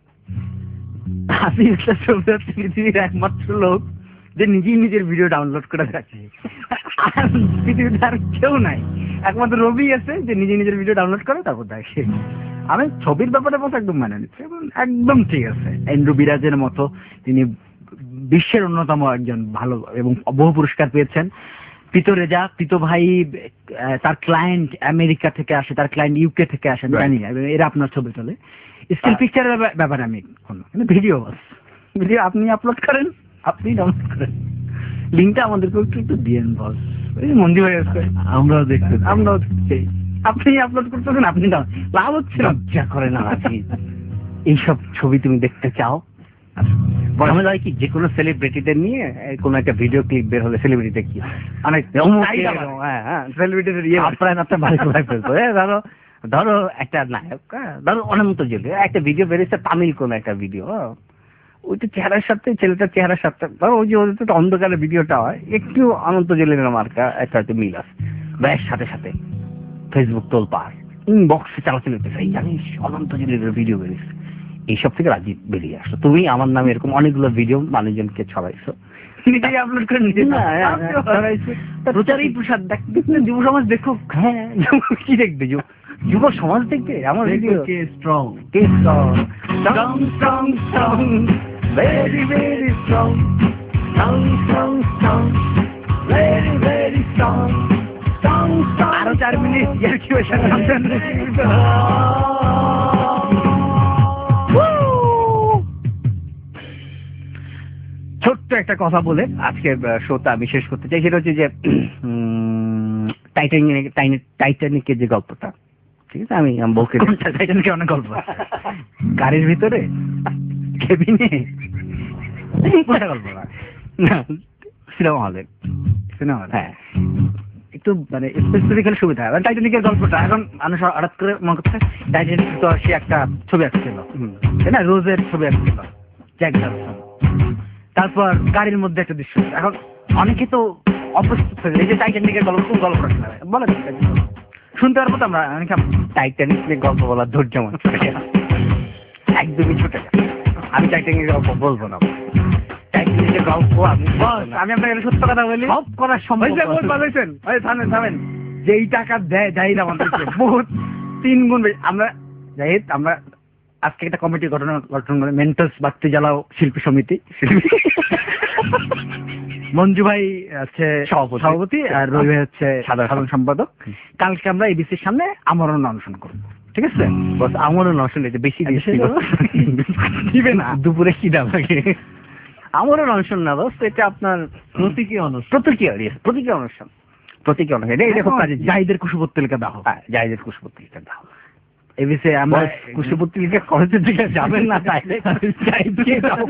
আমি একটা ছবি হচ্ছে পৃথিবীর একমাত্র লোক যে নিজেই নিজের ভিডিও ডাউনলোড করে রাখে। আর পৃথিবীতে আর কেউ নাই, একমাত্র রবি আছে যে নিজে নিজের ভিডিও ডাউনলোড করে তারপর দেখে। আমি ছবির ব্যাপারে মতো একদম মানে নিচ্ছি এবং একদম ঠিক আছে। এন্ড্রু বিরাজের মতো তিনি বিশ্বের অন্যতম একজন ভালো এবং বহু পুরস্কার পেয়েছেন। পিতো রেজা, পিতো ভাই আহ, তার ক্লায়েন্ট আমেরিকা থেকে আসে, তার ক্লায়েন্ট ইউকে থেকে আসেন, Right. জানি না, এরা আপনার ছবি তোলে। স্টিল পিকচারের ব্যাপারে আমি কোনো ভিডিও ভিডিও আপনি আপলোড করেন, আপনি ডাউনলোড করেন, লিঙ্কটা আমাদেরকে একটু একটু দিয়েন বস। এই মন্দির হয়ে গেছে, আমরাও দেখতে আমরাও দেখছি। আপনি আপলোড করতেছেন, আপনি ডাউন, লাভ হচ্ছে না। লজ্জা করে না নাকি? এইসব ছবি তুমি দেখতে চাও? আমি হয় কি যে কোনো সেলিব্রিটিদের নিয়ে এই কোনো একটা ভিডিও ক্লিপ বের হলে সেলিব্রিটি কি অনেক হ্যাঁ হ্যাঁ সেলিব্রিটিদের ইয়ে আপনার আপনার বাড়ি কোথায় ফেলতো? এ ধরো ধরো একটা নায়ক, হ্যাঁ, ধরো অনন্ত জলি একটা ভিডিও বেরিয়েছে, তামিল কোন একটা ভিডিও, ওইটা চেহারার সাথে ছেলেটার চেহারার সাথে ধরো ওই যে ওদের তো অন্ধকারের ভিডিওটা হয়, একটু অনন্ত জলির মার্কা একটা হয়তো মিল আছে, ব্যাস সাথে সাথে ফেসবুক তোল পার ইনবক্সে চালাচালি হতেছে, এই জানিস অনন্ত জলির ভিডিও বেরিয়েছে। এইসব থেকে রাজীব বেরিয়ে আসলো। তুমি আমার নামে এরকম অনেকগুলো ভিডিও মানুষজনকে ছড়াইছো, নিজেই আপলোড করে নিজে না, হ্যাঁ, হ্যাঁ, ছড়াইছো। প্রচারই প্রসাদ দেখ, যুব সমাজ দেখুক। হ্যাঁ, কি দেখবে যুব যুব সমাজ দেখবে আমার ভিডিও? স্ট্রং কে strong? Strong, strong, strong, very, very strong. Strong, strong, strong, very, very strong. Strong, strong, আরো চার মিনিট ইয়ার কি ওই সাথে ছোট্ট একটা কথা বলে আজকে শোটা আমি শেষ করতে চাই, সেটা হচ্ছে যে টাইটানিক টাইটানিকের যে গল্পটা, ঠিক আছে, আমি আমার বউকে টাইটানিকে অনেক গল্প গাড়ির ভিতরে কেবিনে কোনটা গল্প সিনেমা হলে সিনেমা হ্যাঁ একটু মানে স্পেসিফিক্যালি সুবিধা হয়। টাইটানিকের গল্পটা এখন মানুষ হঠাৎ করে মনে করছে টাইটানিক তো সে একটা ছবি আঁকছিল, তাই না, রোজের ছবি আঁকছিল জ্যাক ডনসন, তারপর গাড়ির মধ্যে একটা দৃশ্য। এখন অনেকে তো অপ্রস্তুত হয়ে যায়, এই যে টাইটানিকের গল্প কোন গল্পটা শোনাবে বলে শুনতে পারবো তো আমরা অনেকে। টাইটানিক নিয়ে গল্প বলার ধৈর্য আমার ছুটে যায়, একদমই ছুটে যায়। আমি টাইটানিকের গল্প বলবো না, টাইটানিকের গল্প আমি আমি আপনাকে সত্য কথা বলি, সব করার সম্ভব হয়েছে, বহুত ভালোইছেন। ওই থামেন থামেন, যেই টাকা দেয় জাহিদ আমাদেরকে বহুত তিন গুণ বেশি। আমরা জাহিদ আমরা আজকে একটা কমিটি গঠন গঠন করে, মেন্টস বাতি জ্বালাও শিল্পী সমিতি, মঞ্জু ভাই হচ্ছে সভাপতি। সভাপতি আর রবি ভাই হচ্ছে সাধারণ সাধারণ সম্পাদক। কালকে আমরা এবিসির সামনে আমরণ অনশন করবো, ঠিক আছে? বস আমারও নষ্ট হয়েছে, বেশি দিয়েছি দিবে না, দুপুরে কি দাম লাগে? আমারও অনুষ্ঠান না বস, এটা আপনার প্রতীকী অনুষ্ঠান, প্রতীকী প্রতীকী অনুষ্ঠান, প্রতীকী অনুষ্ঠান। এটা এটা খুব কাজে যায়। জাহিদের কুশপুত্তলিকা দাও, হ্যাঁ, জাহিদের কুশপুত্তলিকা দাও। এবিসি আমরা কুশপুত্তলিকা কলেজের দিকে যাবেন না, তাইলে জাহিদকে দাও।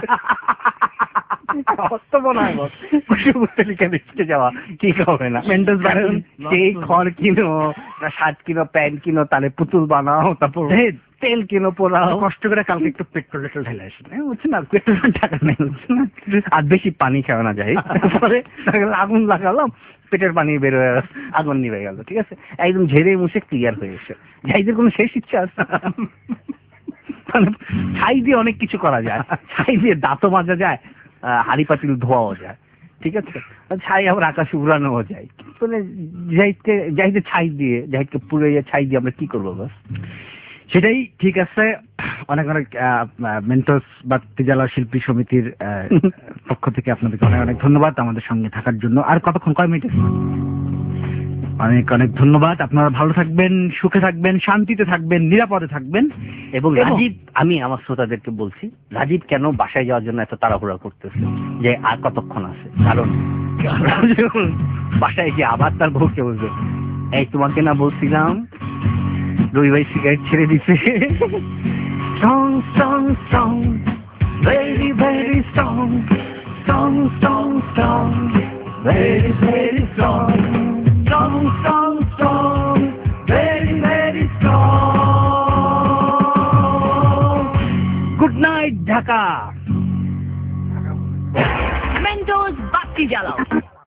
অস্তবনায় বস, কুশপুত্তলিকা দেখতে যাওয়া ঠিক হবে না। মেন্টস বাড়ান, সেই খড় কিনো, শার্ট কিনো, প্যান্ট কিনো, তাহলে পুতুল বানাও, তারপর তেল কিনো, পোড়াও। কষ্ট করে কালকে একটু পেট্রোল টেট্রোল ঢেলে আসেন, বুঝছেন না, পেট্রোলের টাকা নেই, বুঝছেন না, আর বেশি পানি খাওয়া না যায়। তারপরে আগুন লাগালাম, পেটের পানি বের হয়ে গেল, আগুন নিভে গেল, ঠিক আছে, একদম ঝেড়ে মুছে ক্লিয়ার হয়ে এসে। যাইদের কোনো শেষ ইচ্ছা আছে? মানে ছাই দিয়ে অনেক কিছু করা যায়, ছাই দিয়ে দাঁতও মাজা যায়, হাড়ি পাতিল ধোয়াও যায়, ঠিক আছে, ছাই আবার আকাশে উড়ানোও যায়। মানে জাহিদকে জাহিদের ছাই দিয়ে, জাহিদকে পুরো ছাই দিয়ে আমরা কি করবো বাস? সেটাই ঠিক আছে। অনেক অনেক মেন্টস বাতি জ্বালা শিল্পী সমিতির পক্ষ থেকে আপনাদেরকে অনেক অনেক ধন্যবাদ আমাদের সঙ্গে থাকার জন্য। আর কতক্ষণ, কয় মিনিট? অনেক অনেক ধন্যবাদ। আপনারা ভালো থাকবেন, সুখে থাকবেন, শান্তিতে থাকবেন, নিরাপদে থাকবেন। এবং রাজীব, আমি আমার শ্রোতাদেরকে বলছি, রাজীব কেন বাসায় যাওয়ার জন্য এত তাড়াহুড়া করতেছে, যে আর কতক্ষণ আছে, কারণ বাসায় গিয়ে আবার তার বউকে বলবে, এই তোমাকে না বলছিলাম রবি ভাই সিগারেট ছেড়ে দিছে। Strong strong strong, very very strong, strong strong strong, very very strong, strong strong strong, very very strong, Dhaka. Mentos বাতি জ্বালাও।